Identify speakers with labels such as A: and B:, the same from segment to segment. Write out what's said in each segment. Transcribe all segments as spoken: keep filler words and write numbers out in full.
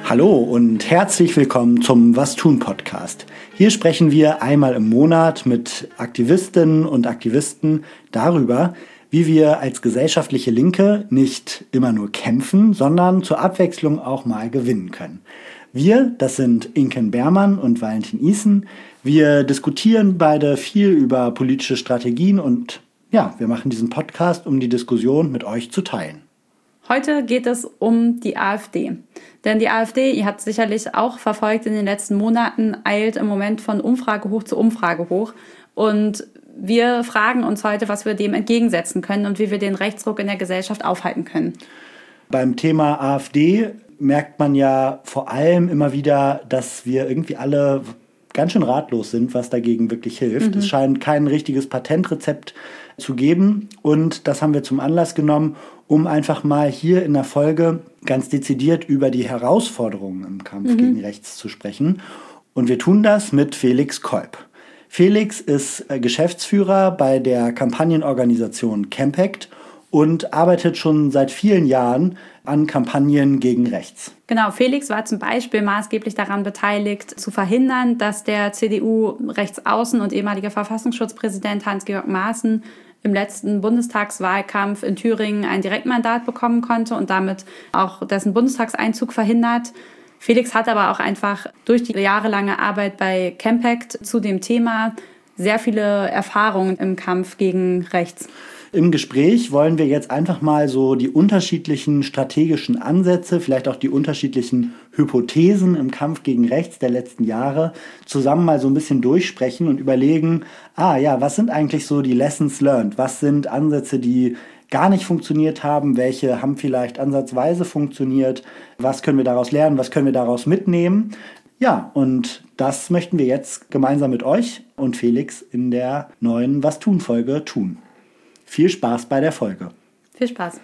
A: Hallo und herzlich willkommen zum Was tun Podcast. Hier sprechen wir einmal im Monat mit Aktivistinnen und Aktivisten darüber, wie wir als gesellschaftliche Linke nicht immer nur kämpfen, sondern zur Abwechslung auch mal gewinnen können. Wir, das sind Inken Bermann und Valentin Isen. Wir diskutieren beide viel über politische Strategien und ja, wir machen diesen Podcast, um die Diskussion mit euch zu teilen.
B: Heute geht es um die AfD. Denn die AfD, ihr habt sicherlich auch verfolgt in den letzten Monaten, eilt im Moment von Umfrage hoch zu Umfrage hoch. Und wir fragen uns heute, was wir dem entgegensetzen können und wie wir den Rechtsruck in der Gesellschaft aufhalten können.
A: Beim Thema AfD merkt man ja vor allem immer wieder, dass wir irgendwie alle ganz schön ratlos sind, was dagegen wirklich hilft. Mhm. Es scheint kein richtiges Patentrezept zu geben und das haben wir zum Anlass genommen, um einfach mal hier in der Folge ganz dezidiert über die Herausforderungen im Kampf mhm. gegen rechts zu sprechen. Und wir tun das mit Felix Kolb. Felix ist Geschäftsführer bei der Kampagnenorganisation Campact und arbeitet schon seit vielen Jahren an Kampagnen gegen rechts.
B: Genau, Felix war zum Beispiel maßgeblich daran beteiligt, zu verhindern, dass der C D U-Rechtsaußen- und ehemaliger Verfassungsschutzpräsident Hans-Georg Maaßen im letzten Bundestagswahlkampf in Thüringen ein Direktmandat bekommen konnte und damit auch dessen Bundestagseinzug verhindert. Felix hat aber auch einfach durch die jahrelange Arbeit bei Campact zu dem Thema sehr viele Erfahrungen im Kampf gegen rechts.
A: Im Gespräch wollen wir jetzt einfach mal so die unterschiedlichen strategischen Ansätze, vielleicht auch die unterschiedlichen Hypothesen im Kampf gegen rechts der letzten Jahre zusammen mal so ein bisschen durchsprechen und überlegen, ah ja, was sind eigentlich so die Lessons learned? Was sind Ansätze, die gar nicht funktioniert haben? Welche haben vielleicht ansatzweise funktioniert? Was können wir daraus lernen? Was können wir daraus mitnehmen? Ja, und das möchten wir jetzt gemeinsam mit euch und Felix in der neuen Was tun Folge tun. Viel Spaß bei der Folge.
B: Viel Spaß.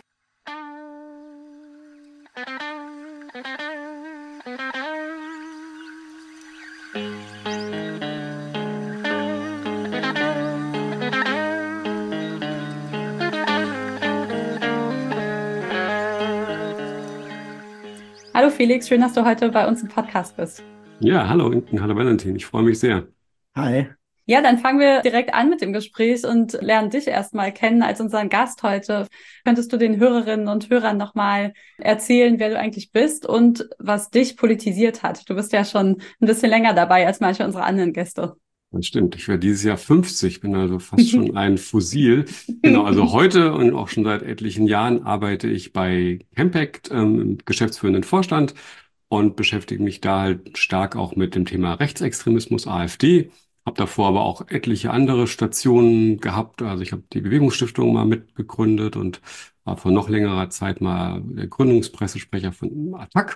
B: Hallo Felix, schön, dass du heute bei uns im Podcast bist.
C: Ja, hallo Inken, hallo Valentin, ich freue mich sehr.
A: Hi.
B: Ja, dann fangen wir direkt an mit dem Gespräch und lernen dich erstmal kennen als unseren Gast heute. Könntest du den Hörerinnen und Hörern nochmal erzählen, wer du eigentlich bist und was dich politisiert hat? Du bist ja schon ein bisschen länger dabei als manche unserer anderen Gäste.
C: Das stimmt, ich werde dieses Jahr fünfzig, bin also fast schon ein Fossil. Genau, also heute und auch schon seit etlichen Jahren arbeite ich bei Campact ähm, im geschäftsführenden Vorstand und beschäftige mich da halt stark auch mit dem Thema Rechtsextremismus, AfD. Habe davor aber auch etliche andere Stationen gehabt. Also ich habe die Bewegungsstiftung mal mitgegründet und war vor noch längerer Zeit mal der Gründungspressesprecher von Attac.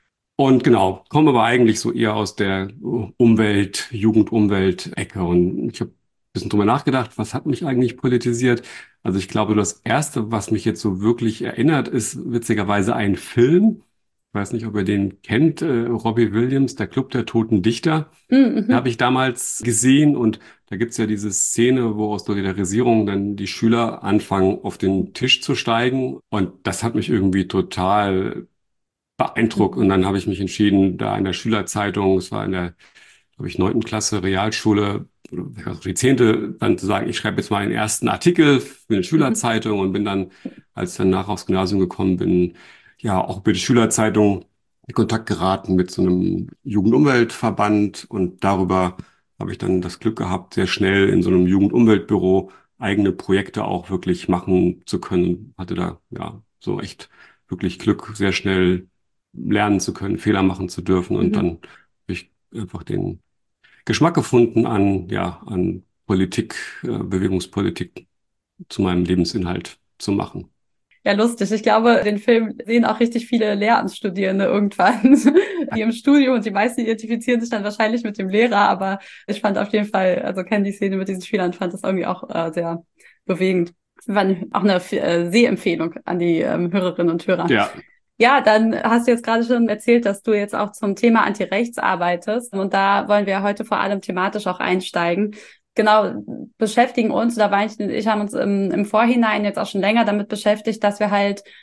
C: Und genau, komme aber eigentlich so eher aus der Umwelt, Jugend-Umwelt-Ecke. Und ich habe ein bisschen drüber nachgedacht, was hat mich eigentlich politisiert? Also ich glaube, das Erste, was mich jetzt so wirklich erinnert, ist witzigerweise ein Film. Ich weiß nicht, ob ihr den kennt, äh, Robbie Williams, der Club der Toten Dichter. Mhm. Den habe ich damals gesehen und da gibt's ja diese Szene, wo aus Solidarisierung dann die Schüler anfangen, auf den Tisch zu steigen. Und das hat mich irgendwie total beeindruckt. Und dann habe ich mich entschieden, da in der Schülerzeitung, es war in der, glaube ich, neunten Klasse Realschule, also die zehnte, dann zu sagen, ich schreibe jetzt mal einen ersten Artikel für eine Schülerzeitung und bin dann, als ich dann nach aufs Gymnasium gekommen bin, ja, auch über die Schülerzeitung in Kontakt geraten mit so einem Jugendumweltverband und darüber habe ich dann das Glück gehabt, sehr schnell in so einem Jugendumweltbüro eigene Projekte auch wirklich machen zu können. Hatte da, ja, so echt wirklich Glück, sehr schnell lernen zu können, Fehler machen zu dürfen und mhm. dann habe ich einfach den Geschmack gefunden an, ja, an Politik, äh, Bewegungspolitik zu meinem Lebensinhalt zu machen.
B: Ja, lustig. Ich glaube, den Film sehen auch richtig viele Lehramtsstudierende irgendwann, die im Studium und die meisten identifizieren sich dann wahrscheinlich mit dem Lehrer, aber ich fand auf jeden Fall, also kenne die Szene mit diesen Schülern, fand das irgendwie auch äh, sehr bewegend. War auch eine äh, Sehempfehlung an die ähm, Hörerinnen und Hörer.
C: Ja.
B: Ja, dann hast du jetzt gerade schon erzählt, dass du jetzt auch zum Thema Anti-Rechts arbeitest und da wollen wir heute vor allem thematisch auch einsteigen. Genau, beschäftigen uns, da war ich, ich haben uns im, im Vorhinein jetzt auch schon länger damit beschäftigt, dass wir halt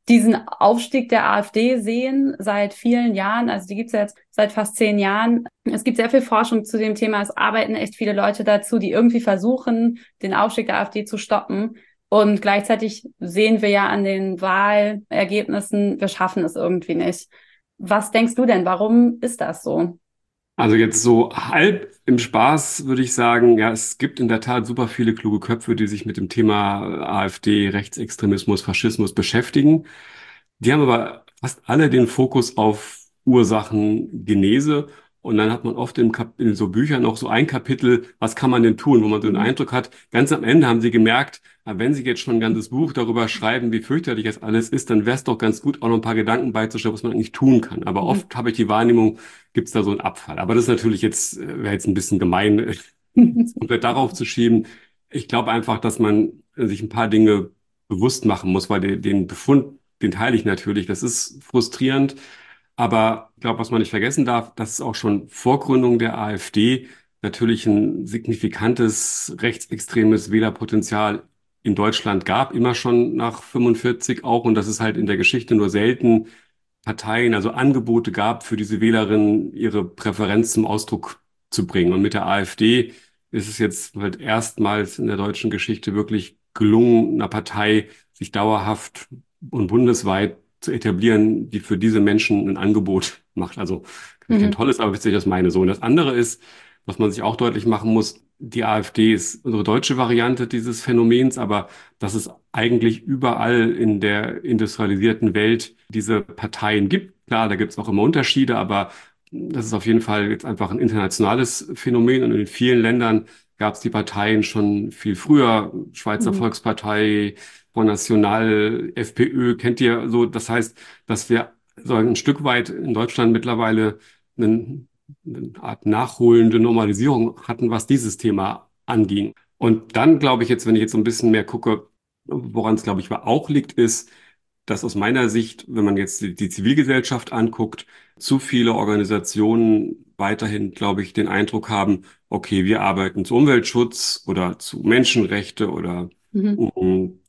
B: diesen Aufstieg der AfD sehen seit vielen Jahren. Also die gibt es ja jetzt seit fast zehn Jahren. Es gibt sehr viel Forschung zu dem Thema. Es arbeiten echt viele Leute dazu, die irgendwie versuchen, den Aufstieg der AfD zu stoppen. Und gleichzeitig sehen wir ja an den Wahlergebnissen, wir schaffen es irgendwie nicht. Was denkst du denn? Warum ist das so?
C: Also jetzt so halb im Spaß würde ich sagen, ja, es gibt in der Tat super viele kluge Köpfe, die sich mit dem Thema AfD, Rechtsextremismus, Faschismus beschäftigen. Die haben aber fast alle den Fokus auf Ursachengenese. Und dann hat man oft in, Kap in so Büchern noch so ein Kapitel, was kann man denn tun, wo man so den
B: Mhm.
C: Eindruck hat, ganz am Ende haben sie gemerkt, na, wenn sie jetzt schon ein ganzes Buch darüber schreiben, wie fürchterlich das alles ist, dann wäre es doch ganz gut, auch noch ein paar Gedanken beizustellen, was man eigentlich tun kann. Aber
B: Mhm.
C: oft habe ich die Wahrnehmung, gibt es da so einen Abfall. Aber das ist natürlich jetzt, äh, wäre jetzt ein bisschen gemein, äh, komplett darauf zu schieben. Ich glaube einfach, dass man äh, sich ein paar Dinge bewusst machen muss, weil den, den Befund, den teile ich natürlich. Das ist frustrierend. Aber ich glaube, was man nicht vergessen darf, dass es auch schon vor Gründung der AfD natürlich ein signifikantes rechtsextremes Wählerpotenzial in Deutschland gab, immer schon nach fünfundvierzig auch. Und dass es halt in der Geschichte nur selten Parteien, also Angebote gab, für diese Wählerinnen ihre Präferenz zum Ausdruck zu bringen. Und mit der AfD ist es jetzt halt erstmals in der deutschen Geschichte wirklich gelungen, einer Partei sich dauerhaft und bundesweit zu etablieren, die für diese Menschen ein Angebot macht. Also kein
B: Mhm.
C: tolles, aber witzig, das meine so. Und das andere ist, was man sich auch deutlich machen muss, die AfD ist unsere deutsche Variante dieses Phänomens, aber dass es eigentlich überall in der industrialisierten Welt diese Parteien gibt. Klar, da gibt es auch immer Unterschiede, aber das ist auf jeden Fall jetzt einfach ein internationales Phänomen und in vielen Ländern gab es die Parteien schon viel früher. Schweizer
B: Mhm.
C: Volkspartei, Front National, FPÖ, kennt ihr so. Das heißt, dass wir so ein Stück weit in Deutschland mittlerweile einen, eine Art nachholende Normalisierung hatten, was dieses Thema anging. Und dann glaube ich jetzt, wenn ich jetzt so ein bisschen mehr gucke, woran es, glaube ich, aber auch liegt, ist, dass aus meiner Sicht, wenn man jetzt die, die Zivilgesellschaft anguckt, zu viele Organisationen weiterhin, glaube ich, den Eindruck haben, okay, wir arbeiten zu Umweltschutz oder zu Menschenrechte oder
B: Mhm.
C: um,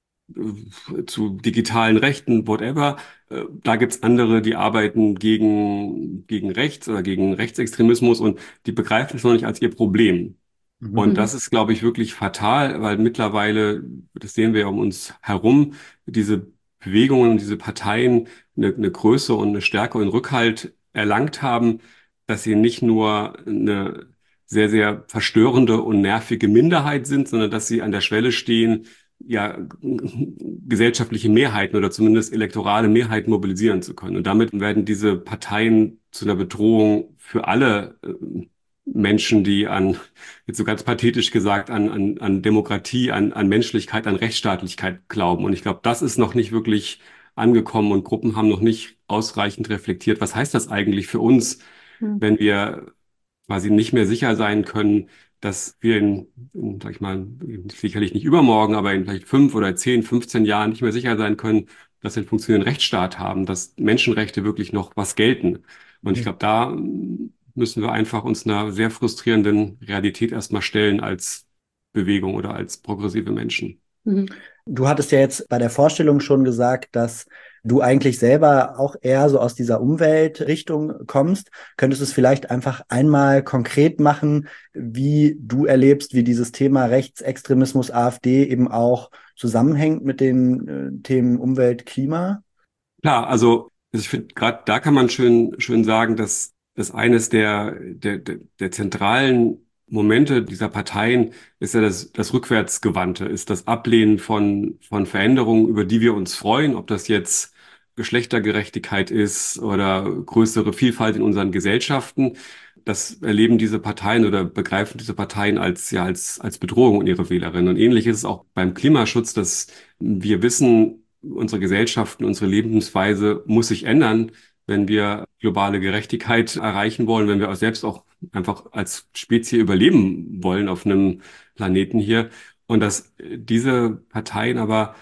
C: zu digitalen Rechten, whatever. Äh, Da gibt's andere, die arbeiten gegen, gegen Rechts oder gegen Rechtsextremismus und die begreifen es noch nicht als ihr Problem.
A: Mhm.
C: Und
B: Mhm.
C: das ist, glaube ich, wirklich fatal, weil mittlerweile, das sehen wir ja um uns herum, diese Bewegungen, diese Parteien eine, eine Größe und eine Stärke und Rückhalt erlangt haben, dass sie nicht nur eine sehr, sehr verstörende und nervige Minderheit sind, sondern dass sie an der Schwelle stehen, ja, gesellschaftliche Mehrheiten oder zumindest elektorale Mehrheiten mobilisieren zu können. Und damit werden diese Parteien zu einer Bedrohung für alle äh, Menschen, die an, jetzt so ganz pathetisch gesagt, an, an, an Demokratie, an, an Menschlichkeit, an Rechtsstaatlichkeit glauben. Und ich glaube, das ist noch nicht wirklich angekommen und Gruppen haben noch nicht ausreichend reflektiert. Was heißt das eigentlich für uns,
B: Mhm.
C: wenn wir quasi nicht mehr sicher sein können, dass wir in, in, sag ich mal, sicherlich nicht übermorgen, aber in vielleicht fünf oder zehn, fünfzehn Jahren nicht mehr sicher sein können, dass wir einen funktionierenden Rechtsstaat haben, dass Menschenrechte wirklich noch was gelten. Und ich
A: Mhm.
C: glaube, da müssen wir einfach uns einer sehr frustrierenden Realität erstmal stellen als Bewegung oder als progressive Menschen.
B: Mhm.
A: Du hattest ja jetzt bei der Vorstellung schon gesagt, dass du eigentlich selber auch eher so aus dieser Umweltrichtung kommst. Könntest du es vielleicht einfach einmal konkret machen, wie du erlebst, wie dieses Thema Rechtsextremismus, AfD eben auch zusammenhängt mit den äh, Themen Umwelt, Klima?
C: Klar, also ich finde, gerade da kann man schön, schön sagen, dass das eines der, der, der, der zentralen Momente dieser Parteien ist ja das, das Rückwärtsgewandte, ist das Ablehnen von, von Veränderungen, über die wir uns freuen, ob das jetzt Geschlechtergerechtigkeit ist oder größere Vielfalt in unseren Gesellschaften. Das erleben diese Parteien oder begreifen diese Parteien als, ja, als, als Bedrohung in ihre Wählerinnen. Und ähnlich ist es auch beim Klimaschutz, dass wir wissen, unsere Gesellschaften, unsere Lebensweise muss sich ändern, wenn wir globale Gerechtigkeit erreichen wollen, wenn wir auch selbst auch einfach als Spezies überleben wollen auf einem Planeten hier. Und dass diese Parteien aber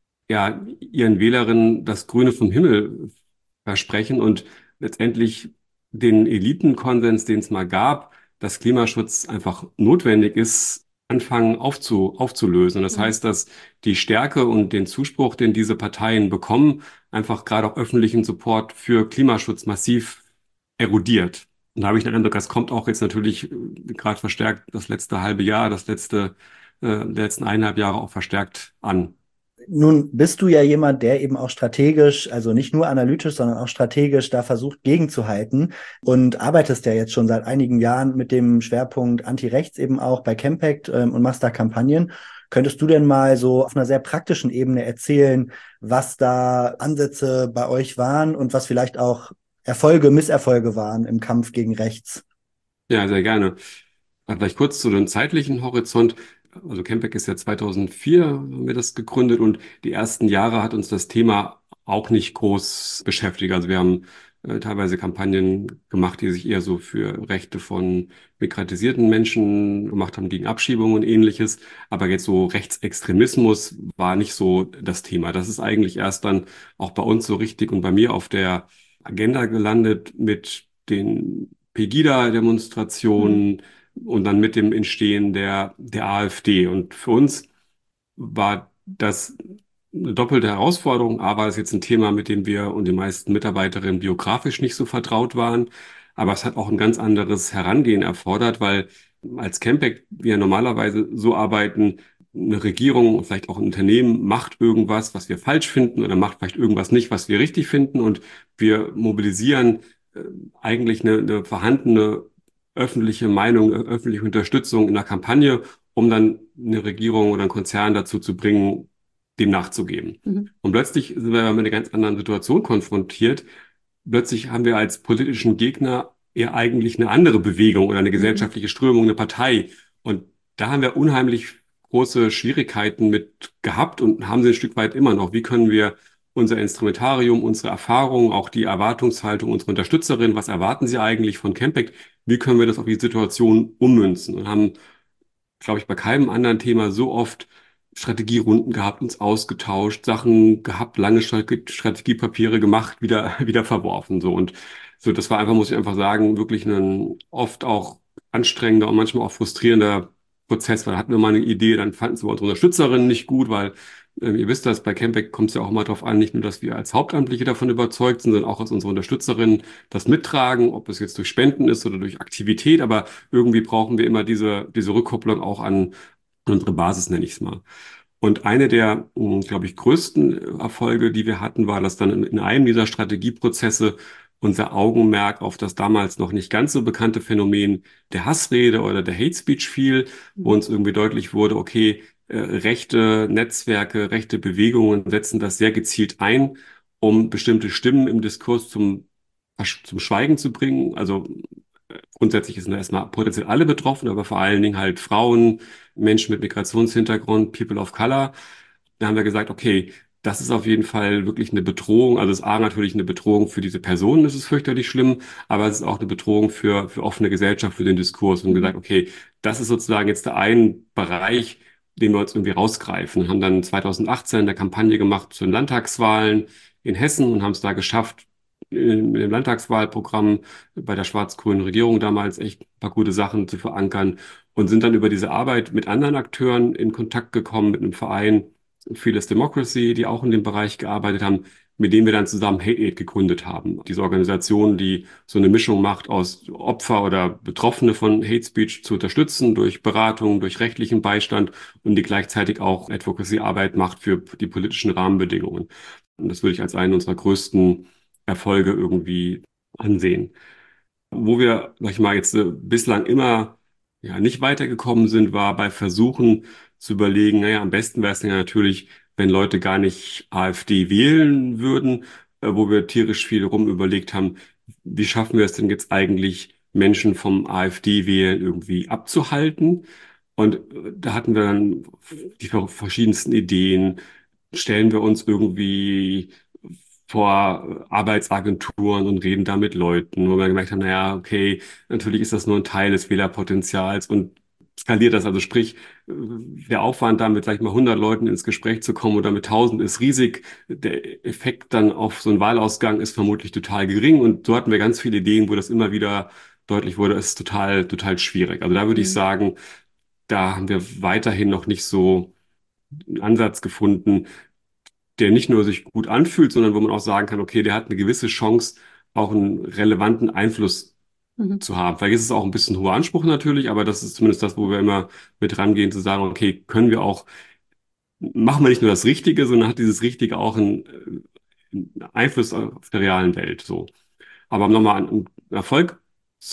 C: ja ihren Wählerinnen das Grüne vom Himmel versprechen und letztendlich den Elitenkonsens, den es mal gab, dass Klimaschutz einfach notwendig ist, anfangen aufzu, aufzulösen. Und das
B: Mhm.
C: heißt, dass die Stärke und den Zuspruch, den diese Parteien bekommen, einfach gerade auch öffentlichen Support für Klimaschutz massiv erodiert. Und da habe ich den Eindruck, das kommt auch jetzt natürlich äh, gerade verstärkt das letzte halbe Jahr, das letzte, äh, die letzten eineinhalb Jahre auch verstärkt an.
A: Nun bist du ja jemand, der eben auch strategisch, also nicht nur analytisch, sondern auch strategisch da versucht, gegenzuhalten und arbeitest ja jetzt schon seit einigen Jahren mit dem Schwerpunkt Anti-Rechts eben auch bei Campact ähm, und machst da Kampagnen. Könntest du denn mal so auf einer sehr praktischen Ebene erzählen, was da Ansätze bei euch waren und was vielleicht auch Erfolge, Misserfolge waren im Kampf gegen rechts?
C: Ja, sehr gerne. Aber vielleicht kurz zu dem zeitlichen Horizont. Also Campact ist ja zweitausendvier, haben wir das gegründet und die ersten Jahre hat uns das Thema auch nicht groß beschäftigt. Also wir haben äh, teilweise Kampagnen gemacht, die sich eher so für Rechte von migrantisierten Menschen gemacht haben, gegen Abschiebungen und ähnliches. Aber jetzt so Rechtsextremismus war nicht so das Thema. Das ist eigentlich erst dann auch bei uns so richtig und bei mir auf der Agenda gelandet mit den
B: Mhm.
C: Pegida-Demonstrationen und dann mit dem Entstehen der, der AfD. Und für uns war das eine doppelte Herausforderung. A, war es jetzt ein Thema, mit dem wir und die meisten Mitarbeiterinnen biografisch nicht so vertraut waren. Aber es hat auch ein ganz anderes Herangehen erfordert, weil als Campact wir normalerweise so arbeiten, eine Regierung, vielleicht auch ein Unternehmen macht irgendwas, was wir falsch finden oder macht vielleicht irgendwas nicht, was wir richtig finden und wir mobilisieren äh, eigentlich eine, eine vorhandene öffentliche Meinung, äh, öffentliche Unterstützung in der Kampagne, um dann eine Regierung oder einen Konzern dazu zu bringen, dem nachzugeben.
B: Mhm.
C: Und plötzlich sind wir mit einer ganz anderen Situation konfrontiert. Plötzlich haben wir als politischen Gegner eher eigentlich eine andere Bewegung oder eine
B: Mhm.
C: gesellschaftliche Strömung, eine Partei. Und da haben wir unheimlich große Schwierigkeiten mit gehabt und haben sie ein Stück weit immer noch. Wie können wir unser Instrumentarium, unsere Erfahrung, auch die Erwartungshaltung unserer Unterstützerin, was erwarten sie eigentlich von Campact, wie können wir das auf die Situation ummünzen? Und haben, glaube ich, bei keinem anderen Thema so oft Strategierunden gehabt, uns ausgetauscht, Sachen gehabt, lange Strate- Strategiepapiere gemacht, wieder, wieder verworfen, so. Und so, das war einfach, muss ich einfach sagen, wirklich ein oft auch anstrengender und manchmal auch frustrierender Prozess, weil hatten wir mal eine Idee, dann fanden sie unsere Unterstützerinnen nicht gut, weil ähm, ihr wisst das, bei Campact kommt es ja auch immer darauf an, nicht nur, dass wir als Hauptamtliche davon überzeugt sind, sondern auch, dass unsere Unterstützerinnen das mittragen, ob es jetzt durch Spenden ist oder durch Aktivität, aber irgendwie brauchen wir immer diese, diese Rückkopplung auch an unsere Basis, nenne ich es mal. Und eine der, glaube ich, größten Erfolge, die wir hatten, war, dass dann in, in einem dieser Strategieprozesse unser Augenmerk auf das damals noch nicht ganz so bekannte Phänomen der Hassrede oder der Hate Speech fiel, wo
B: Mhm.
C: uns irgendwie deutlich wurde, okay, äh, rechte Netzwerke, rechte Bewegungen setzen das sehr gezielt ein, um bestimmte Stimmen im Diskurs zum, zum Schweigen zu bringen. Also grundsätzlich sind da erstmal potenziell alle betroffen, aber vor allen Dingen halt Frauen, Menschen mit Migrationshintergrund, People of Color. Da haben wir gesagt, okay, das ist auf jeden Fall wirklich eine Bedrohung. Also es ist A, natürlich eine Bedrohung für diese Personen, das ist fürchterlich schlimm, aber es ist auch eine Bedrohung für, für offene Gesellschaft, für den Diskurs. Und
B: Mhm.
C: gesagt, okay, das ist sozusagen jetzt der ein Bereich, den wir uns irgendwie rausgreifen. Haben dann zweitausendachtzehn eine Kampagne gemacht zu den Landtagswahlen in Hessen und haben es da geschafft, in- mit dem Landtagswahlprogramm bei der schwarz-grünen Regierung damals echt ein paar gute Sachen zu verankern und sind dann über diese Arbeit mit anderen Akteuren in Kontakt gekommen, mit einem Verein, Fearless Democracy, die auch in dem Bereich gearbeitet haben, mit dem wir dann zusammen Hate Aid gegründet haben. Diese Organisation, die so eine Mischung macht aus Opfer oder Betroffene von Hate Speech zu unterstützen, durch Beratung, durch rechtlichen Beistand und die gleichzeitig auch Advocacy-Arbeit macht für die politischen Rahmenbedingungen. Und das würde ich als einen unserer größten Erfolge irgendwie ansehen. Wo wir, sag ich mal, jetzt äh, bislang immer ja, nicht weitergekommen sind, war bei Versuchen zu überlegen, naja, am besten wäre es ja natürlich, wenn Leute gar nicht AfD wählen würden, äh, wo wir tierisch viel rum überlegt haben, wie schaffen wir es denn jetzt eigentlich, Menschen vom AfD-Wählen irgendwie abzuhalten? Und äh, da hatten wir dann die verschiedensten Ideen. Stellen wir uns irgendwie vor Arbeitsagenturen und reden da mit Leuten, wo wir gemerkt haben, naja, okay, natürlich ist das nur ein Teil des Wählerpotenzials und skaliert das. Also sprich, äh, der Aufwand, da mit vielleicht mal hundert Leuten ins Gespräch zu kommen oder mit tausend ist riesig. Der Effekt dann auf so einen Wahlausgang ist vermutlich total gering. Und so hatten wir ganz viele Ideen, wo das immer wieder deutlich wurde, es ist total, total schwierig. Also da würde ich
B: Mhm.
C: sagen, da haben wir weiterhin noch nicht so einen Ansatz gefunden, der nicht nur sich gut anfühlt, sondern wo man auch sagen kann, okay, der hat eine gewisse Chance, auch einen relevanten Einfluss
B: Mhm.
C: zu haben. Vielleicht ist es auch ein bisschen hoher Anspruch natürlich, aber das ist zumindest das, wo wir immer mit rangehen, zu sagen, okay, können wir auch, machen wir nicht nur das Richtige, sondern hat dieses Richtige auch einen, äh, einen Einfluss auf der realen Welt, so. Aber um nochmal einen Erfolg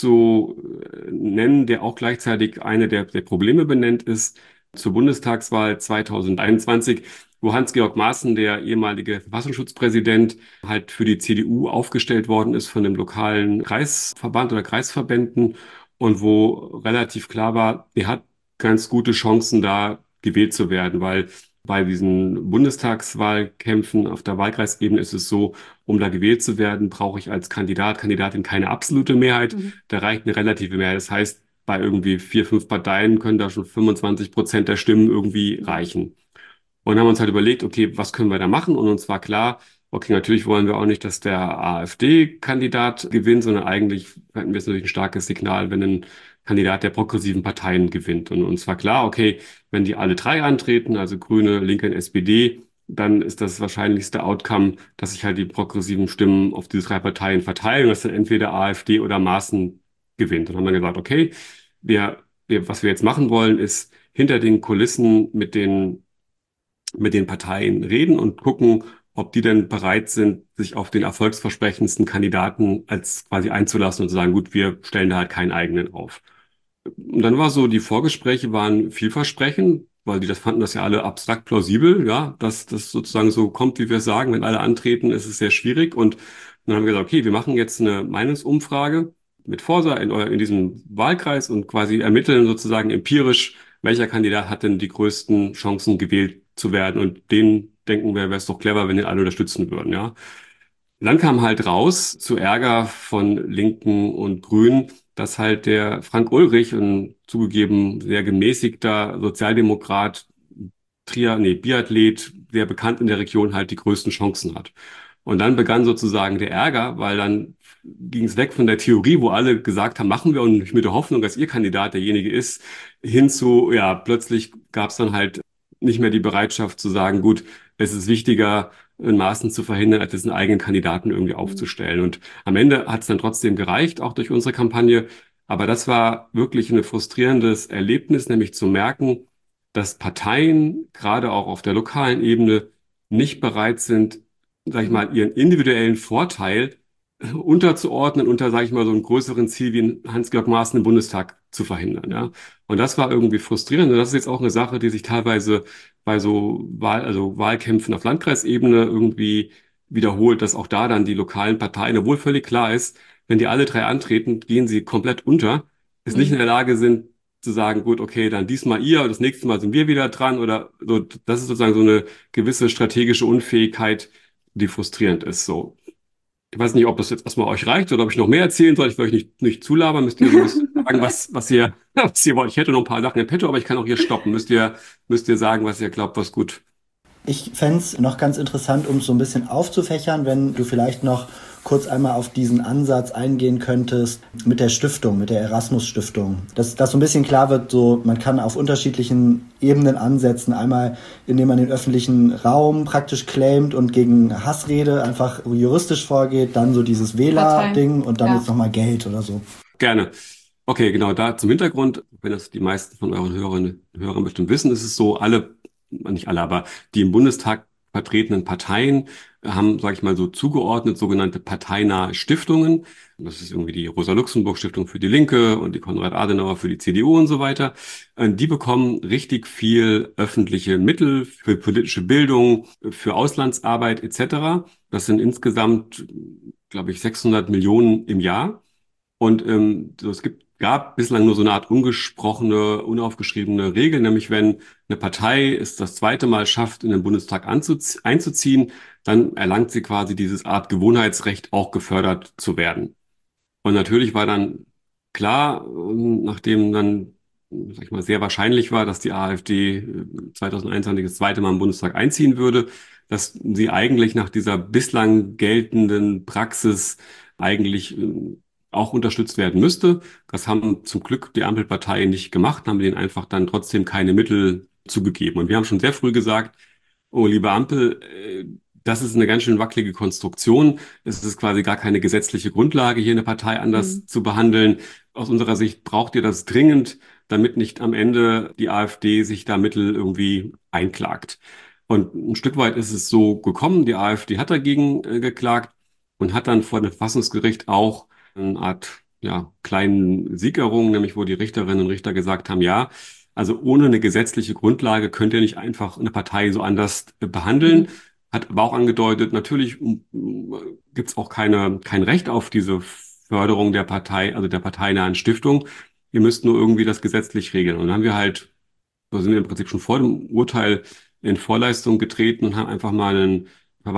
C: zu äh, nennen, der auch gleichzeitig eine der, der Probleme benennt, ist zur Bundestagswahl zwanzig einundzwanzig, wo Hans-Georg Maaßen, der ehemalige Verfassungsschutzpräsident, halt für die C D U aufgestellt worden ist von dem lokalen Kreisverband oder Kreisverbänden und wo relativ klar war, er hat ganz gute Chancen, da gewählt zu werden, weil bei diesen Bundestagswahlkämpfen auf der Wahlkreisebene ist es so, um da gewählt zu werden, brauche ich als Kandidat, Kandidatin keine absolute Mehrheit.
B: Mhm.
C: Da reicht eine relative Mehrheit. Das heißt, bei irgendwie vier, fünf Parteien können da schon fünfundzwanzig Prozent der Stimmen irgendwie reichen. Und haben uns halt überlegt, okay, was können wir da machen? Und uns war klar, okay, natürlich wollen wir auch nicht, dass der AfD-Kandidat gewinnt, sondern eigentlich fänden wir es natürlich ein starkes Signal, wenn ein Kandidat der progressiven Parteien gewinnt. Und uns war klar, okay, wenn die alle drei antreten, also Grüne, Linke und S P D, dann ist das wahrscheinlichste Outcome, dass sich halt die progressiven Stimmen auf diese drei Parteien verteilen und dass dann entweder AfD oder Maaßen gewinnt. Und dann haben wir gesagt, okay, wir, wir, was wir jetzt machen wollen, ist hinter den Kulissen mit den mit den Parteien reden und gucken, ob die denn bereit sind, sich auf den erfolgsversprechendsten Kandidaten als quasi einzulassen und zu sagen, gut, wir stellen da halt keinen eigenen auf. Und dann war so, die Vorgespräche waren vielversprechend, weil die das fanden das ja alle abstrakt plausibel, ja, dass das sozusagen so kommt, wie wir es sagen. Wenn alle antreten, ist es sehr schwierig. Und dann haben wir gesagt, okay, wir machen jetzt eine Meinungsumfrage mit Forsa in, euer, in diesem Wahlkreis und quasi ermitteln sozusagen empirisch, welcher Kandidat hat denn die größten Chancen, gewählt zu werden. Und den denken wir, wäre es doch clever, wenn den alle unterstützen würden, ja. Dann kam halt raus, zu Ärger von Linken und Grünen, dass halt der Frank Ulrich, ein zugegeben sehr gemäßigter Sozialdemokrat, Trier, nee, Biathlet, sehr bekannt in der Region, halt die größten Chancen hat. Und dann begann sozusagen der Ärger, weil dann ging es weg von der Theorie, wo alle gesagt haben, machen wir und mit der Hoffnung, dass ihr Kandidat derjenige ist, hin zu, ja, plötzlich gab es dann halt nicht mehr die Bereitschaft zu sagen, gut, es ist wichtiger, in Maßen zu verhindern, als einen eigenen Kandidaten irgendwie aufzustellen. Und am Ende hat es dann trotzdem gereicht, auch durch unsere Kampagne. Aber das war wirklich ein frustrierendes Erlebnis, nämlich zu merken, dass Parteien, gerade auch auf der lokalen Ebene, nicht bereit sind, sag ich mal, ihren individuellen Vorteil äh, unterzuordnen unter, sage ich mal, so einem größeren Ziel wie ein Hans-Georg Maaßen im Bundestag zu verhindern. Ja. Und das war irgendwie frustrierend. Und das ist jetzt auch eine Sache, die sich teilweise bei so Wahl, also Wahlkämpfen auf Landkreisebene irgendwie wiederholt, dass auch da dann die lokalen Parteien, obwohl völlig klar ist, wenn die alle drei antreten, gehen sie komplett unter, ist nicht in der Lage sind zu sagen, gut, okay, dann diesmal ihr, das nächste Mal sind wir wieder dran oder so. Das ist sozusagen so eine gewisse strategische Unfähigkeit, die frustrierend ist. So. Ich weiß nicht, ob das jetzt erstmal euch reicht oder ob ich noch mehr erzählen soll. Ich will euch nicht, nicht zulabern, müsst ihr so ein bisschen sagen, was, was ihr, was ihr wollt. Ich hätte noch ein paar Sachen im Petto, aber ich kann auch hier stoppen. Müsst ihr, müsst ihr sagen, was ihr glaubt, was gut.
A: Ich fände es noch ganz interessant, um es so ein bisschen aufzufächern, wenn du vielleicht noch kurz einmal auf diesen Ansatz eingehen könntest mit der Stiftung, mit der Erasmus-Stiftung. Dass, dass so ein bisschen klar wird, so man kann auf unterschiedlichen Ebenen ansetzen. Einmal, indem man den öffentlichen Raum praktisch claimt und gegen Hassrede einfach juristisch vorgeht. Dann so dieses Wähler-Ding und dann
B: Ja.
A: jetzt nochmal Geld oder so.
C: Gerne. Okay, genau, da zum Hintergrund, wenn das die meisten von euren Hörerinnen und Hörern bestimmt wissen, ist es so, alle, nicht alle, aber die im Bundestag vertretenen Parteien haben, sage ich mal, so zugeordnet sogenannte parteinahe Stiftungen. Das ist irgendwie die Rosa-Luxemburg-Stiftung für die Linke und die Konrad-Adenauer für die C D U und so weiter. Äh, Die bekommen richtig viel öffentliche Mittel für politische Bildung, für Auslandsarbeit et cetera. Das sind insgesamt, glaube ich, sechshundert Millionen im Jahr. Und ähm, so, es gibt, gab bislang nur so eine Art ungesprochene, unaufgeschriebene Regel, nämlich wenn eine Partei es das zweite Mal schafft, in den Bundestag anzuzie- einzuziehen, dann erlangt sie quasi dieses Art Gewohnheitsrecht, auch gefördert zu werden. Und natürlich war dann klar, ähm, nachdem dann, sag ich mal, sehr wahrscheinlich war, dass die AfD äh, zwanzig einundzwanzig das zweite Mal im Bundestag einziehen würde, dass sie eigentlich nach dieser bislang geltenden Praxis eigentlich äh, auch unterstützt werden müsste. Das haben zum Glück die Ampelparteien nicht gemacht, haben denen einfach dann trotzdem keine Mittel zugegeben. Und wir haben schon sehr früh gesagt, oh, liebe Ampel, äh, das ist eine ganz schön wackelige Konstruktion. Es ist quasi gar keine gesetzliche Grundlage, hier eine Partei anders
B: Mhm.
C: zu behandeln. Aus unserer Sicht braucht ihr das dringend, damit nicht am Ende die AfD sich da Mittel irgendwie einklagt. Und ein Stück weit ist es so gekommen. Die AfD hat dagegen äh, geklagt und hat dann vor dem Verfassungsgericht auch eine Art, ja, kleinen Sieg errungen, nämlich wo die Richterinnen und Richter gesagt haben, ja, also ohne eine gesetzliche Grundlage könnt ihr nicht einfach eine Partei so anders äh, behandeln.
B: Mhm.
C: Hat aber auch angedeutet, natürlich gibt es auch keine, kein Recht auf diese Förderung der Partei, also der parteinahen Stiftung. Ihr müsst nur irgendwie das gesetzlich regeln. Und dann haben wir halt, so sind wir im Prinzip schon vor dem Urteil in Vorleistung getreten und haben einfach mal einen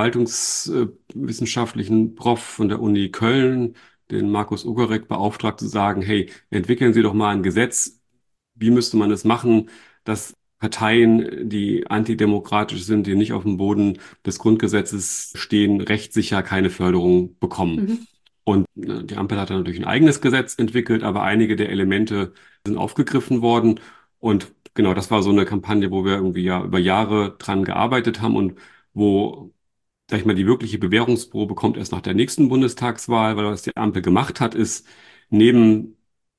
C: verwaltungswissenschaftlichen Prof von der Uni Köln, den Markus Ugerek, beauftragt zu sagen, hey, entwickeln Sie doch mal ein Gesetz. Wie müsste man es machen, dass Parteien, die antidemokratisch sind, die nicht auf dem Boden des Grundgesetzes stehen, rechtssicher keine Förderung bekommen?
B: Mhm.
C: Und äh, die Ampel hat dann natürlich ein eigenes Gesetz entwickelt, aber einige der Elemente sind aufgegriffen worden. Und genau, das war so eine Kampagne, wo wir irgendwie ja über Jahre dran gearbeitet haben und wo, sag ich mal, die wirkliche Bewährungsprobe kommt erst nach der nächsten Bundestagswahl, weil was die Ampel gemacht hat, ist neben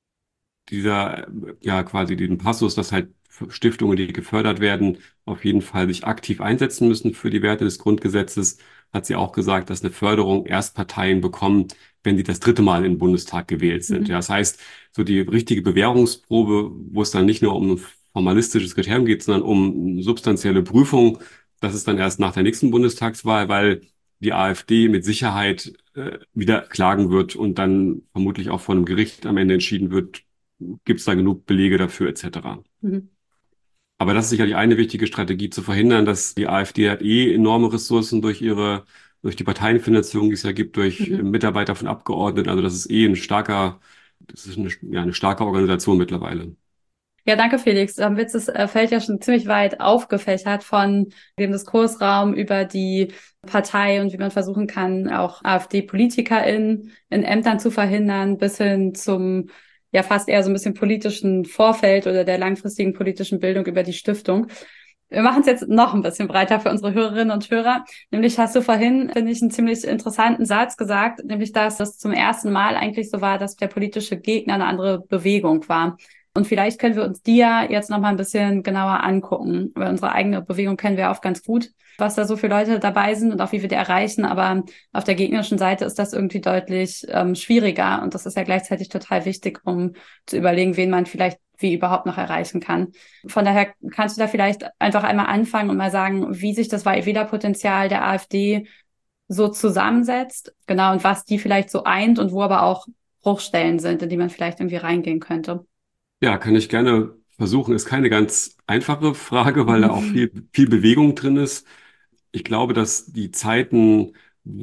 C: dieser, äh, ja, quasi diesen Passus, dass halt Stiftungen, die gefördert werden, auf jeden Fall sich aktiv einsetzen müssen für die Werte des Grundgesetzes, hat sie auch gesagt, dass eine Förderung erst Parteien bekommen, wenn sie das dritte Mal in den Bundestag gewählt sind. Ja,
B: Mhm.
C: das heißt, so die richtige Bewährungsprobe, wo es dann nicht nur um ein formalistisches Kriterium geht, sondern um substanzielle Prüfung, das ist dann erst nach der nächsten Bundestagswahl, weil die AfD mit Sicherheit äh, wieder klagen wird und dann vermutlich auch vor einem Gericht am Ende entschieden wird, gibt es da genug Belege dafür, et cetera.
B: Mhm.
C: Aber das ist sicherlich eine wichtige Strategie, zu verhindern, dass die AfD hat eh enorme Ressourcen durch ihre, durch die Parteienfinanzierung, die es ja gibt, durch äh,
B: Mhm.
C: Mitarbeiter von Abgeordneten. Also das ist eh ein starker, das ist eine, ja, eine starke Organisation mittlerweile.
B: Ja, danke, Felix. Du haben jetzt das äh, Feld ja schon ziemlich weit aufgefächert von dem Diskursraum über die Partei und wie man versuchen kann, auch AfD-PolitikerInnen in Ämtern zu verhindern, bis hin zum ja fast eher so ein bisschen politischen Vorfeld oder der langfristigen politischen Bildung über die Stiftung. Wir machen es jetzt noch ein bisschen breiter für unsere Hörerinnen und Hörer. Nämlich hast du vorhin, finde ich, einen ziemlich interessanten Satz gesagt, nämlich dass es zum ersten Mal eigentlich so war, dass der politische Gegner eine andere Bewegung war. Und vielleicht können wir uns die ja jetzt noch mal ein bisschen genauer angucken, weil unsere eigene Bewegung kennen wir auch ganz gut, was da so für Leute dabei sind und auch wie wir die erreichen. Aber auf der gegnerischen Seite ist das irgendwie deutlich ähm, schwieriger. Und das ist ja gleichzeitig total wichtig, um zu überlegen, wen man vielleicht wie überhaupt noch erreichen kann. Von daher kannst du da vielleicht einfach einmal anfangen und mal sagen, wie sich das Wählerpotenzial der AfD so zusammensetzt, genau, und was die vielleicht so eint und wo aber auch Bruchstellen sind, in die man vielleicht irgendwie reingehen könnte.
C: Ja, kann ich gerne versuchen. Ist keine ganz einfache Frage, weil da auch viel, viel Bewegung drin ist. Ich glaube, dass die Zeiten,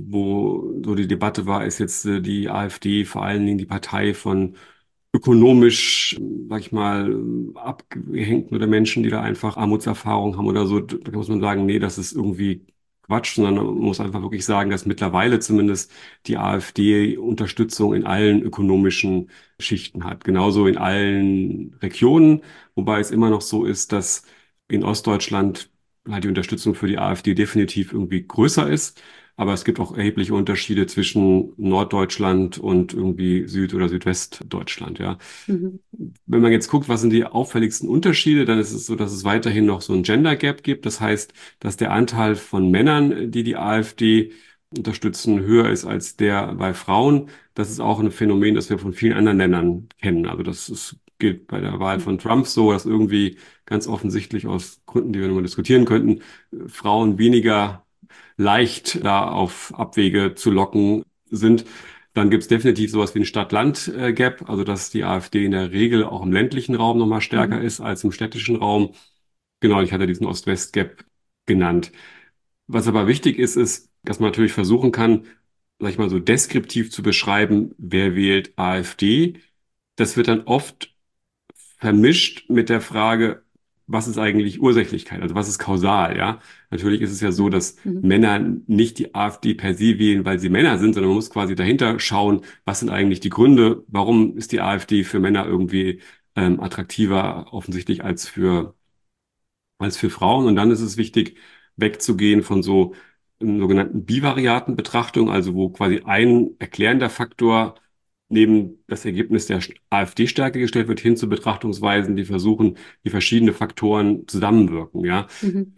C: wo so die Debatte war, ist jetzt äh, die AfD vor allen Dingen die Partei von ökonomisch, sag ich mal, abgehängten oder Menschen, die da einfach Armutserfahrung haben oder so. Da muss man sagen, nee, das ist irgendwie Quatsch, sondern man muss einfach wirklich sagen, dass mittlerweile zumindest die AfD Unterstützung in allen ökonomischen Schichten hat, genauso in allen Regionen, wobei es immer noch so ist, dass in Ostdeutschland halt die Unterstützung für die AfD definitiv irgendwie größer ist. Aber es gibt auch erhebliche Unterschiede zwischen Norddeutschland und irgendwie Süd- oder Südwestdeutschland, ja.
B: Mhm.
C: Wenn man jetzt guckt, was sind die auffälligsten Unterschiede, dann ist es so, dass es weiterhin noch so ein Gender Gap gibt. Das heißt, dass der Anteil von Männern, die die AfD unterstützen, höher ist als der bei Frauen. Das ist auch ein Phänomen, das wir von vielen anderen Ländern kennen. Also das ist, gilt bei der Wahl von Trump so, dass irgendwie ganz offensichtlich aus Gründen, die wir nochmal diskutieren könnten, Frauen weniger leicht da auf Abwege zu locken sind. Dann gibt es definitiv sowas wie ein Stadt-Land-Gap, also dass die AfD in der Regel auch im ländlichen Raum nochmal stärker
B: Mhm.
C: ist als im städtischen Raum. Genau, ich hatte diesen Ost-West-Gap genannt. Was aber wichtig ist, ist, dass man natürlich versuchen kann, sag ich mal so deskriptiv zu beschreiben, wer wählt AfD. Das wird dann oft vermischt mit der Frage, was ist eigentlich Ursächlichkeit, also was ist kausal, ja? Natürlich ist es ja so, dass
B: Mhm.
C: Männer nicht die AfD per se wählen, weil sie Männer sind, sondern man muss quasi dahinter schauen, was sind eigentlich die Gründe, warum ist die AfD für Männer irgendwie ähm, attraktiver offensichtlich als für, als für Frauen. Und dann ist es wichtig, wegzugehen von so ähm, sogenannten bivariaten Betrachtungen, also wo quasi ein erklärender Faktor neben das Ergebnis der AfD-Stärke gestellt wird, hin zu Betrachtungsweisen, die versuchen, wie verschiedene Faktoren zusammenwirken, ja.
B: Mhm.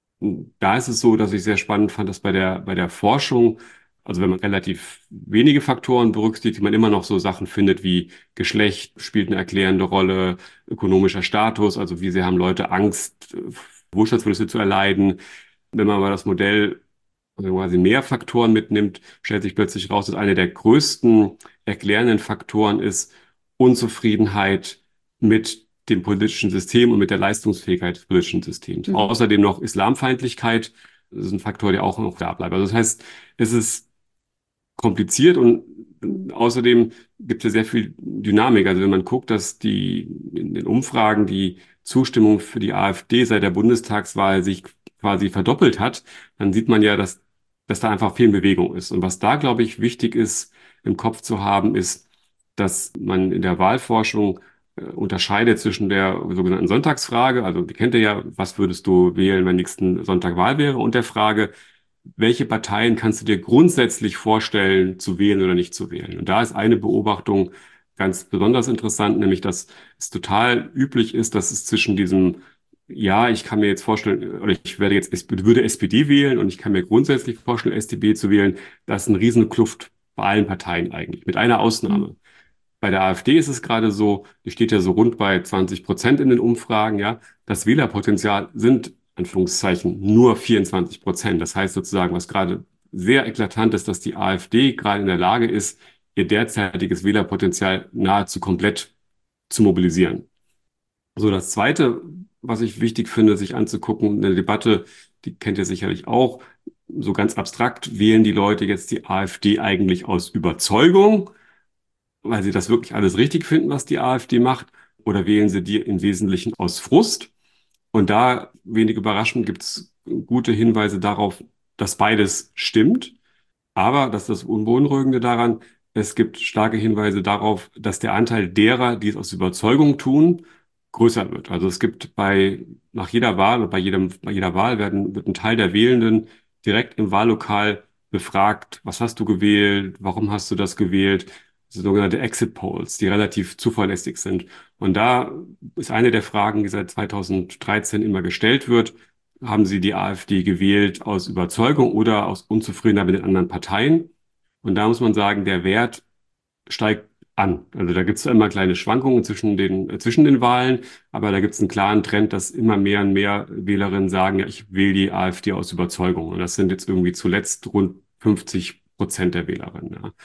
C: Da ist es so, dass ich sehr spannend fand, dass bei der, bei der Forschung, also wenn man relativ wenige Faktoren berücksichtigt, man immer noch so Sachen findet wie Geschlecht spielt eine erklärende Rolle, ökonomischer Status, also wie sehr haben Leute Angst, Wohlstandsverluste zu erleiden. Wenn man aber das Modell also quasi mehr Faktoren mitnimmt, stellt sich plötzlich raus, dass einer der größten erklärenden Faktoren ist Unzufriedenheit mit dem politischen System und mit der Leistungsfähigkeit des politischen Systems.
B: Mhm.
C: Außerdem noch Islamfeindlichkeit, das ist ein Faktor, der auch noch da bleibt. Also das heißt, es ist kompliziert und außerdem gibt es ja sehr viel Dynamik. Also wenn man guckt, dass die in den Umfragen die Zustimmung für die AfD seit der Bundestagswahl sich quasi verdoppelt hat, dann sieht man ja, dass, dass da einfach viel Bewegung ist. Und was da, glaube ich, wichtig ist, im Kopf zu haben, ist, dass man in der Wahlforschung äh, unterscheidet zwischen der sogenannten Sonntagsfrage, also die kennt ihr ja, was würdest du wählen, wenn nächsten Sonntag Wahl wäre, und der Frage, welche Parteien kannst du dir grundsätzlich vorstellen, zu wählen oder nicht zu wählen? Und da ist eine Beobachtung ganz besonders interessant, nämlich dass es total üblich ist, dass es zwischen diesem, ja, ich kann mir jetzt vorstellen, oder ich werde jetzt, würde S P D wählen und ich kann mir grundsätzlich vorstellen, S D B zu wählen, da ist eine riesen Kluft bei allen Parteien eigentlich, mit einer Ausnahme.
B: Mhm.
C: Bei der AfD ist es gerade so, die steht ja so rund bei zwanzig Prozent in den Umfragen, ja. Das Wählerpotenzial sind, Anführungszeichen, nur vierundzwanzig Prozent. Das heißt sozusagen, was gerade sehr eklatant ist, dass die AfD gerade in der Lage ist, ihr derzeitiges Wählerpotenzial nahezu komplett zu mobilisieren. So, das Zweite, was ich wichtig finde, sich anzugucken, eine Debatte, die kennt ihr sicherlich auch, so ganz abstrakt, wählen die Leute jetzt die AfD eigentlich aus Überzeugung, weil sie das wirklich alles richtig finden, was die AfD macht, oder wählen sie die im Wesentlichen aus Frust? Und da, wenig überraschend, gibt es gute Hinweise darauf, dass beides stimmt. Aber, das ist das Unbeunruhigende daran, es gibt starke Hinweise darauf, dass der Anteil derer, die es aus Überzeugung tun, größer wird. Also es gibt bei, nach jeder Wahl, bei jedem, bei jeder Wahl werden, wird ein Teil der Wählenden direkt im Wahllokal befragt, was hast du gewählt, warum hast du das gewählt? Sogenannte Exit Polls, die relativ zuverlässig sind. Und da ist eine der Fragen, die seit zweitausenddreizehn immer gestellt wird: Haben Sie die AfD gewählt aus Überzeugung oder aus Unzufriedenheit mit den anderen Parteien? Und da muss man sagen, der Wert steigt an. Also da gibt es immer kleine Schwankungen zwischen den, äh, zwischen den Wahlen, aber da gibt es einen klaren Trend, dass immer mehr und mehr Wählerinnen sagen, ja, ich wähle die AfD aus Überzeugung. Und das sind jetzt irgendwie zuletzt rund fünfzig Prozent der Wählerinnen. Ja.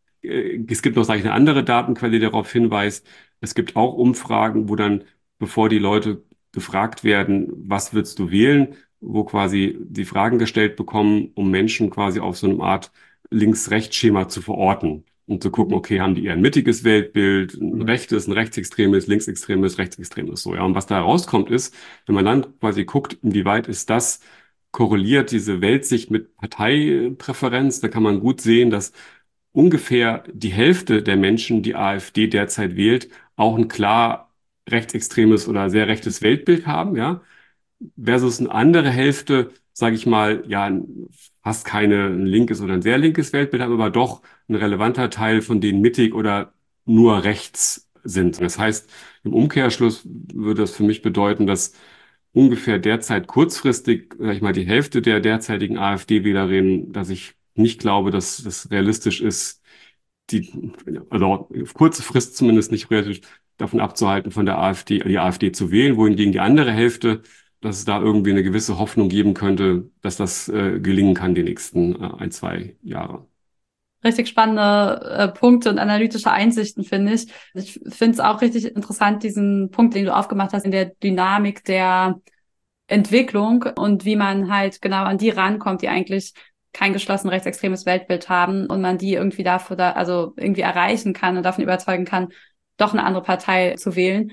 C: Es gibt noch, sage ich, eine andere Datenquelle, die darauf hinweist. Es gibt auch Umfragen, wo dann, bevor die Leute gefragt werden, was würdest du wählen, wo quasi die Fragen gestellt bekommen, um Menschen quasi auf so eine Art Links-Rechts-Schema zu verorten und zu gucken, okay, haben die eher ein mittiges Weltbild, ein rechtes, ein rechtsextremes, linksextremes, rechtsextremes, so, ja. Und was da rauskommt ist, wenn man dann quasi guckt, inwieweit ist das korreliert, diese Weltsicht mit Parteipräferenz, da kann man gut sehen, dass ungefähr die Hälfte der Menschen, die AfD derzeit wählt, auch ein klar rechtsextremes oder sehr rechtes Weltbild haben, ja, versus eine andere Hälfte, sage ich mal, ja, fast keine ein linkes oder ein sehr linkes Weltbild haben, aber doch ein relevanter Teil von denen mittig oder nur rechts sind. Das heißt, im Umkehrschluss würde das für mich bedeuten, dass ungefähr derzeit kurzfristig, sag ich mal, die Hälfte der derzeitigen AfD-Wählerinnen, dass ich nicht glaube, dass das realistisch ist, die, also auf kurze Frist zumindest nicht realistisch davon abzuhalten, von der AfD, die AfD zu wählen, wohingegen die andere Hälfte, dass es da irgendwie eine gewisse Hoffnung geben könnte, dass das äh, gelingen kann die nächsten äh, ein, zwei Jahre.
B: Richtig spannende äh, Punkte und analytische Einsichten, finde ich. Ich finde es auch richtig interessant, diesen Punkt, den du aufgemacht hast, in der Dynamik der Entwicklung und wie man halt genau an die rankommt, die eigentlich kein geschlossen rechtsextremes Weltbild haben und man die irgendwie dafür da, also irgendwie erreichen kann und davon überzeugen kann, doch eine andere Partei zu wählen.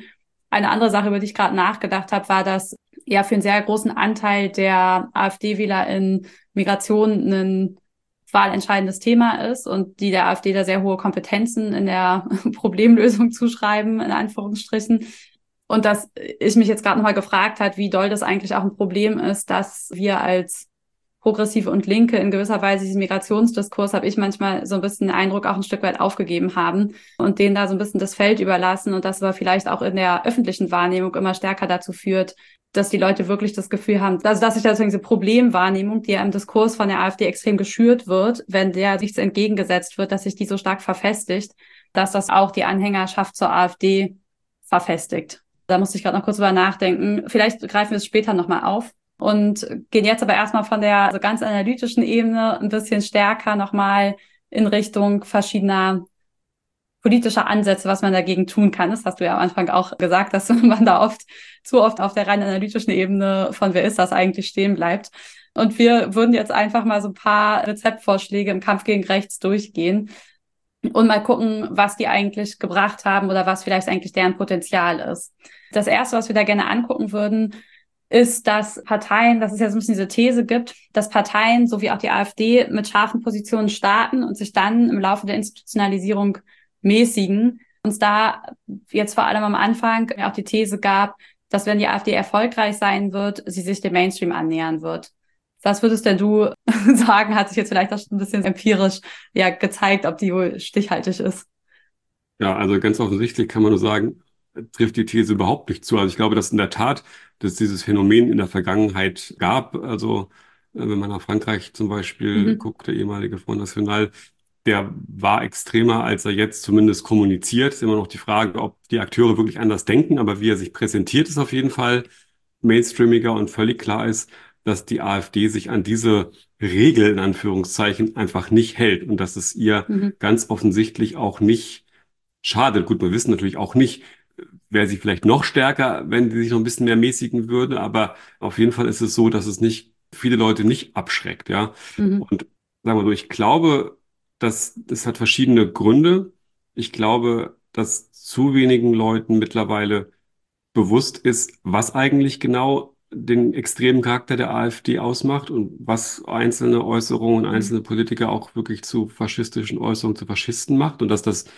B: Eine andere Sache, über die ich gerade nachgedacht habe, war, dass ja für einen sehr großen Anteil der AfD-Wähler in Migration ein wahlentscheidendes Thema ist und die der AfD da sehr hohe Kompetenzen in der Problemlösung zuschreiben, in Anführungsstrichen. Und dass ich mich jetzt gerade nochmal gefragt habe, wie doll das eigentlich auch ein Problem ist, dass wir als Progressive und Linke in gewisser Weise diesen Migrationsdiskurs, habe ich manchmal so ein bisschen den Eindruck, auch ein Stück weit aufgegeben haben und denen da so ein bisschen das Feld überlassen und das aber vielleicht auch in der öffentlichen Wahrnehmung immer stärker dazu führt, dass die Leute wirklich das Gefühl haben, also dass sich da diese Problemwahrnehmung, die ja im Diskurs von der AfD extrem geschürt wird, wenn der nichts entgegengesetzt wird, dass sich die so stark verfestigt, dass das auch die Anhängerschaft zur AfD verfestigt. Da musste ich gerade noch kurz drüber nachdenken. Vielleicht greifen wir es später nochmal auf. Und gehen jetzt aber erstmal von der also ganz analytischen Ebene ein bisschen stärker nochmal in Richtung verschiedener politischer Ansätze, was man dagegen tun kann. Das hast du ja am Anfang auch gesagt, dass man da oft, zu oft auf der rein analytischen Ebene von wer ist das eigentlich stehen bleibt. Und wir würden jetzt einfach mal so ein paar Rezeptvorschläge im Kampf gegen Rechts durchgehen und mal gucken, was die eigentlich gebracht haben oder was vielleicht eigentlich deren Potenzial ist. Das Erste, was wir da gerne angucken würden, ist, dass Parteien, dass es ja so ein bisschen diese These gibt, dass Parteien, so wie auch die AfD, mit scharfen Positionen starten und sich dann im Laufe der Institutionalisierung mäßigen. Und es da jetzt vor allem am Anfang auch die These gab, dass wenn die AfD erfolgreich sein wird, sie sich dem Mainstream annähern wird. Was würdest denn du sagen, hat sich jetzt vielleicht auch schon ein bisschen empirisch ja gezeigt, ob die wohl stichhaltig ist?
C: Ja, also ganz offensichtlich kann man nur sagen, trifft die These überhaupt nicht zu. Also ich glaube, dass in der Tat, dass dieses Phänomen in der Vergangenheit gab. Also äh, wenn man nach Frankreich zum Beispiel
B: Mhm.
C: guckt, der ehemalige Front National, der war extremer, als er jetzt zumindest kommuniziert. Ist immer noch die Frage, ob die Akteure wirklich anders denken, aber wie er sich präsentiert, ist auf jeden Fall mainstreamiger und völlig klar ist, dass die AfD sich an diese Regel in Anführungszeichen einfach nicht hält und dass es ihr
B: Mhm.
C: ganz offensichtlich auch nicht schadet. Gut, wir wissen natürlich auch nicht, wäre sie vielleicht noch stärker, wenn sie sich noch ein bisschen mehr mäßigen würde, aber auf jeden Fall ist es so, dass es nicht viele Leute nicht abschreckt, ja.
B: Mhm.
C: Und sagen wir so, ich glaube, dass das hat verschiedene Gründe. Ich glaube, dass zu wenigen Leuten mittlerweile bewusst ist, was eigentlich genau den extremen Charakter der AfD ausmacht und was einzelne Äußerungen und
B: Mhm.
C: einzelne Politiker auch wirklich zu faschistischen Äußerungen, zu Faschisten macht und dass das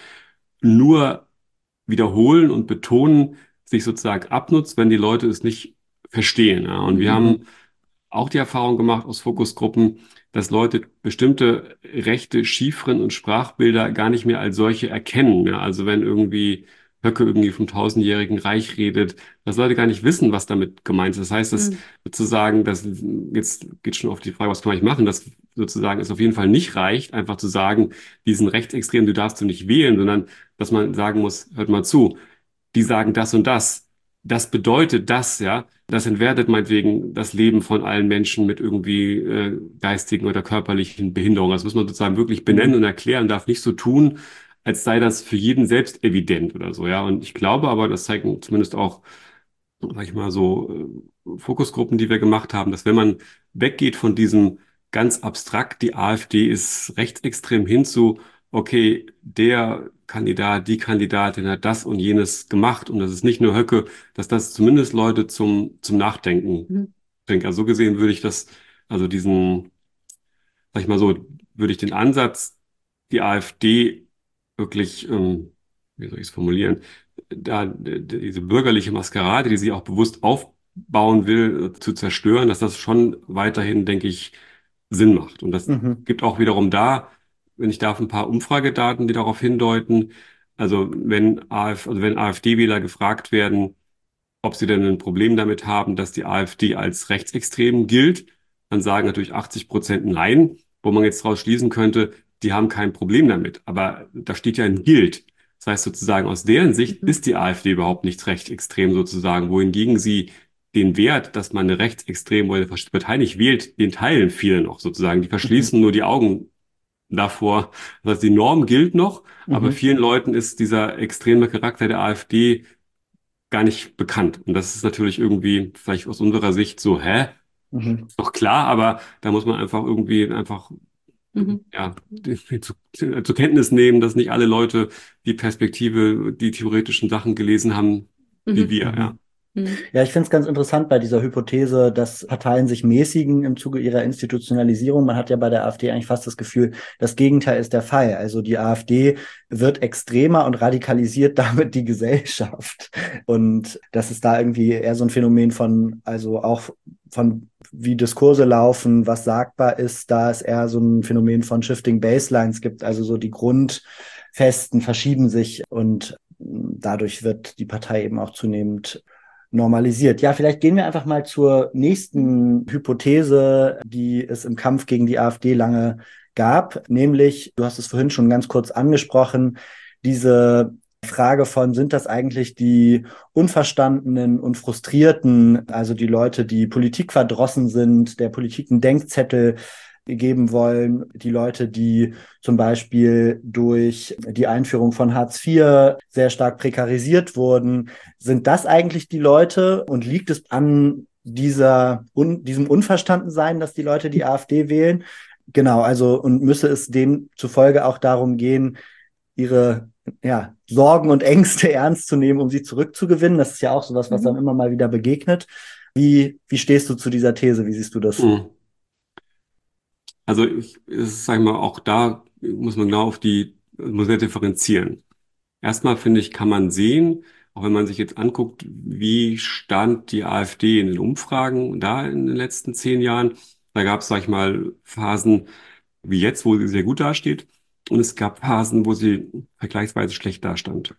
C: nur wiederholen und betonen sich sozusagen abnutzt, wenn die Leute es nicht verstehen. Ja. Und wir
A: Mhm.
C: haben auch die Erfahrung gemacht aus Fokusgruppen, dass Leute bestimmte rechte Chiffren und Sprachbilder gar nicht mehr als solche erkennen. Ja. Also wenn irgendwie Höcke irgendwie vom tausendjährigen Reich redet, dass Leute gar nicht wissen, was damit gemeint ist. Das heißt, dass
B: Mhm.
C: sozusagen, das jetzt geht schon auf die Frage, was kann ich machen, dass sozusagen es auf jeden Fall nicht reicht, einfach zu sagen, diesen Rechtsextremen, du darfst du nicht wählen, sondern dass man sagen muss, hört mal zu, die sagen das und das. Das bedeutet das, ja. Das entwertet meinetwegen das Leben von allen Menschen mit irgendwie äh, geistigen oder körperlichen Behinderungen. Das muss man sozusagen wirklich benennen
A: Mhm.
C: und erklären, darf nicht so tun, als sei das für jeden selbst evident oder so, ja. Und ich glaube aber, das zeigen zumindest auch, sag ich mal, so äh, Fokusgruppen, die wir gemacht haben, dass wenn man weggeht von diesem ganz abstrakt, die AfD ist rechtsextrem hin zu, okay, der Kandidat, die Kandidatin hat das und jenes gemacht und das ist nicht nur Höcke, dass das zumindest Leute zum, zum Nachdenken
B: Mhm.
C: bringt. Also so gesehen würde ich das, also diesen, sag ich mal so, würde ich den Ansatz, die AfD wirklich, ähm, wie soll ich es formulieren, da d- d- diese bürgerliche Maskerade, die sie auch bewusst aufbauen will, äh, zu zerstören, dass das schon weiterhin, denke ich, Sinn macht. Und das
A: Mhm.
C: gibt auch wiederum da, wenn ich darf, ein paar Umfragedaten, die darauf hindeuten. Also wenn AfD, also wenn AfD-Wähler gefragt werden, ob sie denn ein Problem damit haben, dass die AfD als rechtsextrem gilt, dann sagen natürlich achtzig Prozent Nein, wo man jetzt daraus schließen könnte, die haben kein Problem damit. Aber da steht ja ein gilt. Das heißt sozusagen, aus deren Sicht
B: Mhm.
C: ist die AfD überhaupt nicht rechtsextrem sozusagen, wohingegen sie den Wert, dass man eine rechtsextreme oder eine faschistische Partei nicht wählt, den teilen viele noch sozusagen. Die
A: Mhm.
C: verschließen nur die Augen davor. Das heißt, die Norm gilt noch, aber
A: Mhm.
C: vielen Leuten ist dieser extreme Charakter der AfD gar nicht bekannt. Und das ist natürlich irgendwie vielleicht aus unserer Sicht so, hä?
A: Mhm.
C: Ist doch klar, aber da muss man einfach irgendwie einfach
B: Mhm.
C: ja, zu, zur Kenntnis nehmen, dass nicht alle Leute die Perspektive, die theoretischen Sachen gelesen haben, wie wir,
A: Mhm.
C: ja.
A: Ja, ich finde es ganz interessant bei dieser Hypothese, dass Parteien sich mäßigen im Zuge ihrer Institutionalisierung. Man hat ja bei der AfD eigentlich fast das Gefühl, das Gegenteil ist der Fall. Also die AfD wird extremer und radikalisiert damit die Gesellschaft. Und das ist da irgendwie eher so ein Phänomen von, also auch von wie Diskurse laufen, was sagbar ist, da es eher so ein Phänomen von Shifting Baselines gibt. Also so die Grundfesten verschieben sich und dadurch wird die Partei eben auch zunehmend normalisiert. Ja, vielleicht gehen wir einfach mal zur nächsten Hypothese, die es im Kampf gegen die AfD lange gab, nämlich, du hast es vorhin schon ganz kurz angesprochen, diese Frage von, sind das eigentlich die Unverstandenen und Frustrierten, also die Leute, die Politik verdrossen sind, der Politik einen Denkzettel geben wollen, die Leute, die zum Beispiel durch die Einführung von Hartz vier sehr stark prekarisiert wurden. Sind das eigentlich die Leute und liegt es an dieser, un, diesem Unverstandensein, dass die Leute die AfD wählen? Genau, also und müsse es demzufolge auch darum gehen, ihre ja, Sorgen und Ängste ernst zu nehmen, um sie zurückzugewinnen. Das ist ja auch sowas, was
B: Mhm.
A: dann immer mal wieder begegnet. Wie, wie stehst du zu dieser These? Wie siehst du das?
C: Mhm. Also ich, es, sag ich mal, auch da muss man genau auf die, muss man differenzieren. Erstmal finde ich, kann man sehen, auch wenn man sich jetzt anguckt, wie stand die AfD in den Umfragen da in den letzten zehn Jahren. Da gab es, sag ich mal, Phasen wie jetzt, wo sie sehr gut dasteht. Und es gab Phasen, wo sie vergleichsweise schlecht dastand.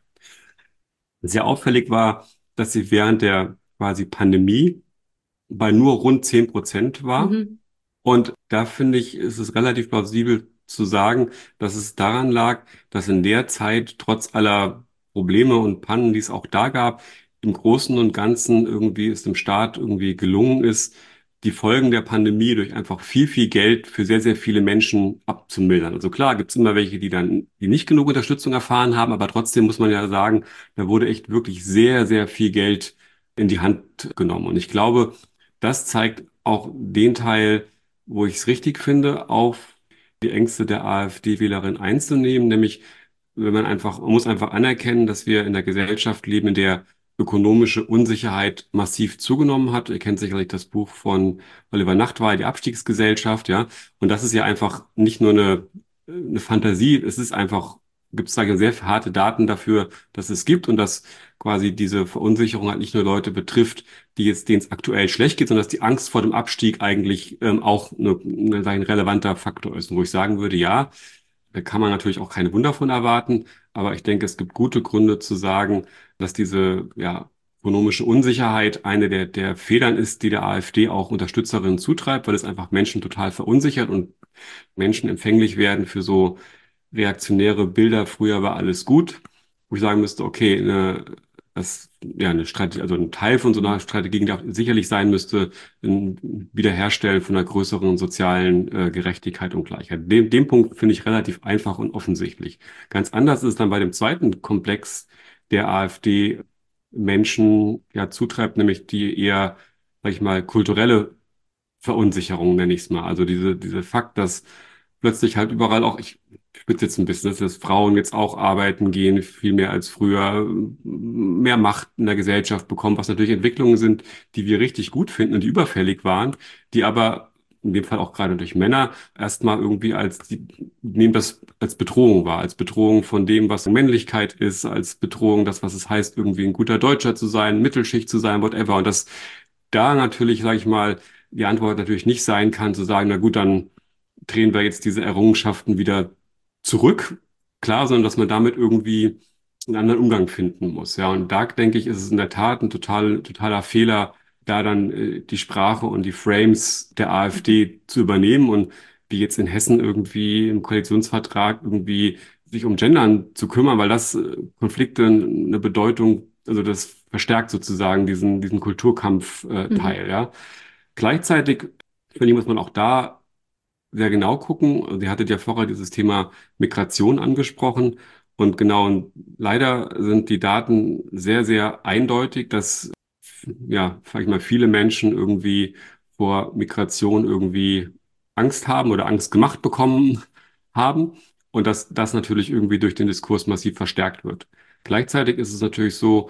C: Sehr auffällig war, dass sie während der quasi Pandemie bei nur rund zehn Prozent war.
B: Mhm.
C: Und da finde ich, ist es relativ plausibel zu sagen, dass es daran lag, dass in der Zeit trotz aller Probleme und Pannen, die es auch da gab, im Großen und Ganzen irgendwie es dem Staat irgendwie gelungen ist, die Folgen der Pandemie durch einfach viel, viel Geld für sehr, sehr viele Menschen abzumildern. Also klar, gibt es immer welche, die dann, die nicht genug Unterstützung erfahren haben, aber trotzdem muss man ja sagen, da wurde echt wirklich sehr, sehr viel Geld in die Hand genommen. Und ich glaube, das zeigt auch den Teil, wo ich es richtig finde, auf die Ängste der AfD-Wählerin einzunehmen, nämlich wenn man einfach, man muss einfach anerkennen, dass wir in der Gesellschaft leben, in der ökonomische Unsicherheit massiv zugenommen hat. Ihr kennt sicherlich das Buch von Oliver Nachtwey, die Abstiegsgesellschaft, ja. Und das ist ja einfach nicht nur eine, eine Fantasie, es ist einfach, gibt es da sehr harte Daten dafür, dass es gibt und dass quasi diese Verunsicherung halt nicht nur Leute betrifft, die jetzt, denen es aktuell schlecht geht, sondern dass die Angst vor dem Abstieg eigentlich ähm, auch eine, eine, ein relevanter Faktor ist. Und wo ich sagen würde, ja, da kann man natürlich auch keine Wunder von erwarten, aber ich denke, es gibt gute Gründe zu sagen, dass diese ja, ökonomische Unsicherheit eine der, der Federn ist, die der AfD auch Unterstützerinnen zutreibt, weil es einfach Menschen total verunsichert und Menschen empfänglich werden für so reaktionäre Bilder. Früher war alles gut, wo ich sagen müsste, okay, eine, das, ja, eine Strategie, also ein Teil von so einer Strategie, die auch sicherlich sein müsste, ein Wiederherstellen von einer größeren sozialen äh, Gerechtigkeit und Gleichheit. Den, den Punkt finde ich relativ einfach und offensichtlich. Ganz anders ist es dann bei dem zweiten Komplex der AfD Menschen ja zutreibt, nämlich die eher, sag ich mal, kulturelle Verunsicherung, nenne ich es mal. Also diese, diese Fakt, dass plötzlich halt überall auch, ich spitze jetzt ein bisschen, dass Frauen jetzt auch arbeiten gehen, viel mehr als früher, mehr Macht in der Gesellschaft bekommen, was natürlich Entwicklungen sind, die wir richtig gut finden und die überfällig waren, die aber in dem Fall auch gerade durch Männer erstmal irgendwie als, die nehmen das als Bedrohung wahr, als Bedrohung von dem, was Männlichkeit ist, als Bedrohung, das, was es heißt, irgendwie ein guter Deutscher zu sein, Mittelschicht zu sein, whatever. Und das da natürlich, sage ich mal, die Antwort natürlich nicht sein kann, zu sagen, na gut, dann drehen wir jetzt diese Errungenschaften wieder zurück. Klar, sondern dass man damit irgendwie einen anderen Umgang finden muss. Ja, und da denke ich, ist es in der Tat ein total, totaler Fehler, da dann äh, die Sprache und die Frames der AfD zu übernehmen und wie jetzt in Hessen irgendwie im Koalitionsvertrag irgendwie sich um Gendern zu kümmern, weil das äh, Konflikte eine Bedeutung, also das verstärkt sozusagen diesen, diesen Kulturkampf-Teil, äh,
B: Mhm.
C: Teil, ja. Gleichzeitig, finde ich, muss man auch da sehr genau gucken. Also ihr hattet ja vorher dieses Thema Migration angesprochen. Und genau, und leider sind die Daten sehr, sehr eindeutig, dass, ja, sag ich mal, viele Menschen irgendwie vor Migration irgendwie Angst haben oder Angst gemacht bekommen haben. Und dass das natürlich irgendwie durch den Diskurs massiv verstärkt wird. Gleichzeitig ist es natürlich so,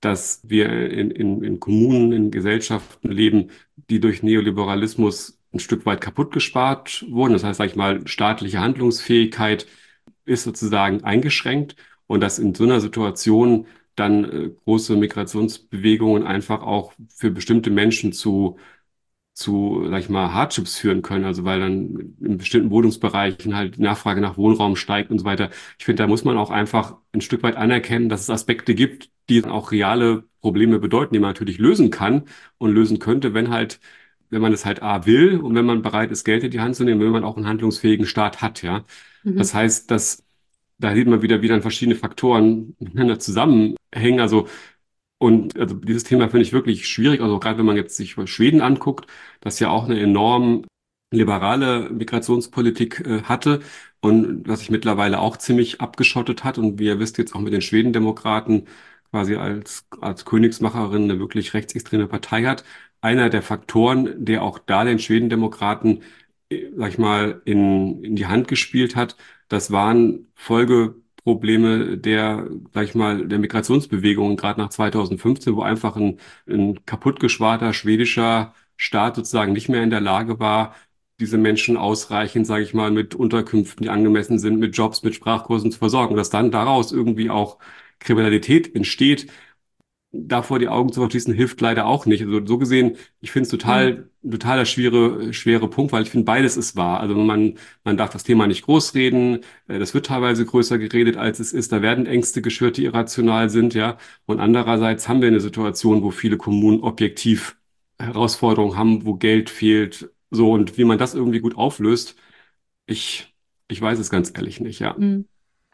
C: dass wir in, in, in Kommunen, in Gesellschaften leben, die durch Neoliberalismus ein Stück weit kaputt gespart wurden. Das heißt, sag ich mal, staatliche Handlungsfähigkeit ist sozusagen eingeschränkt und dass in so einer Situation dann äh, große Migrationsbewegungen einfach auch für bestimmte Menschen zu zu, sag ich mal, Hardships führen können, also weil dann in bestimmten Wohnungsbereichen halt die Nachfrage nach Wohnraum steigt und so weiter. Ich finde, da muss man auch einfach ein Stück weit anerkennen, dass es Aspekte gibt, die dann auch reale Probleme bedeuten, die man natürlich lösen kann und lösen könnte, wenn halt, wenn man es halt A will und wenn man bereit ist, Geld in die Hand zu nehmen, wenn man auch einen handlungsfähigen Staat hat, ja. Das
B: Mhm.
C: heißt, dass da sieht man wieder, wie dann verschiedene Faktoren miteinander zusammenhängen. Also und also dieses Thema finde ich wirklich schwierig, also gerade wenn man jetzt sich Schweden anguckt, das ja auch eine enorm liberale Migrationspolitik äh, hatte und was sich mittlerweile auch ziemlich abgeschottet hat und wie ihr wisst jetzt auch mit den Schwedendemokraten quasi als, als Königsmacherin eine wirklich rechtsextreme Partei hat. Einer der Faktoren, der auch da den Schwedendemokraten, äh, sag ich mal, in, in die Hand gespielt hat, das waren Folgeprobleme der, sag ich mal, der Migrationsbewegungen, gerade nach zweitausendfünfzehn, wo einfach ein, ein kaputtgesparter schwedischer Staat sozusagen nicht mehr in der Lage war, diese Menschen ausreichend, sage ich mal, mit Unterkünften, die angemessen sind, mit Jobs, mit Sprachkursen zu versorgen. Und dass dann daraus irgendwie auch Kriminalität entsteht, davor die Augen zu verschließen, hilft leider auch nicht. Also so gesehen, ich finde es
B: Mhm.
C: total, totaler schwere, schwere Punkt, weil ich finde, beides ist wahr. Also man, man darf das Thema nicht großreden. äh, Das wird teilweise größer geredet, als es ist. Da werden Ängste geschürt, die irrational sind, ja. Und andererseits haben wir eine Situation, wo viele Kommunen objektiv Herausforderungen haben, wo Geld fehlt. So, und wie man das irgendwie gut auflöst, ich, ich weiß es ganz ehrlich nicht, ja.
B: Mhm.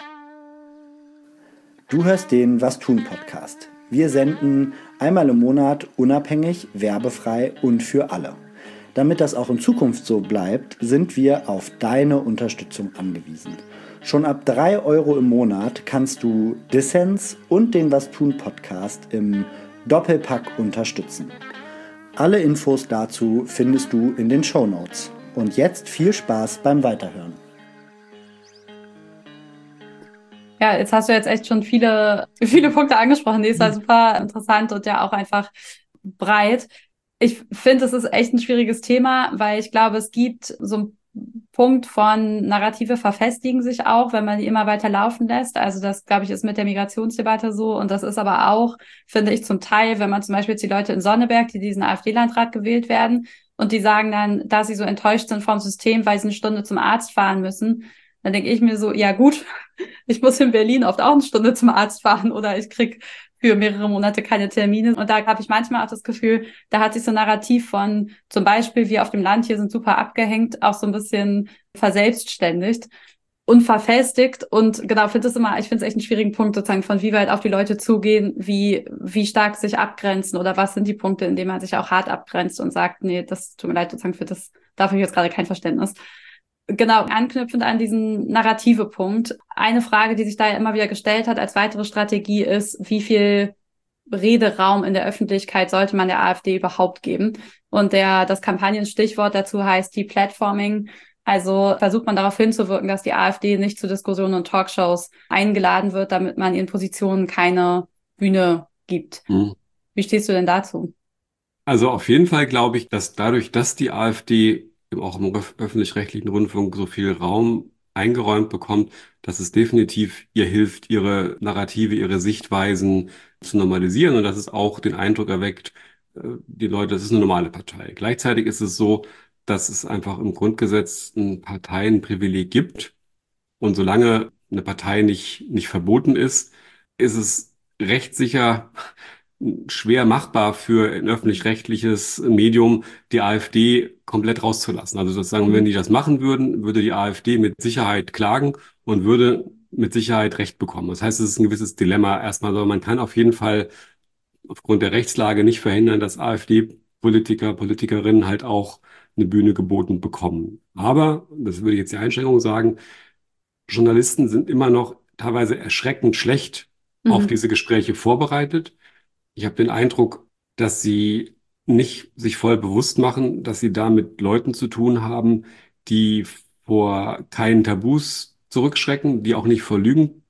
A: Du hörst den Was tun Podcast. Wir senden einmal im Monat unabhängig, werbefrei und für alle. Damit das auch in Zukunft so bleibt, sind wir auf deine Unterstützung angewiesen. Schon ab drei Euro im Monat kannst du Dissens und den Was tun Podcast im Doppelpack unterstützen. Alle Infos dazu findest du in den Shownotes. Und jetzt viel Spaß beim Weiterhören.
B: Ja, jetzt hast du jetzt echt schon viele, viele Punkte angesprochen. Die ist ja super interessant und ja auch einfach breit. Ich finde, es ist echt ein schwieriges Thema, weil ich glaube, es gibt so einen Punkt von Narrative verfestigen sich auch, wenn man die immer weiter laufen lässt. Also das, glaube ich, ist mit der Migrationsdebatte so. Und das ist aber auch, finde ich, zum Teil, wenn man zum Beispiel jetzt die Leute in Sonneberg, die diesen AfD-Landrat gewählt werden, und die sagen dann, dass sie so enttäuscht sind vom System, weil sie eine Stunde zum Arzt fahren müssen. Dann denke ich mir so, ja gut, ich muss in Berlin oft auch eine Stunde zum Arzt fahren oder ich krieg für mehrere Monate keine Termine. Und da habe ich manchmal auch das Gefühl, da hat sich so ein Narrativ von zum Beispiel, wir auf dem Land hier sind super abgehängt, auch so ein bisschen verselbstständigt und verfestigt. Und genau, finde es immer, ich finde es echt einen schwierigen Punkt sozusagen, von wie weit auf die Leute zugehen, wie, wie stark sich abgrenzen oder was sind die Punkte, in denen man sich auch hart abgrenzt und sagt, nee, das tut mir leid, sozusagen für das, dafür habe ich jetzt gerade kein Verständnis. Genau, anknüpfend an diesen narrative Punkt. Eine Frage, die sich da ja immer wieder gestellt hat als weitere Strategie ist, wie viel Rederaum in der Öffentlichkeit sollte man der AfD überhaupt geben? Und der, das Kampagnenstichwort dazu heißt Deplatforming. Also versucht man darauf hinzuwirken, dass die AfD nicht zu Diskussionen und Talkshows eingeladen wird, damit man ihren Positionen keine Bühne gibt.
C: Hm.
B: Wie stehst du denn dazu?
C: Also auf jeden Fall glaube ich, dass dadurch, dass die AfD eben auch im öf- öffentlich-rechtlichen Rundfunk so viel Raum eingeräumt bekommt, dass es definitiv ihr hilft, ihre Narrative, ihre Sichtweisen zu normalisieren und dass es auch den Eindruck erweckt, äh, die Leute, das ist eine normale Partei. Gleichzeitig ist es so, dass es einfach im Grundgesetz ein Parteienprivileg gibt und solange eine Partei nicht, nicht verboten ist, ist es rechtssicher schwer machbar für ein öffentlich-rechtliches Medium, die AfD komplett rauszulassen. Also sozusagen, wenn die das machen würden, würde die AfD mit Sicherheit klagen und würde mit Sicherheit Recht bekommen. Das heißt, es ist ein gewisses Dilemma erstmal, aber man kann auf jeden Fall aufgrund der Rechtslage nicht verhindern, dass AfD-Politiker, Politikerinnen halt auch eine Bühne geboten bekommen. Aber, das würde ich jetzt die Einschränkung sagen, Journalisten sind immer noch teilweise erschreckend schlecht auf
B: Mhm.
C: diese Gespräche vorbereitet. Ich habe den Eindruck, dass sie nicht sich voll bewusst machen, dass sie da mit Leuten zu tun haben, die vor keinen Tabus zurückschrecken, die auch nicht vor Lügen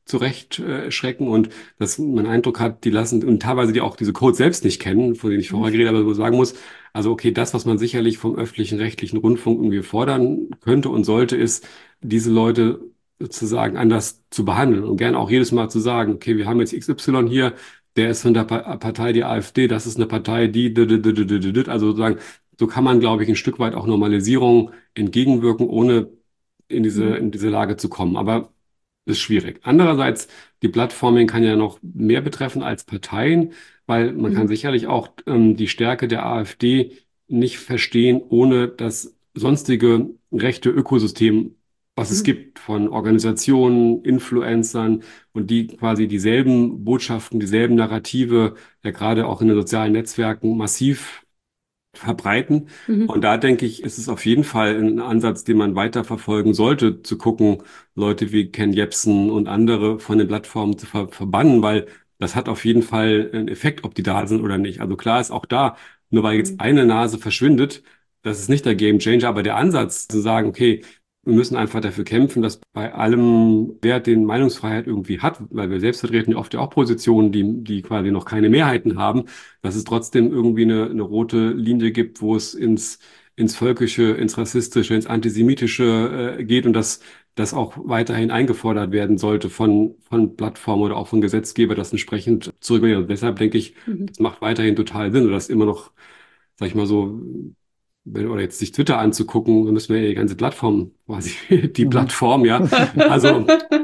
C: zurecht äh, schrecken und dass man Eindruck hat, die lassen und teilweise die auch diese Codes selbst nicht kennen, von denen ich vorher geredet habe, aber wo sagen muss, also okay, das, was man sicherlich vom öffentlichen rechtlichen Rundfunk irgendwie fordern könnte und sollte, ist, diese Leute sozusagen anders zu behandeln und gern auch jedes Mal zu sagen, okay, wir haben jetzt X Y hier, der ist von der Pa- Partei die AfD, das ist eine Partei, die, d- d- d- d- d- d- also sozusagen, so kann man, glaube ich, ein Stück weit auch Normalisierung entgegenwirken, ohne in diese,
B: Mhm.
C: in diese Lage zu kommen. Aber ist schwierig. Andererseits, die Plattforming kann ja noch mehr betreffen als Parteien, weil man kann
B: Mhm.
C: sicherlich auch ähm, die Stärke der AfD nicht verstehen, ohne das sonstige rechte Ökosystem, was es
B: Mhm.
C: gibt von Organisationen, Influencern und die quasi dieselben Botschaften, dieselben Narrative, ja gerade auch in den sozialen Netzwerken massiv verbreiten.
B: Mhm.
C: Und da denke ich, ist es auf jeden Fall ein Ansatz, den man weiter verfolgen sollte, zu gucken, Leute wie Ken Jebsen und andere von den Plattformen zu ver verbannen, weil das hat auf jeden Fall einen Effekt, ob die da sind oder nicht. Also klar ist auch da, nur weil jetzt
B: Mhm.
C: eine Nase verschwindet, das ist nicht der Game Changer, aber der Ansatz zu sagen, okay, wir müssen einfach dafür kämpfen, dass bei allem Wert, den Meinungsfreiheit irgendwie hat, weil wir selbst vertreten ja oft ja auch Positionen, die, die quasi noch keine Mehrheiten haben, dass es trotzdem irgendwie eine, eine rote Linie gibt, wo es ins, ins Völkische, ins Rassistische, ins Antisemitische äh, geht und dass das auch weiterhin eingefordert werden sollte von, von Plattformen oder auch von Gesetzgeber, das entsprechend zurücknehmen. Und deshalb denke ich,
B: Mhm.
C: das macht weiterhin total Sinn, oder das immer noch, sag ich mal so, wenn- oder jetzt sich Twitter anzugucken, dann müssen wir ja die ganze Plattform, quasi die
A: Mhm.
C: Plattform, ja. Also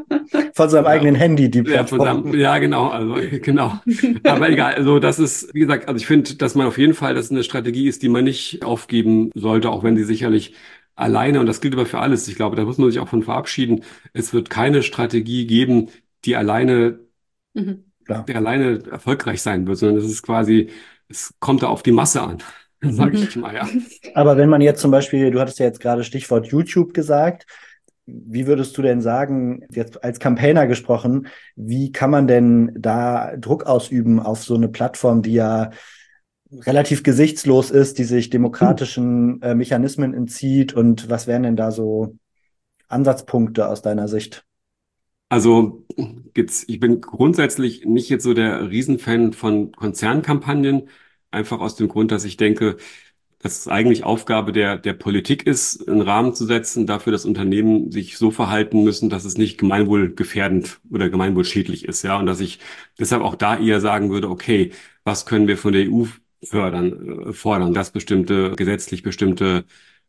A: Von seinem
C: ja,
A: eigenen Handy, die
C: ja, von seinem,
A: Plattform.
C: ja, genau, also genau. Aber egal, also das ist, wie gesagt, also ich finde, dass man auf jeden Fall, dass es eine Strategie ist, die man nicht aufgeben sollte, auch wenn sie sicherlich alleine, und das gilt aber für alles, ich glaube, da muss man sich auch von verabschieden, es wird keine Strategie geben, die alleine,
B: Mhm.
A: Klar.
C: die alleine erfolgreich sein wird, sondern es ist quasi, es kommt da auf die Masse an, sage
B: Mhm.
C: ich mal, ja.
A: Aber wenn man jetzt zum Beispiel, du hattest ja jetzt gerade Stichwort YouTube gesagt, wie würdest du denn sagen, jetzt als Campaigner gesprochen, wie kann man denn da Druck ausüben auf so eine Plattform, die ja relativ gesichtslos ist, die sich demokratischen äh, Mechanismen entzieht, und was wären denn da so Ansatzpunkte aus deiner Sicht?
C: Also jetzt, ich bin grundsätzlich nicht jetzt so der Riesenfan von Konzernkampagnen, einfach aus dem Grund, dass ich denke, dass es eigentlich Aufgabe der, der Politik ist, einen Rahmen zu setzen, dafür, dass Unternehmen sich so verhalten müssen, dass es nicht gemeinwohlgefährdend oder gemeinwohlschädlich ist, ja, und dass ich deshalb auch da eher sagen würde, okay, was können wir von der E U fördern, äh, fordern, dass bestimmte, gesetzlich bestimmte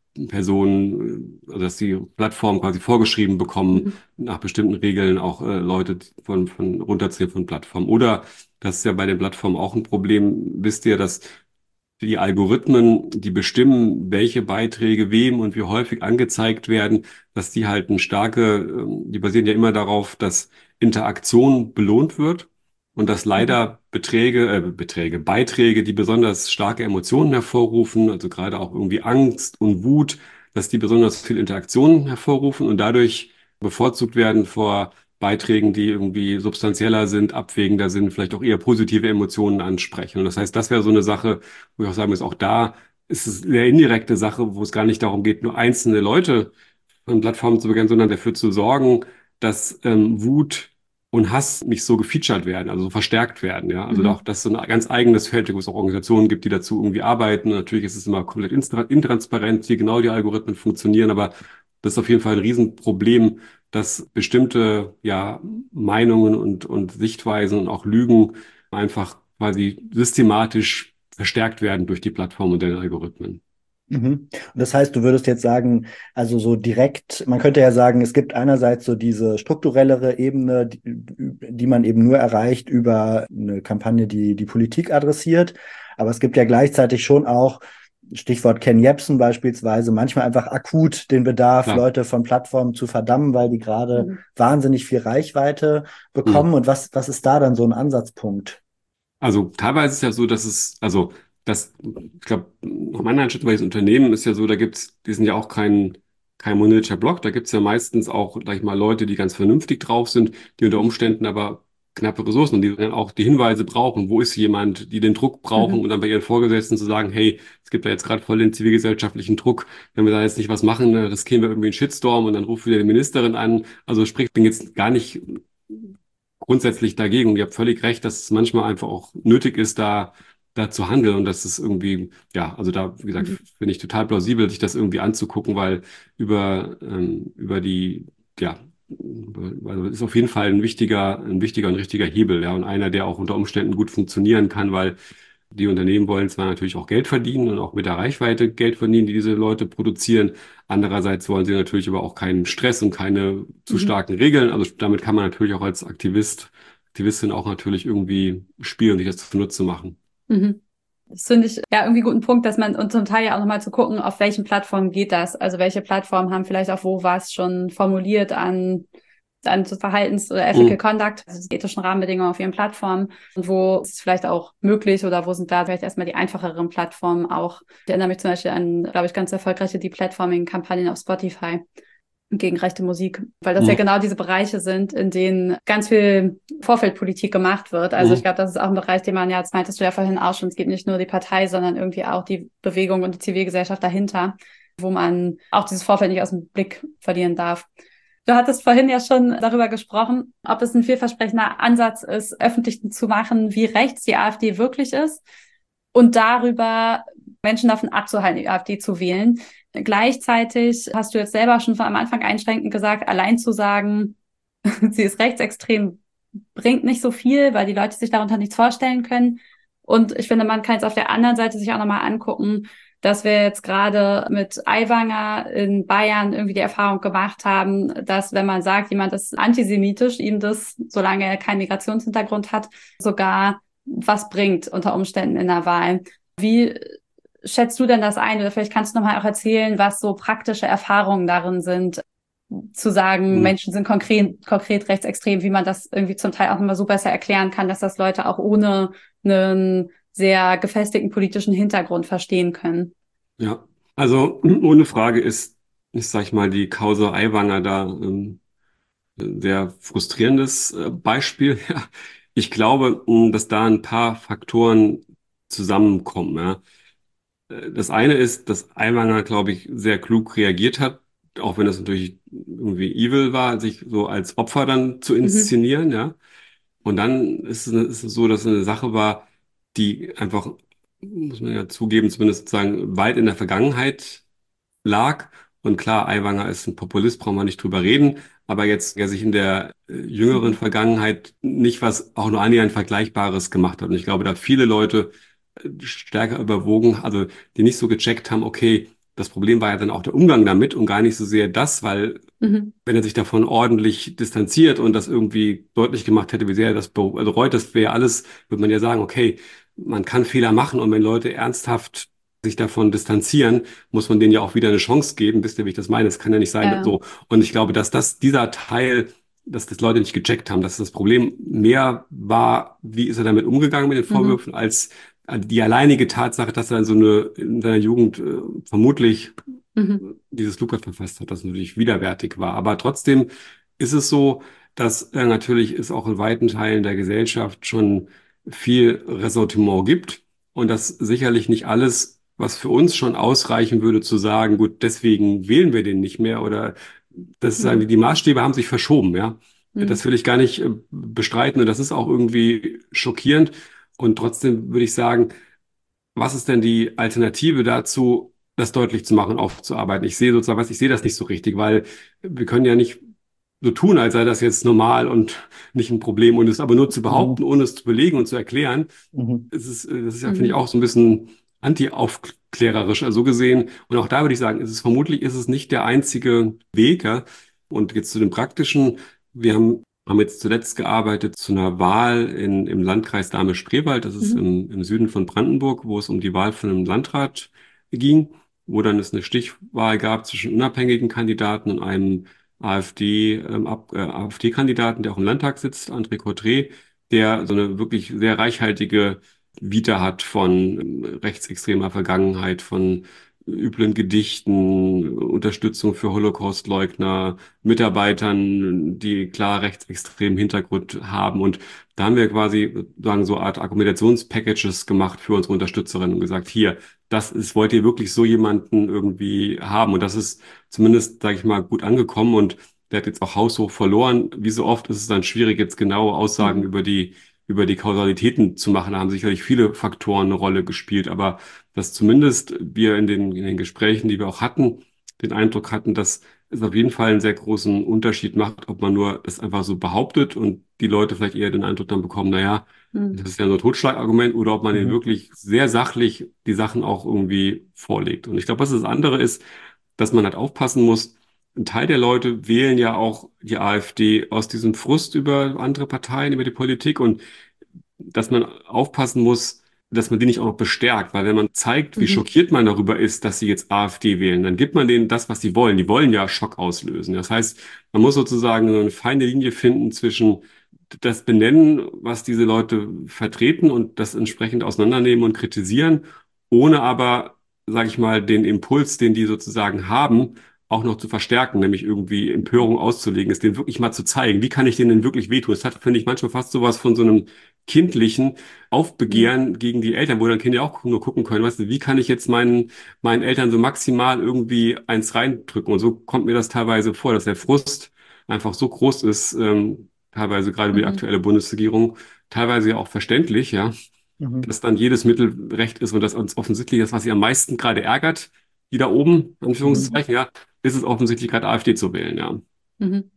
C: Personen, also dass die Plattformen quasi vorgeschrieben bekommen,
B: Mhm.
C: nach bestimmten Regeln auch äh, Leute von, von runterziehen von Plattformen. Oder, das ist ja bei den Plattformen auch ein Problem, wisst ihr, dass die Algorithmen, die bestimmen, welche Beiträge wem und wie häufig angezeigt werden, dass die halt eine starke, ähm, die basieren ja immer darauf, dass Interaktion belohnt wird und dass
B: Mhm.
C: leider Beträge, äh, Beträge, Beiträge, die besonders starke Emotionen hervorrufen, also gerade auch irgendwie Angst und Wut, dass die besonders viel Interaktion hervorrufen und dadurch bevorzugt werden vor Beiträgen, die irgendwie substanzieller sind, abwägender sind, vielleicht auch eher positive Emotionen ansprechen. Und das heißt, das wäre so eine Sache, wo ich auch sagen muss, auch da ist es eine indirekte Sache, wo es gar nicht darum geht, nur einzelne Leute von Plattformen zu begrenzen, sondern dafür zu sorgen, dass ähm, Wut und Hass nicht so gefeatured werden, also so verstärkt werden. Ja, also auch
B: Mhm.
C: das ist so ein ganz eigenes Feld, wo es auch Organisationen gibt, die dazu irgendwie arbeiten. Und natürlich ist es immer komplett instra- intransparent, wie genau die Algorithmen funktionieren, aber das ist auf jeden Fall ein Riesenproblem, dass bestimmte ja Meinungen und und Sichtweisen und auch Lügen einfach quasi systematisch verstärkt werden durch die Plattform und den Algorithmen.
A: Mhm. Und das heißt, du würdest jetzt sagen, also so direkt, man könnte ja sagen, es gibt einerseits so diese strukturellere Ebene, die, die man eben nur erreicht über eine Kampagne, die die Politik adressiert. Aber es gibt ja gleichzeitig schon auch, Stichwort Ken Jebsen beispielsweise, manchmal einfach akut den Bedarf,
C: Klar.
A: Leute von Plattformen zu verdammen, weil die gerade
B: Mhm.
A: wahnsinnig viel Reichweite
C: Hm.
A: bekommen. Und was, was ist da dann so ein Ansatzpunkt?
C: Also teilweise ist es ja so, dass es, also das, ich glaube, nach meiner Einschätzung bei diesen Unternehmen ist ja so, da gibt's, die sind ja auch kein, kein monolitischer Block, da gibt's ja meistens auch, sag ich mal, Leute, die ganz vernünftig drauf sind, die unter Umständen aber knappe Ressourcen und die dann auch die Hinweise brauchen, wo ist jemand, die den Druck brauchen
B: Mhm.
C: und dann bei ihren Vorgesetzten zu sagen, hey, es gibt da jetzt gerade voll den zivilgesellschaftlichen Druck, wenn wir da jetzt nicht was machen, ne, riskieren wir irgendwie einen Shitstorm und dann ruft wieder die Ministerin an. Also sprich, ich bin jetzt gar nicht grundsätzlich dagegen. Und ihr habt völlig recht, dass es manchmal einfach auch nötig ist, da, da zu handeln. Und das ist irgendwie, ja, also da, wie gesagt,
B: Mhm.
C: finde ich total plausibel, sich das irgendwie anzugucken, weil über, ähm, über die, ja, also ist auf jeden Fall ein wichtiger, ein wichtiger und richtiger Hebel, ja, und einer, der auch unter Umständen gut funktionieren kann, weil die Unternehmen wollen zwar natürlich auch Geld verdienen und auch mit der Reichweite Geld verdienen, die diese Leute produzieren. Andererseits wollen sie natürlich aber auch keinen Stress und keine zu
B: Mhm.
C: starken Regeln. Also damit kann man natürlich auch als Aktivist, Aktivistin auch natürlich irgendwie spielen, sich das zunutze machen.
B: Mhm. Das finde ich ja irgendwie guten Punkt, dass man und zum Teil ja auch nochmal zu gucken, auf welchen Plattformen geht das. Also welche Plattformen haben vielleicht auch wo was schon formuliert an, an so Verhaltens- oder Ethical
C: Mhm.
B: Conduct, also die ethischen Rahmenbedingungen auf ihren Plattformen. Und wo ist es vielleicht auch möglich oder wo sind da vielleicht erstmal die einfacheren Plattformen auch. Ich erinnere mich zum Beispiel an, glaube ich, ganz erfolgreiche Deplatforming-Kampagnen auf Spotify gegen rechte Musik, weil das ja
C: Mhm.
B: genau diese Bereiche sind, in denen ganz viel Vorfeldpolitik gemacht wird. Also ich
C: Mhm.
B: glaube, das ist auch ein Bereich, den man ja, das meintest du ja vorhin auch schon, es gibt nicht nur die Partei, sondern irgendwie auch die Bewegung und die Zivilgesellschaft dahinter, wo man auch dieses Vorfeld nicht aus dem Blick verlieren darf. Du hattest vorhin ja schon darüber gesprochen, ob es ein vielversprechender Ansatz ist, öffentlich zu machen, wie rechts die AfD wirklich ist und darüber Menschen davon abzuhalten, die AfD zu wählen. Gleichzeitig hast du jetzt selber schon von am Anfang einschränkend gesagt, allein zu sagen, sie ist rechtsextrem, bringt nicht so viel, weil die Leute sich darunter nichts vorstellen können. Und ich finde, man kann jetzt auf der anderen Seite sich auch nochmal angucken, dass wir jetzt gerade mit Aiwanger in Bayern irgendwie die Erfahrung gemacht haben, dass wenn man sagt, jemand ist antisemitisch, ihm das, solange er keinen Migrationshintergrund hat, sogar was bringt unter Umständen in der Wahl. Wie schätzt du denn das ein? Oder vielleicht kannst du nochmal auch erzählen, was so praktische Erfahrungen darin sind, zu sagen,
C: Mhm.
B: Menschen sind konkret, konkret rechtsextrem, wie man das irgendwie zum Teil auch immer so besser erklären kann, dass das Leute auch ohne einen sehr gefestigten politischen Hintergrund verstehen können.
C: Ja, also ohne Frage ist, ist, sag ich mal, die Causa Aiwanger da ähm, ein sehr frustrierendes äh, Beispiel. Ja. Ich glaube, mh, dass da ein paar Faktoren zusammenkommen. Ja. Äh, Das eine ist, dass Aiwanger, glaube ich, sehr klug reagiert hat, auch wenn das natürlich irgendwie evil war, sich so als Opfer dann zu
B: Mhm.
C: inszenieren, ja. Und dann ist es, ist es so, dass es eine Sache war, die einfach, muss man ja zugeben, zumindest sozusagen weit in der Vergangenheit lag. Und klar, Aiwanger ist ein Populist, brauchen wir nicht drüber reden. Aber jetzt, der sich in der äh, jüngeren
B: Mhm.
C: Vergangenheit nicht was auch nur annähernd Vergleichbares gemacht hat. Und ich glaube, da viele Leute äh, stärker überwogen, also die nicht so gecheckt haben, okay, das Problem war ja dann auch der Umgang damit und gar nicht so sehr das, weil
B: Mhm.
C: wenn er sich davon ordentlich distanziert und das irgendwie deutlich gemacht hätte, wie sehr er das bereut, das wäre alles, würde man ja sagen, okay, man kann Fehler machen und wenn Leute ernsthaft sich davon distanzieren, muss man denen ja auch wieder eine Chance geben. Wisst ihr, wie ich das meine? Es kann ja nicht sein,
B: Ja.
C: so. Und ich glaube, dass das, dieser Teil, dass das Leute nicht gecheckt haben, dass das Problem mehr war, wie ist er damit umgegangen mit den
B: Mhm.
C: Vorwürfen, als die alleinige Tatsache, dass er so eine, in seiner Jugend äh, vermutlich
B: Mhm.
C: dieses Lukas verfasst hat, das natürlich widerwärtig war. Aber trotzdem ist es so, dass äh, natürlich es auch in weiten Teilen der Gesellschaft schon viel Ressentiment gibt und dass sicherlich nicht alles, was für uns schon ausreichen würde, zu sagen, gut, deswegen wählen wir den nicht mehr oder das sagen wir,
B: Mhm.
C: die Maßstäbe haben sich verschoben, ja. Das
B: Mhm.
C: will ich gar nicht äh, bestreiten und das ist auch irgendwie schockierend. Und trotzdem würde ich sagen, was ist denn die Alternative dazu, das deutlich zu machen, aufzuarbeiten? Ich sehe sozusagen, was, ich sehe das nicht so richtig, weil wir können ja nicht so tun, als sei das jetzt normal und nicht ein Problem und es aber nur zu behaupten,
A: Mhm.
C: ohne es zu belegen und zu erklären,
A: Mhm.
C: ist es, äh, das ist ja, finde ich,
B: Mhm.
C: auch so ein bisschen anti-aufklärerisch, also so gesehen. Und auch da würde ich sagen, ist es vermutlich ist es nicht der einzige Weg, ja. Und jetzt zu dem Praktischen. Wir haben haben jetzt zuletzt gearbeitet zu einer Wahl in, im Landkreis Dahme-Spreewald, das ist
B: Mhm.
C: im, im Süden von Brandenburg, wo es um die Wahl von einem Landrat ging, wo dann es eine Stichwahl gab zwischen unabhängigen Kandidaten und einem AfD, ähm, Ab- äh, AfD-Kandidaten, der auch im Landtag sitzt, André Cotret, der so eine wirklich sehr reichhaltige Vita hat von ähm, rechtsextremer Vergangenheit, von üblen Gedichten, Unterstützung für Holocaustleugner, Mitarbeitern, die klar rechtsextremen Hintergrund haben. Und da haben wir quasi sagen so eine Art Argumentationspackages gemacht für unsere Unterstützerinnen und gesagt, hier, das ist, wollt ihr wirklich so jemanden irgendwie haben? Und das ist zumindest, sage ich mal, gut angekommen. Und der hat jetzt auch haushoch verloren. Wie so oft ist es dann schwierig, jetzt genaue Aussagen
B: Mhm.
C: über die, über die Kausalitäten zu machen. Da haben sicherlich viele Faktoren eine Rolle gespielt, aber dass zumindest wir in den, in den Gesprächen, die wir auch hatten, den Eindruck hatten, dass es auf jeden Fall einen sehr großen Unterschied macht, ob man nur das einfach so behauptet und die Leute vielleicht eher den Eindruck dann bekommen, naja,
B: Mhm.
C: das ist ja nur ein Totschlagargument, oder ob man den
A: Mhm.
C: wirklich sehr sachlich die Sachen auch irgendwie vorlegt. Und ich glaube, was das andere ist, dass man halt aufpassen muss. Ein Teil der Leute wählen ja auch die AfD aus diesem Frust über andere Parteien, über die Politik, und dass man aufpassen muss, dass man die nicht auch noch bestärkt, weil wenn man zeigt, wie
B: Mhm.
C: schockiert man darüber ist, dass sie jetzt AfD wählen, dann gibt man denen das, was sie wollen. Die wollen ja Schock auslösen. Das heißt, man muss sozusagen so eine feine Linie finden zwischen das Benennen, was diese Leute vertreten, und das entsprechend auseinandernehmen und kritisieren, ohne aber, sage ich mal, den Impuls, den die sozusagen haben, auch noch zu verstärken, nämlich irgendwie Empörung auszulegen, es denen wirklich mal zu zeigen, wie kann ich denen denn wirklich wehtun. Es hat, finde ich, manchmal fast sowas von so einem kindlichen
B: Mhm.
C: Aufbegehren gegen die Eltern, wo dann Kinder auch nur gucken können, weißt du, wie kann ich jetzt meinen, meinen Eltern so maximal irgendwie eins reindrücken? Und so kommt mir das teilweise vor, dass der Frust einfach so groß ist, ähm, teilweise gerade über die
B: Mhm.
C: aktuelle Bundesregierung, teilweise ja auch verständlich, ja,
A: Mhm.
C: dass dann jedes Mittel recht ist, und das uns offensichtlich das, was sie am meisten gerade ärgert, die da oben,
A: Mhm.
C: Anführungszeichen, ja, ist es offensichtlich gerade AfD zu wählen, ja.
B: Mhm.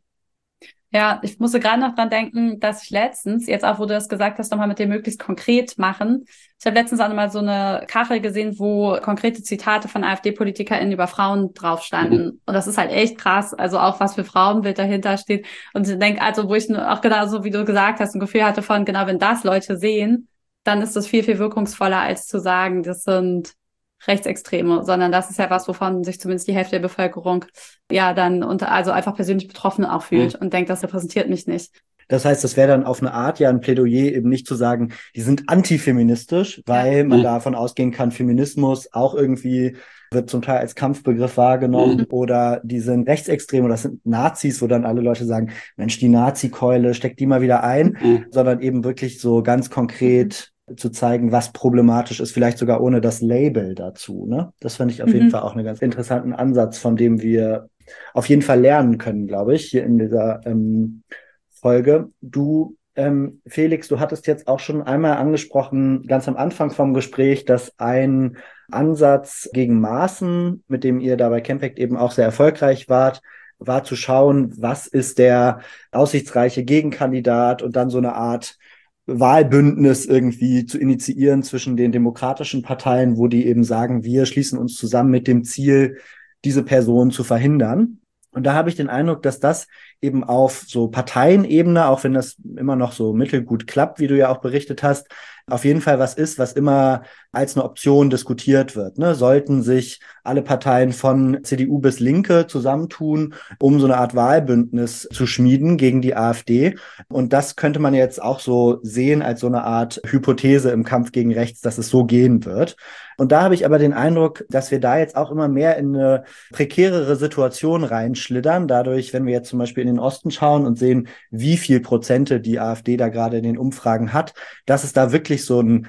B: Ja, ich musste gerade noch dran denken, dass ich letztens, jetzt auch, wo du das gesagt hast, nochmal mit dem möglichst konkret machen. Ich habe letztens auch nochmal so eine Kachel gesehen, wo konkrete Zitate von AfD-PolitikerInnen über Frauen drauf
C: Mhm.
B: standen. Und das ist halt echt krass. Also auch, was für Frauenbild dahinter steht. Und ich denke, also, wo ich nur auch genau so, wie du gesagt hast, ein Gefühl hatte von, genau, wenn das Leute sehen, dann ist das viel, viel wirkungsvoller, als zu sagen, das sind Rechtsextreme, sondern das ist ja was, wovon sich zumindest die Hälfte der Bevölkerung ja dann unter, also einfach persönlich betroffen auch fühlt
C: Mhm.
B: und denkt, das repräsentiert mich nicht.
A: Das heißt, das wäre dann auf eine Art ja ein Plädoyer, eben nicht zu sagen, die sind antifeministisch,
B: Ja.
A: weil man
C: Mhm.
A: davon ausgehen kann, Feminismus auch irgendwie wird zum Teil als Kampfbegriff wahrgenommen,
C: Mhm.
A: oder die sind rechtsextrem oder das sind Nazis, wo dann alle Leute sagen, Mensch, die Nazi-Keule, steck die mal wieder ein,
C: Mhm.
A: sondern eben wirklich so ganz
B: Mhm.
A: konkret zu zeigen, was problematisch ist, vielleicht sogar ohne das Label dazu. Ne? Das fand ich auf jeden Fall
B: Mhm.
A: auch einen ganz interessanten Ansatz, von dem wir auf jeden Fall lernen können, glaube ich, hier in dieser ähm, Folge. Du, ähm, Felix, du hattest jetzt auch schon einmal angesprochen, ganz am Anfang vom Gespräch, dass ein Ansatz gegen Maßen, mit dem ihr da bei Campact eben auch sehr erfolgreich wart, war zu schauen, was ist der aussichtsreiche Gegenkandidat, und dann so eine Art Wahlbündnis irgendwie zu initiieren zwischen den demokratischen Parteien, wo die eben sagen, wir schließen uns zusammen mit dem Ziel, diese Person zu verhindern. Und da habe ich den Eindruck, dass das eben auf so Parteienebene, auch wenn das immer noch so mittelgut klappt, wie du ja auch berichtet hast, auf jeden Fall was ist, was immer als eine Option diskutiert wird. Ne? Sollten sich alle Parteien von C D U bis Linke zusammentun, um so eine Art Wahlbündnis zu schmieden gegen die AfD? Und das könnte man jetzt auch so sehen als so eine Art Hypothese im Kampf gegen rechts, dass es so gehen wird. Und da habe ich aber den Eindruck, dass wir da jetzt auch immer mehr in eine prekärere Situation reinschlittern. Dadurch, wenn wir jetzt zum Beispiel in den Osten schauen und sehen, wie viel Prozente die AfD da gerade in den Umfragen hat, dass es da wirklich so einen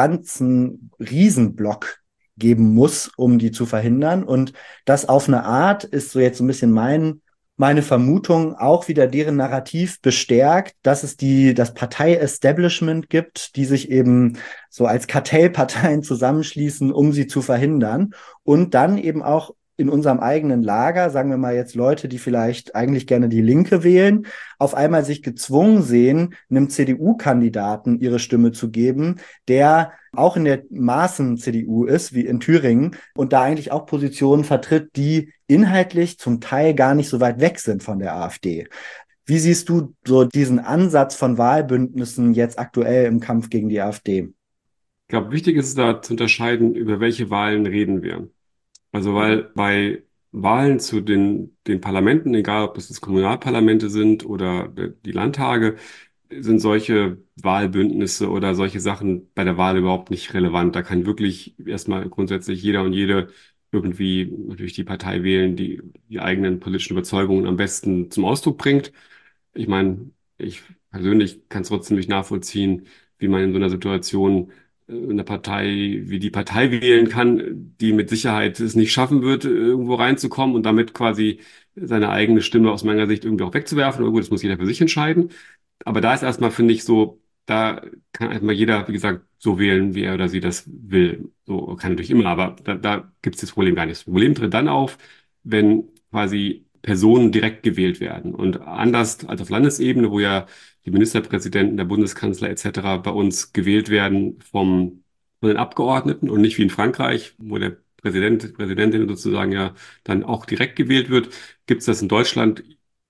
A: ganzen Riesenblock geben muss, um die zu verhindern. Und das auf eine Art ist so jetzt so ein bisschen mein meine Vermutung auch wieder deren Narrativ bestärkt, dass es die, das Partei-Establishment gibt, die sich eben so als Kartellparteien zusammenschließen, um sie zu verhindern. Und dann eben auch in unserem eigenen Lager, sagen wir mal jetzt Leute, die vielleicht eigentlich gerne die Linke wählen, auf einmal sich gezwungen sehen, einem C D U-Kandidaten ihre Stimme zu geben, der auch in der Maßen-C D U ist, wie in Thüringen, und da eigentlich auch Positionen vertritt, die inhaltlich zum Teil gar nicht so weit weg sind von der AfD. Wie siehst du so diesen Ansatz von Wahlbündnissen jetzt aktuell im Kampf gegen die AfD?
C: Ich glaube, wichtig ist es da zu unterscheiden, über welche Wahlen reden wir. Also,
B: Mhm.
C: weil bei Wahlen zu den, den Parlamenten, egal ob das jetzt Kommunalparlamente sind oder die Landtage, sind solche Wahlbündnisse oder solche Sachen bei der Wahl überhaupt nicht relevant. Da kann wirklich erstmal grundsätzlich jeder und jede irgendwie natürlich die Partei wählen, die die eigenen politischen Überzeugungen am besten zum Ausdruck bringt. Ich meine, ich persönlich kann es trotzdem nicht nachvollziehen, wie man in so einer Situation äh, eine Partei wie die Partei wählen kann, die mit Sicherheit es nicht schaffen wird, irgendwo reinzukommen und damit quasi seine eigene Stimme aus meiner Sicht irgendwie auch wegzuwerfen. Aber gut, das muss jeder für sich entscheiden. Aber da ist erstmal, finde ich, so, da kann erstmal jeder, wie gesagt, so wählen, wie er oder sie das will. So kann natürlich immer, aber da, da gibt es das Problem gar nicht. Das Problem tritt dann auf, wenn quasi Personen direkt gewählt werden. Und anders als auf Landesebene, wo ja die Ministerpräsidenten, der Bundeskanzler et cetera bei uns gewählt werden vom, von den Abgeordneten und nicht wie in Frankreich, wo der Präsident, Präsidentin sozusagen ja dann auch direkt gewählt wird, gibt es das in Deutschland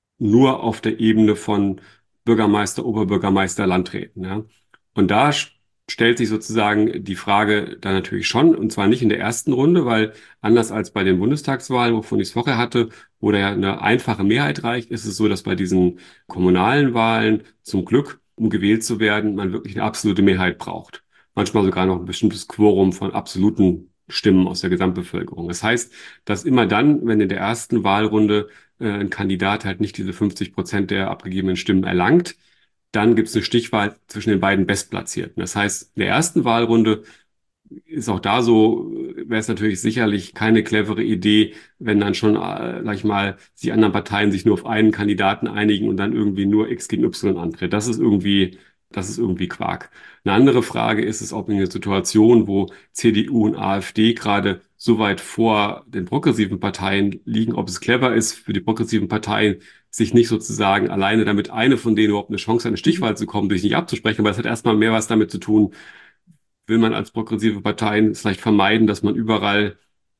C: nur auf der Ebene von Bürgermeister, Oberbürgermeister, Landräten. Ja. Und da sch- stellt sich sozusagen die Frage dann natürlich schon, und zwar nicht in der ersten Runde, weil anders als bei den Bundestagswahlen, wovon ich es vorher hatte, wo da ja eine einfache Mehrheit reicht, ist es so, dass bei diesen kommunalen Wahlen zum Glück, um gewählt zu werden, man wirklich eine absolute Mehrheit braucht. Manchmal sogar noch ein bestimmtes Quorum von absoluten Stimmen aus der Gesamtbevölkerung. Das heißt, dass immer dann, wenn in der ersten Wahlrunde äh, ein Kandidat halt nicht diese fünfzig Prozent der abgegebenen Stimmen erlangt, dann gibt es eine Stichwahl zwischen den beiden Bestplatzierten. Das heißt, in der ersten Wahlrunde ist auch da so, wäre es natürlich sicherlich keine clevere Idee, wenn dann schon, äh, sag ich mal, die anderen Parteien sich nur auf einen Kandidaten einigen und dann irgendwie nur X gegen Y antritt. Das ist irgendwie, das ist irgendwie Quark. Eine andere Frage ist es, ob in einer Situation, wo C D U und AfD gerade so weit vor den progressiven Parteien liegen, ob es clever ist für die progressiven Parteien, sich nicht sozusagen alleine damit eine von denen überhaupt eine Chance hat, eine Stichwahl zu kommen, durch nicht abzusprechen, weil es hat erstmal mehr was damit zu tun, will man als progressive Parteien vielleicht vermeiden, dass man überall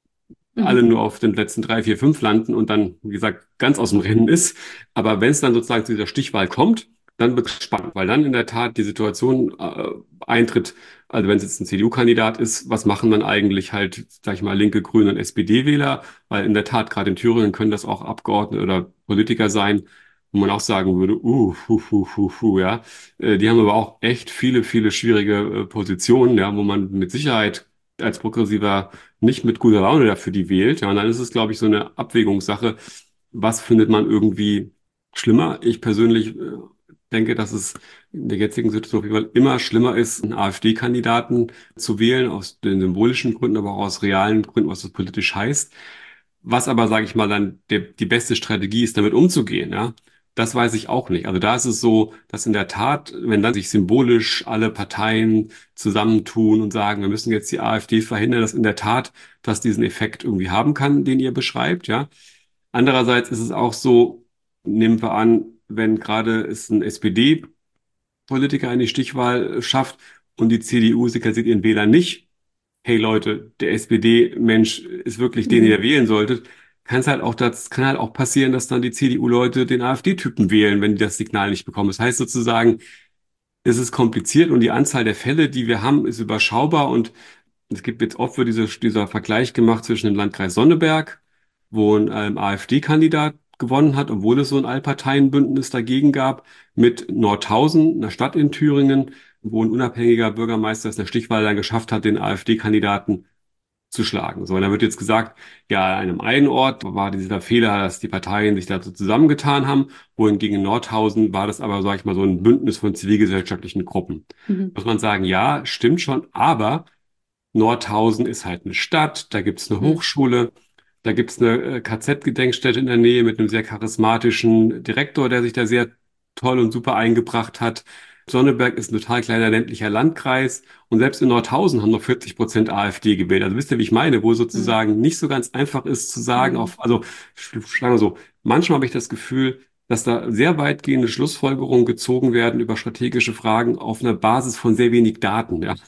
C: alle
B: Mhm.
C: nur auf den letzten drei, vier, fünf landen und dann, wie gesagt, ganz aus dem Rennen ist. Aber wenn es dann sozusagen zu dieser Stichwahl kommt, dann wird es spannend, weil dann in der Tat die Situation äh, eintritt, also wenn es jetzt ein C D U-Kandidat ist, was machen dann eigentlich halt, sag ich mal, linke, grüne und S P D-Wähler? Weil in der Tat, gerade in Thüringen können das auch Abgeordnete oder Politiker sein, wo man auch sagen würde, uh, hu, hu, hu, hu, ja. Äh, die haben aber auch echt viele, viele schwierige äh, Positionen, ja, wo man mit Sicherheit als Progressiver nicht mit guter Laune dafür die wählt. Ja, und dann ist es, glaube ich, so eine Abwägungssache. Was findet man irgendwie schlimmer? Ich persönlich äh, denke, dass es in der jetzigen Situation auf jeden Fall immer schlimmer ist, einen AfD-Kandidaten zu wählen, aus den symbolischen Gründen, aber auch aus realen Gründen, was das politisch heißt. Was aber, sage ich mal, dann der, die beste Strategie ist, damit umzugehen, ja. Das weiß ich auch nicht. Also da ist es so, dass in der Tat, wenn dann sich symbolisch alle Parteien zusammentun und sagen, wir müssen jetzt die AfD verhindern, dass in der Tat das diesen Effekt irgendwie haben kann, den ihr beschreibt, ja. Andererseits ist es auch so, nehmen wir an, wenn gerade es ein S P D-Politiker in die Stichwahl schafft und die C D U signalisiert ihren Wählern nicht, hey Leute, der S P D-Mensch ist wirklich den, den ihr
B: Mhm.
C: wählen solltet, kann es halt auch, das kann halt auch passieren, dass dann die C D U-Leute den AfD-Typen wählen, wenn die das Signal nicht bekommen. Das heißt sozusagen, es ist kompliziert und die Anzahl der Fälle, die wir haben, ist überschaubar und es gibt jetzt oft wird diese, dieser Vergleich gemacht zwischen dem Landkreis Sonneberg, wo ein ähm, AfD-Kandidat gewonnen hat, obwohl es so ein Allparteienbündnis dagegen gab, mit Nordhausen, einer Stadt in Thüringen, wo ein unabhängiger Bürgermeister es in der Stichwahl dann geschafft hat, den AfD-Kandidaten zu schlagen. So, und da wird jetzt gesagt, ja, an einem einen Ort war dieser Fehler, dass die Parteien sich dazu zusammengetan haben, wohingegen in Nordhausen war das aber, sag ich mal, so ein Bündnis von zivilgesellschaftlichen Gruppen.
B: Mhm.
C: Muss man sagen, ja, stimmt schon, aber Nordhausen ist halt eine Stadt, da gibt's eine
B: Mhm.
C: Hochschule, da gibt's eine äh, K Z-Gedenkstätte in der Nähe mit einem sehr charismatischen Direktor, der sich da sehr toll und super eingebracht hat. Sonneberg ist ein total kleiner ländlicher Landkreis und selbst in Nordhausen haben noch vierzig Prozent AfD gewählt. Also wisst ihr, wie ich meine, wo
B: Mhm.
C: sozusagen nicht so ganz einfach ist zu sagen,
B: Mhm.
C: auf, also sagen wir so, manchmal habe ich das Gefühl, dass da sehr weitgehende Schlussfolgerungen gezogen werden über strategische Fragen auf einer Basis von sehr wenig Daten, ja.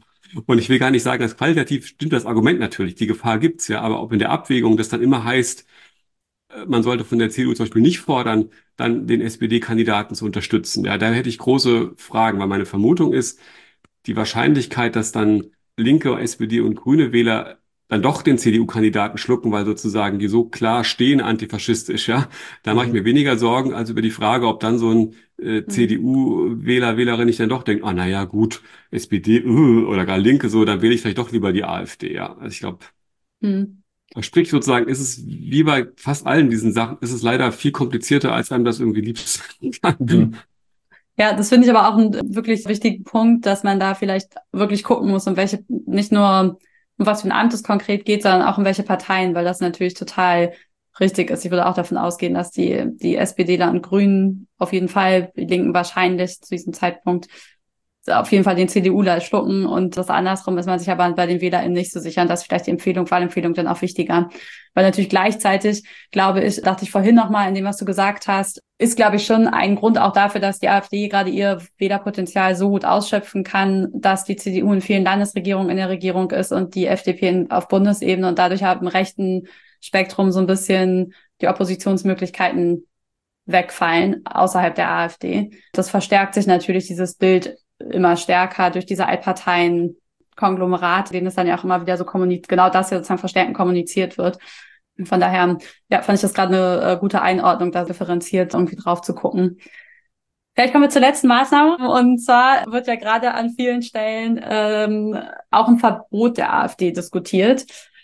C: Und ich will gar nicht sagen, dass qualitativ stimmt das Argument natürlich, die Gefahr gibt's ja, aber ob in der Abwägung das dann immer heißt, äh, man sollte von der C D U zum Beispiel nicht fordern, dann den S P D-Kandidaten zu unterstützen. Ja, da hätte ich große Fragen, weil meine Vermutung ist, die Wahrscheinlichkeit, dass dann linke S P D und grüne Wähler dann doch den C D U-Kandidaten schlucken, weil sozusagen die so klar stehen antifaschistisch, ja, da mache ich
A: Mhm.
C: mir weniger Sorgen als über die Frage, ob dann so ein äh,
B: Mhm.
C: C D U-Wähler, Wählerin nicht dann doch denkt, ah, na ja, gut, S P D äh, oder gar Linke so, dann wähle ich vielleicht doch lieber die AfD, ja. Also ich glaube,
B: Mhm.
C: sprich sozusagen, ist es wie bei fast allen diesen Sachen, ist es leider viel komplizierter, als einem das irgendwie lieb sein kann.
A: Mhm.
B: Ja, das finde ich aber auch einen wirklich wichtigen Punkt, dass man da vielleicht wirklich gucken muss, um welche, nicht nur um was für ein Amt es konkret geht, sondern auch um welche Parteien, weil das natürlich total richtig ist. Ich würde auch davon ausgehen, dass die, die SPDler und Grünen auf jeden Fall, die Linken wahrscheinlich zu diesem Zeitpunkt auf jeden Fall den CDUler schlucken, und das andersrum ist man sich aber bei den WählerInnen nicht so sicher, und das ist vielleicht die Empfehlung, Wahlempfehlung dann auch wichtiger. Weil natürlich gleichzeitig, glaube ich, dachte ich vorhin nochmal in dem, was du gesagt hast, ist, glaube ich, schon ein Grund auch dafür, dass die AfD gerade ihr Wählerpotenzial so gut ausschöpfen kann, dass die C D U in vielen Landesregierungen in der Regierung ist und die F D P auf Bundesebene, und dadurch halt im rechten Spektrum so ein bisschen die Oppositionsmöglichkeiten wegfallen außerhalb der AfD. Das verstärkt sich natürlich, dieses Bild, immer stärker durch diese Altparteien-Konglomerate, denen es dann ja auch immer wieder so kommuniziert, genau das ja sozusagen verstärkend kommuniziert wird. Und von daher, ja, fand ich das gerade eine äh, gute Einordnung, da differenziert irgendwie drauf zu gucken. Vielleicht kommen wir zur letzten Maßnahme, und zwar wird ja gerade an vielen Stellen ähm, auch ein Verbot der AfD diskutiert.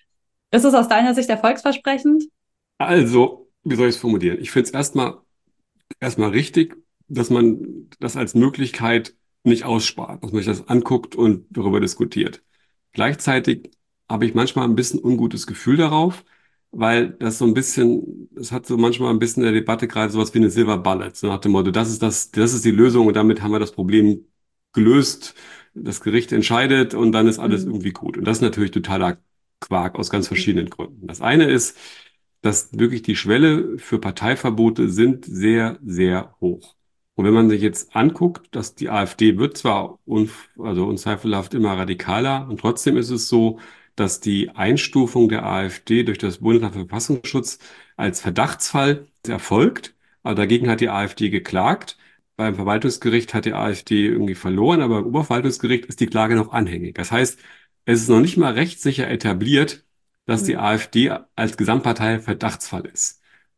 B: Ist es aus deiner Sicht erfolgsversprechend?
C: Also, wie soll ich es formulieren? Ich finde es erstmal erstmal richtig, dass man das als Möglichkeit nicht ausspart, dass man sich das anguckt und darüber diskutiert. Gleichzeitig habe ich manchmal ein bisschen ungutes Gefühl darauf, weil das so ein bisschen, es hat so manchmal ein bisschen in der Debatte gerade sowas wie eine Silver Bullet, so nach dem Motto, das ist das, das ist die Lösung und damit haben wir das Problem gelöst. Das Gericht entscheidet und dann ist alles
B: Mhm.
C: irgendwie gut. Und das ist natürlich totaler Quark aus ganz verschiedenen Gründen. Das eine ist, dass wirklich die Schwelle für Parteiverbote sind sehr, sehr hoch. Und wenn man sich jetzt anguckt, dass die AfD wird zwar un, also unzweifelhaft immer radikaler, und trotzdem ist es so, dass die Einstufung der AfD durch das Bundesamt für Verfassungsschutz als Verdachtsfall erfolgt. Aber dagegen hat die AfD geklagt. Beim Verwaltungsgericht hat die AfD irgendwie verloren, aber beim Oberverwaltungsgericht ist die Klage noch anhängig. Das heißt, es ist noch nicht mal rechtssicher etabliert, dass die
B: Mhm.
C: AfD als Gesamtpartei Verdachtsfall ist.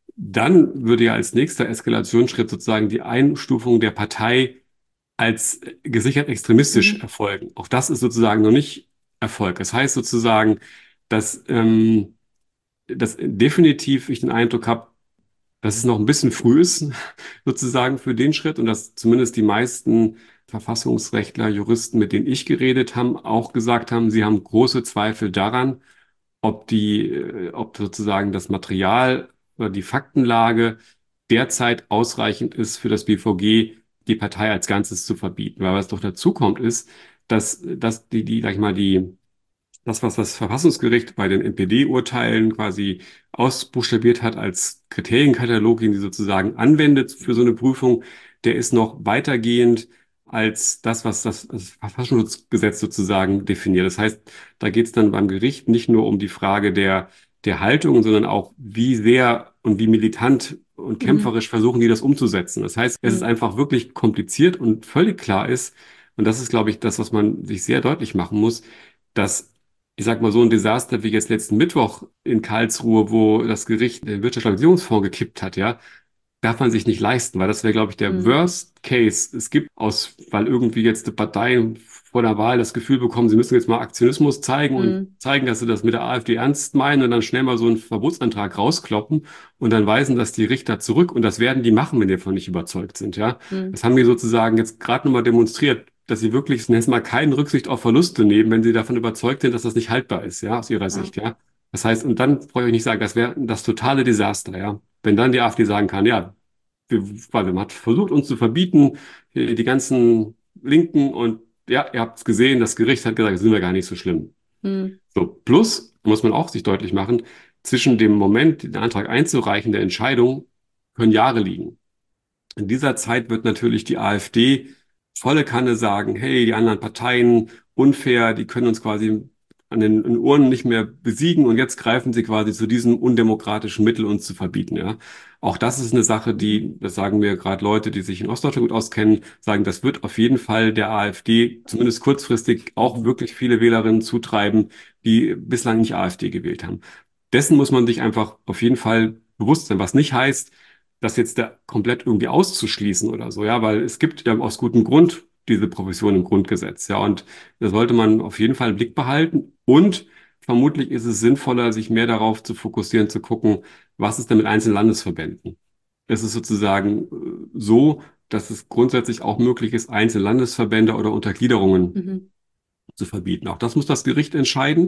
C: Dann würde ja als nächster Eskalationsschritt sozusagen die Einstufung der Partei als gesichert extremistisch
B: Mhm.
C: erfolgen. Auch das ist sozusagen noch nicht Erfolg. Das heißt sozusagen, dass, ähm, dass definitiv ich den Eindruck habe, dass es noch ein bisschen früh ist, sozusagen für den Schritt, und dass zumindest die meisten Verfassungsrechtler, Juristen, mit denen ich geredet habe, auch gesagt haben, sie haben große Zweifel daran, ob die, äh, ob sozusagen das Material oder die Faktenlage derzeit ausreichend ist für das B V G, die Partei als Ganzes zu verbieten. Weil was doch dazu kommt, ist, dass, dass die, die, sag ich mal, die, das, was das Verfassungsgericht bei den N P D-Urteilen quasi ausbuchstabiert hat als Kriterienkatalog, den sie sozusagen anwendet für so eine Prüfung, der ist noch weitergehend als das, was das, das Verfassungsschutzgesetz sozusagen definiert. Das heißt, da geht es dann beim Gericht nicht nur um die Frage der, der Haltung, sondern auch, wie sehr und wie militant und
B: Mhm.
C: kämpferisch versuchen die das umzusetzen. Das heißt, es ist
B: Mhm.
C: einfach wirklich kompliziert, und völlig klar ist, und das ist, glaube ich, das, was man sich sehr deutlich machen muss, dass, ich sag mal, so ein Desaster wie jetzt letzten Mittwoch in Karlsruhe, wo das Gericht den Wirtschaftsstabilisierungsfonds gekippt hat, ja, darf man sich nicht leisten, weil das wäre, glaube ich, der
B: Mhm.
C: Worst Case. Es gibt aus, weil irgendwie jetzt die Parteien vor der Wahl das Gefühl bekommen, sie müssen jetzt mal Aktionismus zeigen und
B: Mhm.
C: zeigen, dass sie das mit der AfD ernst meinen, und dann schnell mal so einen Verbotsantrag rauskloppen und dann weisen das die Richter zurück, und das werden die machen, wenn die davon nicht überzeugt sind, ja.
B: Mhm.
C: Das haben die sozusagen jetzt gerade nochmal demonstriert, dass sie wirklich, nennen mal, keine Rücksicht auf Verluste nehmen, wenn sie davon überzeugt sind, dass das nicht haltbar ist, ja, aus ihrer
B: Ja.
C: Sicht, ja. Das heißt, und dann brauche ich euch nicht sagen, das wäre das totale Desaster, ja. Wenn dann die AfD sagen kann, ja, wir, weil man hat versucht, uns zu verbieten, die ganzen Linken, und ja, ihr habt es gesehen, das Gericht hat gesagt, sind wir gar nicht so schlimm.
B: Mhm.
C: So, plus muss man auch sich deutlich machen, zwischen dem Moment, den Antrag einzureichen, der Entscheidung, können Jahre liegen. In dieser Zeit wird natürlich die AfD volle Kanne sagen, hey, die anderen Parteien unfair, die können uns quasi an den, an den Urnen nicht mehr besiegen, und jetzt greifen sie quasi zu diesem undemokratischen Mittel, uns zu verbieten, ja. Auch das ist eine Sache, die, das sagen mir gerade Leute, die sich in Ostdeutschland gut auskennen, sagen, das wird auf jeden Fall der AfD zumindest kurzfristig auch wirklich viele Wählerinnen zutreiben, die bislang nicht AfD gewählt haben. Dessen muss man sich einfach auf jeden Fall bewusst sein, was nicht heißt, das jetzt da komplett irgendwie auszuschließen oder so, ja, weil es gibt ja aus gutem Grund diese Profession im Grundgesetz, ja, und da sollte man auf jeden Fall im Blick behalten, und vermutlich ist es sinnvoller, sich mehr darauf zu fokussieren, zu gucken, was ist denn mit einzelnen Landesverbänden? Es ist sozusagen äh, so, dass es grundsätzlich auch möglich ist, einzelne Landesverbände oder Untergliederungen
B: Mhm.
C: zu verbieten. Auch das muss das Gericht entscheiden.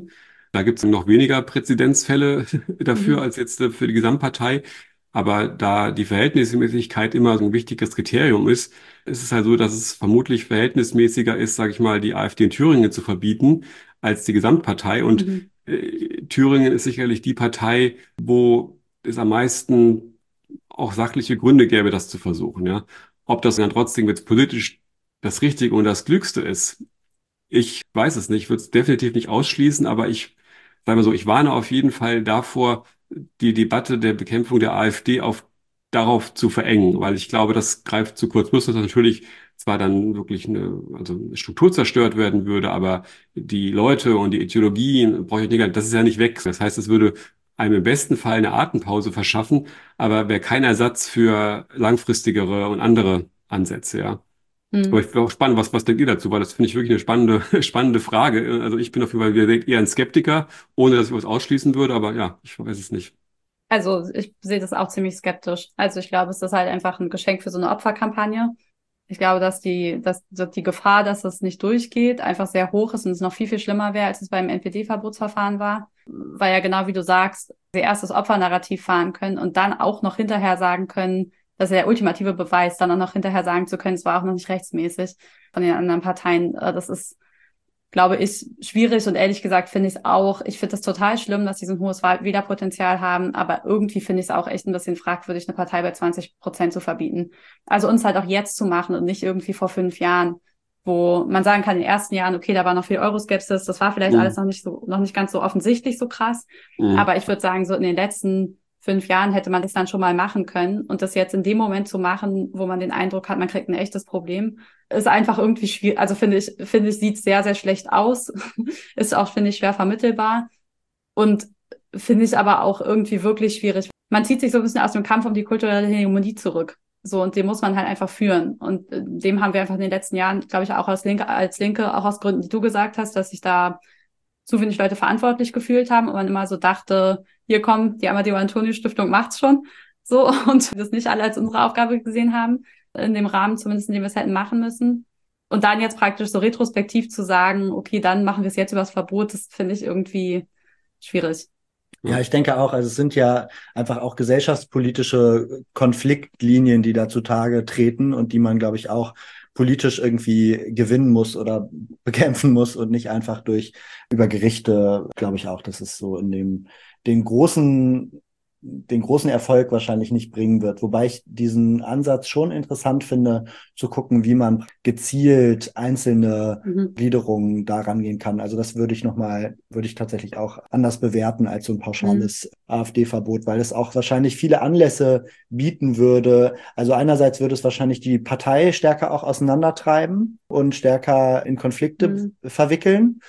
C: Da gibt es noch weniger Präzedenzfälle dafür
B: Mhm.
C: als jetzt äh, für die Gesamtpartei. Aber da die Verhältnismäßigkeit immer so ein wichtiges Kriterium ist, ist es halt so, dass es vermutlich verhältnismäßiger ist, sage ich mal, die AfD in Thüringen zu verbieten als die Gesamtpartei. Und
B: Mhm.
C: äh, Thüringen ist sicherlich die Partei, wo es am meisten auch sachliche Gründe gäbe, das zu versuchen. Ja, ob das dann trotzdem jetzt politisch das Richtige und das Klügste ist, ich weiß es nicht, würde es definitiv nicht ausschließen, aber ich sage mal so, ich warne auf jeden Fall davor, die Debatte der Bekämpfung der AfD auf darauf zu verengen, weil ich glaube, das greift zu kurz. Plus, dass natürlich zwar dann wirklich eine, also eine Struktur zerstört werden würde, aber die Leute und die Ideologien, brauche ich nicht, das ist ja nicht weg. Das heißt, es würde einem im besten Fall eine Atempause verschaffen, aber wäre kein Ersatz für langfristigere und andere Ansätze, ja. Aber
B: Mhm.
C: ich bin auch spannend, was, was denkt ihr dazu? Weil das finde ich wirklich eine spannende, spannende Frage. Also ich bin auf jeden Fall wieder eher ein Skeptiker, ohne dass ich was ausschließen würde, aber ja, ich weiß es nicht.
B: Also ich sehe das auch ziemlich skeptisch. Also ich glaube, es ist halt einfach ein Geschenk für so eine Opferkampagne. Ich glaube, dass die, dass, dass die Gefahr, dass es nicht durchgeht, einfach sehr hoch ist und es noch viel, viel schlimmer wäre, als es beim N P D-Verbotsverfahren war. Weil ja genau wie du sagst, sie erst das Opfernarrativ fahren können und dann auch noch hinterher sagen können, das ist ja der ultimative Beweis, dann auch noch hinterher sagen zu können, es war auch noch nicht rechtsmäßig von den anderen Parteien. Äh, Das ist, glaube ich, schwierig und ehrlich gesagt finde ich es auch, ich finde es total schlimm, dass die so ein hohes Wählerpotenzial haben, aber irgendwie finde ich es auch echt ein bisschen fragwürdig, eine Partei bei zwanzig Prozent zu verbieten. Also uns halt auch jetzt zu machen und nicht irgendwie vor fünf Jahren, wo man sagen kann, in den ersten Jahren, okay, da war noch viel Euroskepsis, das war vielleicht alles
C: Mhm.
B: noch nicht so, noch nicht ganz so offensichtlich so krass,
C: Mhm.
B: aber ich würde sagen, so in den letzten fünf Jahren hätte man das dann schon mal machen können und das jetzt in dem Moment zu machen, wo man den Eindruck hat, man kriegt ein echtes Problem, ist einfach irgendwie schwierig. Also finde ich, finde ich, sieht sehr, sehr schlecht aus. Ist auch, finde ich, schwer vermittelbar. Und finde ich aber auch irgendwie wirklich schwierig. Man zieht sich so ein bisschen aus dem Kampf um die kulturelle Hegemonie zurück. So, und den muss man halt einfach führen. Und äh, dem haben wir einfach in den letzten Jahren, glaube ich, auch als Linke, als Linke, auch aus Gründen, die du gesagt hast, dass sich da zu wenig Leute verantwortlich gefühlt haben und man immer so dachte, hier kommt die Amadeo-Antonio-Stiftung macht's schon. So, und das nicht alle als unsere Aufgabe gesehen haben, in dem Rahmen zumindest, in dem wir es hätten machen müssen. Und dann jetzt praktisch so retrospektiv zu sagen, okay, dann machen wir es jetzt über das Verbot, das finde ich irgendwie schwierig.
A: Ja,
C: Ja.
A: ich denke auch, also es sind ja einfach auch gesellschaftspolitische Konfliktlinien, die da zutage treten und die man, glaube ich, auch politisch irgendwie gewinnen muss oder bekämpfen muss und nicht einfach durch über Gerichte, glaube ich auch, dass es so in dem den großen den großen Erfolg wahrscheinlich nicht bringen wird. Wobei ich diesen Ansatz schon interessant finde, zu gucken, wie man gezielt einzelne
B: Mhm.
A: Gliederungen da rangehen kann. Also das würde ich nochmal, würde ich tatsächlich auch anders bewerten als so ein
B: Mhm.
A: pauschales AfD-Verbot, weil es auch wahrscheinlich viele Anlässe bieten würde. Also einerseits würde es wahrscheinlich die Partei stärker auch auseinandertreiben und stärker in Konflikte
B: Mhm.
A: verwickeln.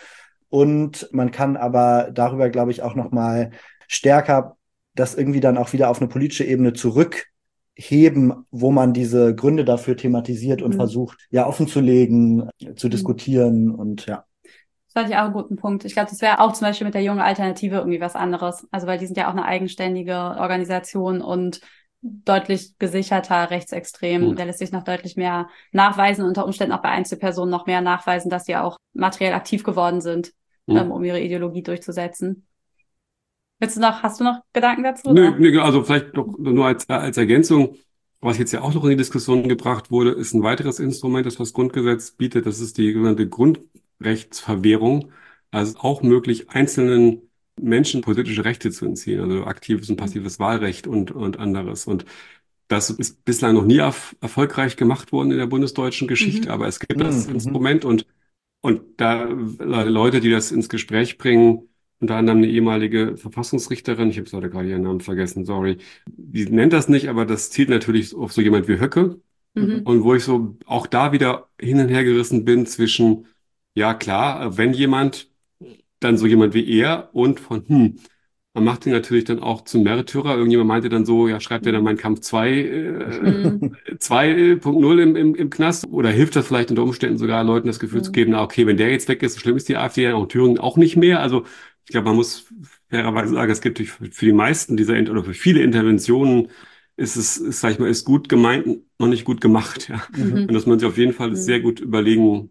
A: Und man kann aber darüber, glaube ich, auch nochmal stärker das irgendwie dann auch wieder auf eine politische Ebene zurückheben, wo man diese Gründe dafür thematisiert und
B: Mhm.
A: versucht, ja, offenzulegen, zu
B: Mhm.
A: diskutieren und ja.
B: Das fand ich auch einen guten Punkt. Ich glaube, das wäre auch zum Beispiel mit der jungen Alternative irgendwie was anderes. Also, weil die sind ja auch eine eigenständige Organisation und deutlich gesicherter rechtsextrem.
C: Mhm.
B: Der lässt sich noch deutlich mehr nachweisen, unter Umständen auch bei Einzelpersonen noch mehr nachweisen, dass sie auch materiell aktiv geworden sind, ähm,
C: Mhm.
B: um ihre Ideologie durchzusetzen. Willst du noch, hast du noch Gedanken dazu,
C: Nö,
B: oder?
C: nö, also vielleicht noch nur als, äh, als Ergänzung, was jetzt ja auch noch in die Diskussion gebracht wurde, ist ein weiteres Instrument, das das Grundgesetz bietet. Das ist die sogenannte Grundrechtsverwehrung. Also auch möglich, einzelnen Menschen politische Rechte zu entziehen, also aktives und passives Wahlrecht und, und anderes. Und das ist bislang noch nie erf erfolgreich gemacht worden in der bundesdeutschen Geschichte,
B: Mhm.
C: aber es gibt das
A: Mhm.
C: Instrument und, und da Leute, die das ins Gespräch bringen, unter anderem eine ehemalige Verfassungsrichterin, ich habe leider gerade ihren Namen vergessen, sorry, die nennt das nicht, aber das zielt natürlich auf so jemand wie Höcke.
B: Mhm.
C: Und wo ich so auch da wieder hin und her gerissen bin zwischen, ja klar, wenn jemand, dann so jemand wie er und von, hm, man macht ihn natürlich dann auch zum Märtyrer. Irgendjemand meinte dann so, ja, schreibt er dann
B: Mhm.
C: Mein Kampf zwei äh,
B: Mhm.
C: zwei Punkt null im, im, im Knast? Oder hilft das vielleicht unter Umständen sogar Leuten das Gefühl zu
B: Mhm.
C: geben, na okay, wenn der jetzt weg ist, so schlimm ist die AfD ja auch in Thüringen auch nicht mehr. Also ich glaube, man muss fairerweise sagen, es gibt für für die meisten dieser, Inter- oder für viele Interventionen ist es, ist, sag ich mal, ist gut gemeint, noch nicht gut gemacht, ja.
A: Mhm.
C: Und
B: Mhm.
C: dass man sich auf jeden Fall sehr
B: Mhm.
C: gut überlegen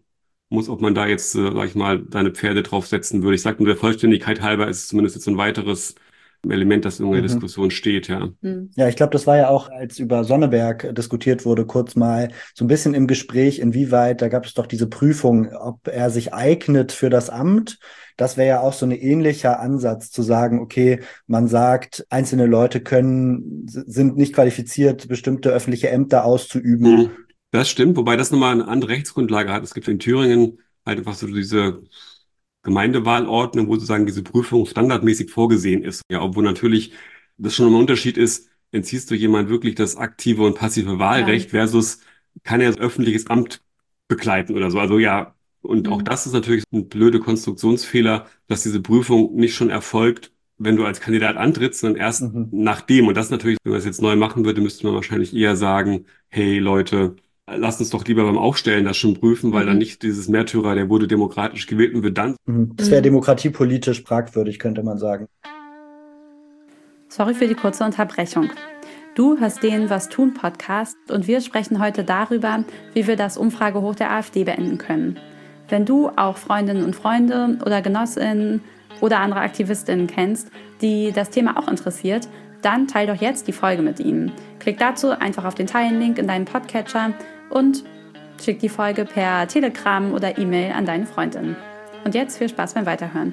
C: muss, ob man da jetzt, äh, sag ich mal, seine Pferde draufsetzen würde. Ich sage nur der Vollständigkeit halber ist es zumindest jetzt ein weiteres Element, das in der
A: Mhm.
C: Diskussion steht, ja.
B: Hm.
A: Ja, ich glaube, das war ja auch, als über Sonneberg diskutiert wurde, kurz mal so ein bisschen im Gespräch, inwieweit, da gab es doch diese Prüfung, ob er sich eignet für das Amt. Das wäre ja auch so ein ähnlicher Ansatz, zu sagen, okay, man sagt, einzelne Leute können, sind nicht qualifiziert, bestimmte öffentliche Ämter auszuüben.
C: Mhm. Das stimmt, wobei das nochmal eine andere Rechtsgrundlage hat. Es gibt in Thüringen halt einfach so diese Gemeindewahlordnung, wo sozusagen diese Prüfung standardmäßig vorgesehen ist. Ja, obwohl natürlich das schon ein Unterschied ist, entziehst du jemand wirklich das aktive und passive Wahlrecht versus kann er öffentliches Amt begleiten oder so. Also ja, und auch
B: Mhm.
C: das ist natürlich ein blöde Konstruktionsfehler, dass diese Prüfung nicht schon erfolgt, wenn du als Kandidat antrittst, sondern erst
A: Mhm.
C: nachdem. Und das natürlich, wenn man es jetzt neu machen würde, müsste man wahrscheinlich eher sagen, hey Leute, lasst uns doch lieber beim Aufstellen das schon prüfen, weil dann
B: Mhm.
C: nicht dieses Märtyrer, der wurde demokratisch gewählt und wird dann.
A: Mhm. Das wäre
B: Mhm.
A: demokratiepolitisch fragwürdig, könnte man sagen.
B: Sorry für die kurze Unterbrechung. Du hörst den Was tun Podcast und wir sprechen heute darüber, wie wir das Umfragehoch der AfD beenden können. Wenn du auch Freundinnen und Freunde oder Genossinnen oder andere Aktivistinnen kennst, die das Thema auch interessiert, dann teil doch jetzt die Folge mit ihnen. Klick dazu einfach auf den Teilen-Link in deinem Podcatcher und schick die Folge per Telegram oder E-Mail an deine Freundinnen. Und jetzt viel Spaß beim Weiterhören.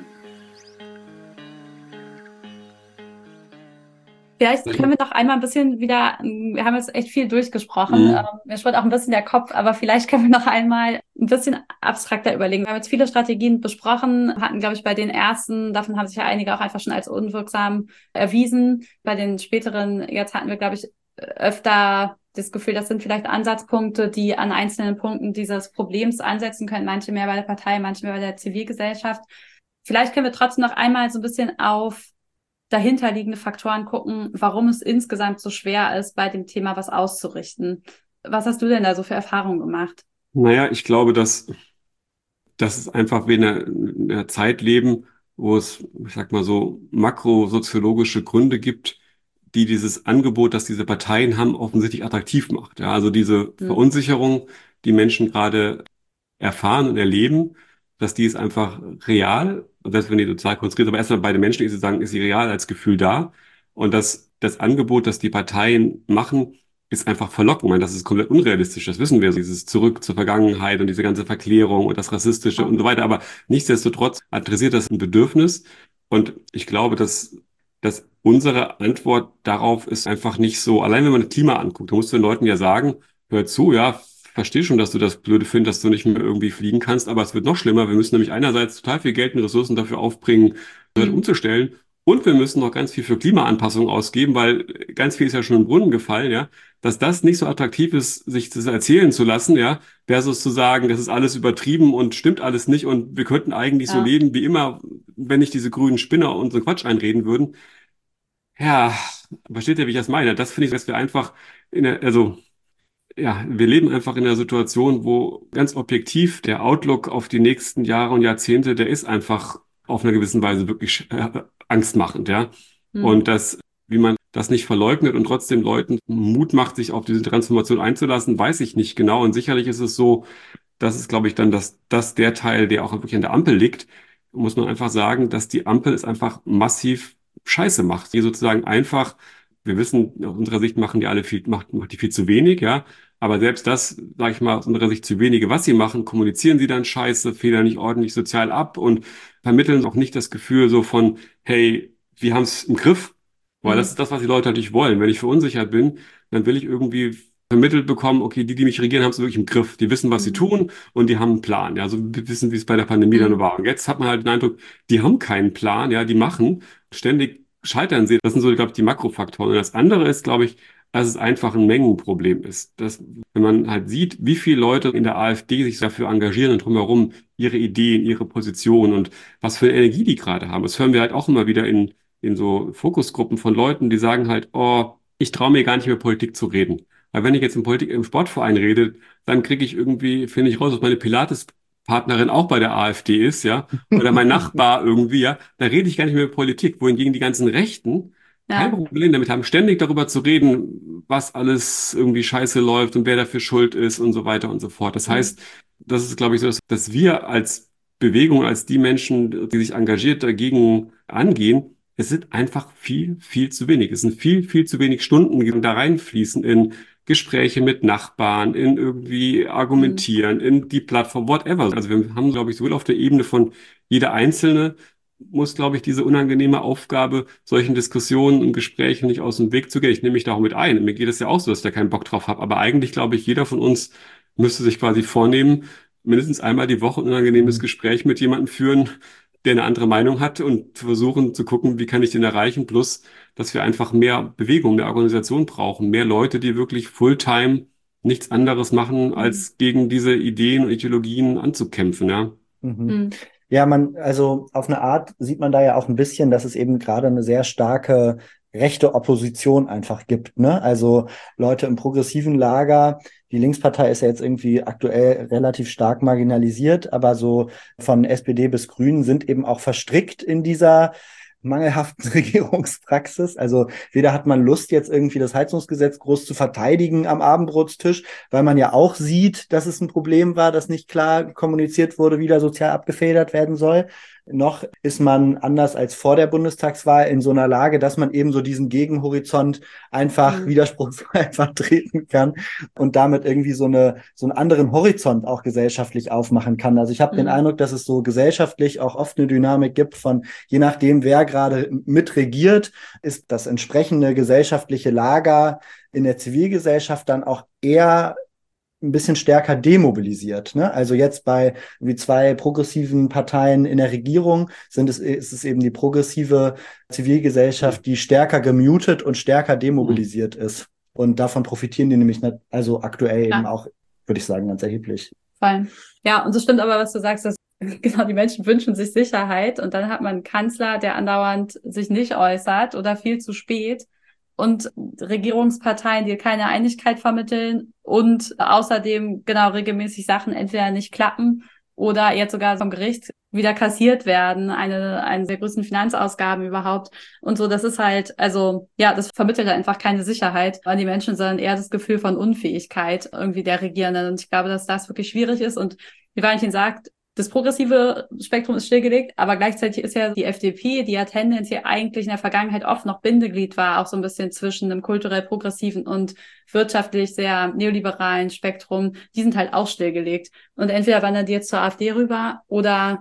B: Vielleicht können wir noch einmal ein bisschen wieder, wir haben jetzt echt viel durchgesprochen,
C: Mhm.
B: ähm, mir schwirrt auch ein bisschen der Kopf, aber vielleicht können wir noch einmal ein bisschen abstrakter überlegen. Wir haben jetzt viele Strategien besprochen, hatten, glaube ich, bei den ersten, davon haben sich ja einige auch einfach schon als unwirksam erwiesen. Bei den späteren, jetzt hatten wir, glaube ich, öfter das Gefühl, das sind vielleicht Ansatzpunkte, die an einzelnen Punkten dieses Problems ansetzen können, manche mehr bei der Partei, manche mehr bei der Zivilgesellschaft. Vielleicht können wir trotzdem noch einmal so ein bisschen auf dahinterliegende Faktoren gucken, warum es insgesamt so schwer ist, bei dem Thema was auszurichten. Was hast du denn da so für Erfahrungen gemacht?
C: Naja, ich glaube, dass, dass es einfach wir in einer, in einer Zeit leben, wo es, ich sag mal so, makrosoziologische Gründe gibt, die dieses Angebot, das diese Parteien haben, offensichtlich attraktiv macht. Ja, also diese
B: Hm.
C: Verunsicherung, die Menschen gerade erfahren und erleben, dass die ist einfach real. Und selbst wenn die sozial konstruiert, aber erstmal bei den Menschen ist sie sagen, ist sie real als Gefühl da. Und das, das Angebot, das die Parteien machen, ist einfach verlockend. Ich meine, das ist komplett unrealistisch. Das wissen wir. Dieses Zurück zur Vergangenheit und diese ganze Verklärung und das Rassistische und so weiter. Aber nichtsdestotrotz adressiert das ein Bedürfnis. Und ich glaube, dass, dass unsere Antwort darauf ist einfach nicht so, allein wenn man das Klima anguckt, da musst du den Leuten ja sagen, hör zu, ja, verstehe schon, dass du das blöde findest, dass du nicht mehr irgendwie fliegen kannst, aber es wird noch schlimmer. Wir müssen nämlich einerseits total viel Geld und Ressourcen dafür aufbringen, das
B: Hm.
C: umzustellen. Und wir müssen noch ganz viel für Klimaanpassung ausgeben, weil ganz viel ist ja schon im Brunnen gefallen, ja, dass das nicht so attraktiv ist, sich das erzählen zu lassen, ja, versus zu sagen, das ist alles übertrieben und stimmt alles nicht und wir könnten eigentlich so
B: Ja.
C: leben wie immer, wenn nicht diese grünen Spinner unseren Quatsch einreden würden. Ja, versteht ihr, wie ich das meine? Das finde ich, dass wir einfach in der, also ja, wir leben einfach in einer Situation, wo ganz objektiv der Outlook auf die nächsten Jahre und Jahrzehnte, der ist einfach auf einer gewissen Weise wirklich äh, angstmachend, ja.
B: Hm.
C: Und das, wie man das nicht verleugnet und trotzdem Leuten Mut macht, sich auf diese Transformation einzulassen, weiß ich nicht genau. Und sicherlich ist es so, das ist, glaube ich, dann das, das der Teil, der auch wirklich an der Ampel liegt, muss man einfach sagen, dass die Ampel es einfach massiv Scheiße macht. Die sozusagen einfach, wir wissen, aus unserer Sicht machen die alle viel, macht, macht die viel zu wenig, ja. Aber selbst das, sage ich mal, aus unserer Sicht zu wenige, was sie machen, kommunizieren sie dann scheiße, federn nicht ordentlich sozial ab und vermitteln auch nicht das Gefühl so von, hey, wir haben es im Griff, weil das
B: Hm.
C: ist das, was die Leute natürlich wollen. Wenn ich verunsichert bin, dann will ich irgendwie vermittelt bekommen, okay, die, die mich regieren, haben es wirklich im Griff. Die wissen, was sie
B: Hm.
C: tun und die haben einen Plan. Ja, also wir wissen, wie es bei der Pandemie dann
B: Hm.
C: war. Und jetzt hat man halt den Eindruck, die haben keinen Plan, ja, die machen, ständig scheitern sie. Das sind so, glaube ich, die Makrofaktoren. Und das andere ist, glaube ich, dass es einfach ein Mengenproblem ist. Dass, wenn man halt sieht, wie viele Leute in der AfD sich dafür engagieren und drumherum ihre Ideen, ihre Positionen und was für eine Energie die gerade haben. Das hören wir halt auch immer wieder in, in so Fokusgruppen von Leuten, die sagen halt, oh, ich traue mir gar nicht mehr Politik zu reden. Weil wenn ich jetzt in Politik, im Sportverein rede, dann kriege ich irgendwie, finde ich raus, dass meine Pilates-Partnerin auch bei der AfD ist, ja, oder mein Nachbar irgendwie, ja, da rede ich gar nicht mehr über Politik, wohingegen die ganzen Rechten kein
B: Ja.
C: Problem damit haben, ständig darüber zu reden, was alles irgendwie scheiße läuft und wer dafür schuld ist und so weiter und so fort. Das
B: Hm.
C: heißt, das ist, glaube ich, so, dass, dass wir als Bewegung, als die Menschen, die sich engagiert dagegen angehen, es sind einfach viel, viel zu wenig. Es sind viel, viel zu wenig Stunden, die da reinfließen in Gespräche mit Nachbarn, in irgendwie
B: Mhm.
C: argumentieren, in die Plattform, whatever. Also wir haben, glaube ich, sowohl auf der Ebene von jeder Einzelne muss, glaube ich, diese unangenehme Aufgabe, solchen Diskussionen und Gesprächen nicht aus dem Weg zu gehen. Ich nehme mich da auch mit ein. Mir geht es ja auch so, dass ich da keinen Bock drauf habe. Aber eigentlich, glaube ich, jeder von uns müsste sich quasi vornehmen, mindestens einmal die Woche ein unangenehmes
A: Mhm.
C: Gespräch mit jemandem führen, der eine andere Meinung hat und versuchen zu gucken, wie kann ich den erreichen. Plus, dass wir einfach mehr Bewegung, mehr Organisation brauchen, mehr Leute, die wirklich Fulltime nichts anderes machen,
B: Mhm.
C: als gegen diese Ideen und Ideologien anzukämpfen, ja.
A: Mhm.
B: Mhm.
A: Ja, man, also auf eine Art sieht man da ja auch ein bisschen, dass es eben gerade eine sehr starke rechte Opposition einfach gibt, ne? Also Leute im progressiven Lager, die Linkspartei ist ja jetzt irgendwie aktuell relativ stark marginalisiert, aber so von S P D bis Grünen sind eben auch verstrickt in dieser mangelhaften Regierungspraxis. Also weder hat man Lust, jetzt irgendwie das Heizungsgesetz groß zu verteidigen am Abendbrotstisch, weil man ja auch sieht, dass es ein Problem war, dass nicht klar kommuniziert wurde, wie da sozial abgefedert werden soll. Noch ist man anders als vor der Bundestagswahl in so einer Lage, dass man eben so diesen Gegenhorizont einfach
B: Mhm.
A: widerspruchsfrei vertreten kann und damit irgendwie so eine so einen anderen Horizont auch gesellschaftlich aufmachen kann. Also ich habe den
B: Mhm.
A: Eindruck, dass es so gesellschaftlich auch oft eine Dynamik gibt von je nachdem, wer gerade mitregiert, ist das entsprechende gesellschaftliche Lager in der Zivilgesellschaft dann auch eher ein bisschen stärker demobilisiert. Ne? Also jetzt bei wie zwei progressiven Parteien in der Regierung sind es, ist es eben die progressive Zivilgesellschaft, die stärker gemutet und stärker
C: Mhm.
A: demobilisiert ist. Und davon profitieren die nämlich nicht, also aktuell eben
B: Ja,
A: auch, würde ich sagen, ganz erheblich.
B: voll. Ja, und so stimmt aber, was du sagst, dass genau die Menschen wünschen sich Sicherheit und dann hat man einen Kanzler, der andauernd sich nicht äußert oder viel zu spät und Regierungsparteien, die keine Einigkeit vermitteln und außerdem genau regelmäßig Sachen entweder nicht klappen oder jetzt sogar vom Gericht wieder kassiert werden, eine, eine der größten Finanzausgaben überhaupt. Und so, das ist halt, also ja, das vermittelt einfach keine Sicherheit an die Menschen, sondern eher das Gefühl von Unfähigkeit irgendwie der Regierenden. Und ich glaube, dass das wirklich schwierig ist. Und wie Valentin sagt, das progressive Spektrum ist stillgelegt, aber gleichzeitig ist ja die F D P, die ja tendenziell eigentlich in der Vergangenheit oft noch Bindeglied war, auch so ein bisschen zwischen einem kulturell progressiven und wirtschaftlich sehr neoliberalen Spektrum, die sind halt auch stillgelegt. Und entweder wandern die jetzt zur AfD rüber oder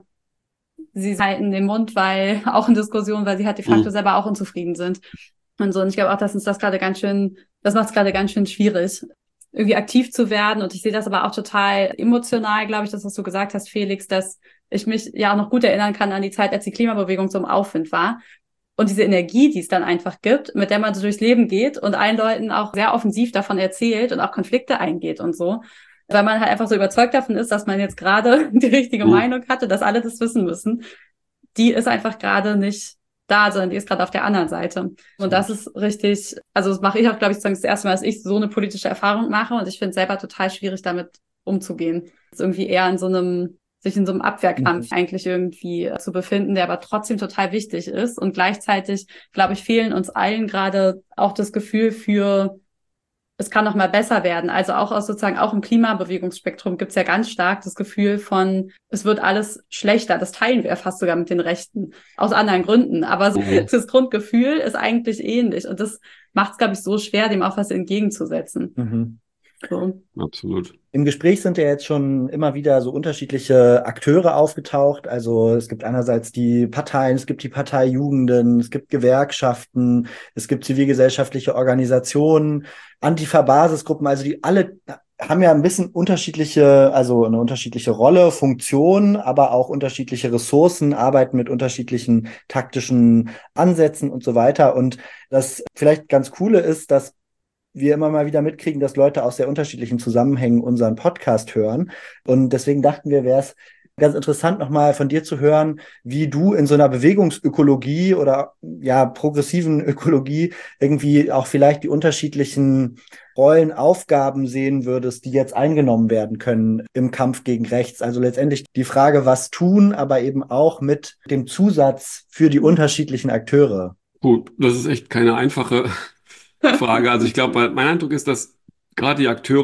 B: sie halten den Mund, weil auch in Diskussionen, weil sie halt de facto
C: Mhm.
B: selber auch unzufrieden sind. Und so. Und ich glaube auch, dass uns das gerade ganz schön, das macht es gerade ganz schön schwierig, irgendwie aktiv zu werden. Und ich sehe das aber auch total emotional, glaube ich, das, was du gesagt hast, Felix, dass ich mich ja auch noch gut erinnern kann an die Zeit, als die Klimabewegung so im Aufwind war. Und diese Energie, die es dann einfach gibt, mit der man so durchs Leben geht und allen Leuten auch sehr offensiv davon erzählt und auch Konflikte eingeht und so. Weil man halt einfach so überzeugt davon ist, dass man jetzt gerade die richtige
C: Mhm.
B: Meinung hatte, dass alle das wissen müssen. Die ist einfach gerade nicht da, sondern die ist gerade auf der anderen Seite. Und das
A: Absolut.
B: ist richtig, also das mache ich auch, glaube ich, das erste Mal, dass ich so eine politische Erfahrung mache und ich finde es selber total schwierig, damit umzugehen. Das ist irgendwie eher in so einem, sich in so einem
A: Mhm.
B: Abwehrkampf eigentlich irgendwie zu befinden, der aber trotzdem total wichtig ist. Und gleichzeitig, glaube ich, fehlen uns allen gerade auch das Gefühl für, es kann noch mal besser werden. Also auch aus sozusagen, auch im Klimabewegungsspektrum gibt es ja ganz stark das Gefühl von, es wird alles schlechter. Das teilen wir fast sogar mit den Rechten. Aus anderen Gründen. Aber
C: Mhm.
B: das Grundgefühl ist eigentlich ähnlich. Und das macht es, glaube ich, so schwer, dem auch was entgegenzusetzen.
A: Mhm.
B: So.
C: Absolut.
A: Im Gespräch sind ja jetzt schon immer wieder so unterschiedliche Akteure aufgetaucht. Also es gibt einerseits die Parteien, es gibt die Parteijugenden, es gibt Gewerkschaften, es gibt zivilgesellschaftliche Organisationen, Antifa-Basisgruppen, also die alle haben ja ein bisschen unterschiedliche, also eine unterschiedliche Rolle, Funktion, aber auch unterschiedliche Ressourcen, arbeiten mit unterschiedlichen taktischen Ansätzen und so weiter. Und das vielleicht ganz Coole ist, dass wir immer mal wieder mitkriegen, dass Leute aus sehr unterschiedlichen Zusammenhängen unseren Podcast hören. Und deswegen dachten wir, wäre es ganz interessant, nochmal von dir zu hören, wie du in so einer Bewegungsökologie oder ja progressiven Ökologie irgendwie auch vielleicht die unterschiedlichen Rollen, Aufgaben sehen würdest, die jetzt eingenommen werden können im Kampf gegen rechts. Also letztendlich die Frage, was tun, aber eben auch mit dem Zusatz für die unterschiedlichen Akteure.
C: Gut, das ist echt keine einfache Frage. Also ich glaube, mein Eindruck ist, dass gerade die Akteure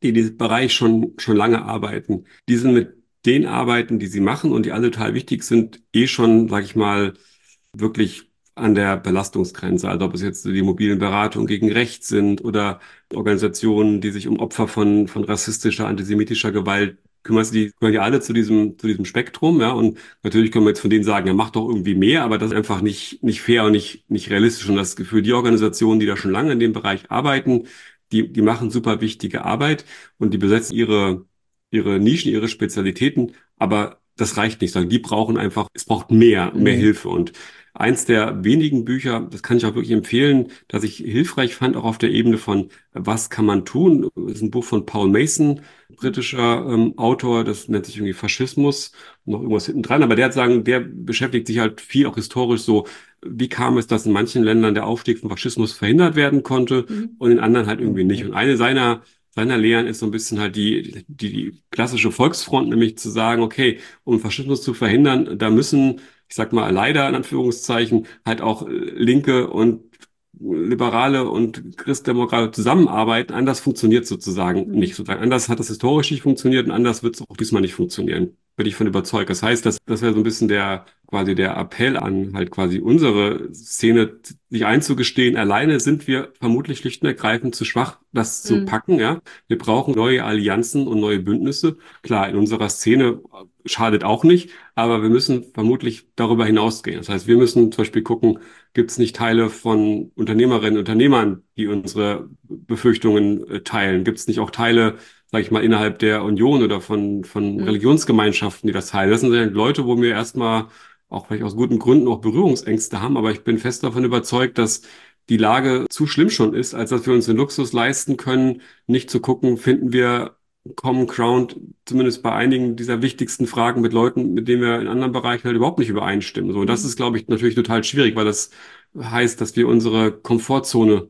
C: die in diesem Bereich schon, schon lange arbeiten, die sind mit den Arbeiten, die sie machen und die alle total wichtig sind, eh schon, sag ich mal, wirklich an der Belastungsgrenze. Also ob es jetzt die mobilen Beratungen gegen Rechts sind oder Organisationen, die sich um Opfer von, von rassistischer, antisemitischer Gewalt kümmern, die gehören ja alle zu diesem, zu diesem Spektrum, ja. Und natürlich können wir jetzt von denen sagen, ja, macht doch irgendwie mehr, aber das ist einfach nicht, nicht fair und nicht, nicht realistisch. Und das Gefühl, die Organisationen, die da schon lange in dem Bereich arbeiten, die, die machen super wichtige Arbeit und die besetzen ihre, ihre Nischen, ihre Spezialitäten, aber das reicht nicht, sondern die brauchen einfach, es braucht mehr, mehr
A: Mhm.
C: Hilfe. Und eins der wenigen Bücher, das kann ich auch wirklich empfehlen, das ich hilfreich fand, auch auf der Ebene von was kann man tun, das ist ein Buch von Paul Mason, britischer ähm, Autor, das nennt sich irgendwie Faschismus, noch irgendwas hinten dran, aber der hat sagen, der beschäftigt sich halt viel auch historisch so, wie kam es, dass in manchen Ländern der Aufstieg von Faschismus verhindert werden konnte
B: Mhm.
C: und in anderen halt irgendwie nicht. Und eine seiner seiner Lehren ist so ein bisschen halt die, die, die klassische Volksfront, nämlich zu sagen, okay, um Faschismus zu verhindern, da müssen, ich sag mal leider in Anführungszeichen, halt auch äh, Linke und Liberale und Christdemokraten zusammenarbeiten. Anders funktioniert sozusagen
B: Mhm.
C: nicht. Sozusagen anders hat das historisch nicht funktioniert und anders wird es auch diesmal nicht funktionieren. Bin ich von überzeugt. Das heißt, das, das wäre so ein bisschen der, quasi der Appell an halt quasi unsere Szene, sich einzugestehen. Alleine sind wir vermutlich schlicht und ergreifend zu schwach, das zu
B: Mhm.
C: packen, ja. Wir brauchen neue Allianzen und neue Bündnisse. Klar, in unserer Szene schadet auch nicht, aber wir müssen vermutlich darüber hinausgehen. Das heißt, wir müssen zum Beispiel gucken, gibt es nicht Teile von Unternehmerinnen und Unternehmern, die unsere Befürchtungen äh, teilen? Gibt es nicht auch Teile, sage ich mal, innerhalb der Union oder von, von
B: Mhm.
C: Religionsgemeinschaften, die das teilen? Das sind ja Leute, wo wir erstmal auch vielleicht aus guten Gründen auch Berührungsängste haben, aber ich bin fest davon überzeugt, dass die Lage zu schlimm schon ist, als dass wir uns den Luxus leisten können, nicht zu gucken, finden wir Common Ground, zumindest bei einigen dieser wichtigsten Fragen mit Leuten, mit denen wir in anderen Bereichen halt überhaupt nicht übereinstimmen. So, und das
B: Mhm.
C: ist, glaube ich, natürlich total schwierig, weil das heißt, dass wir unsere Komfortzone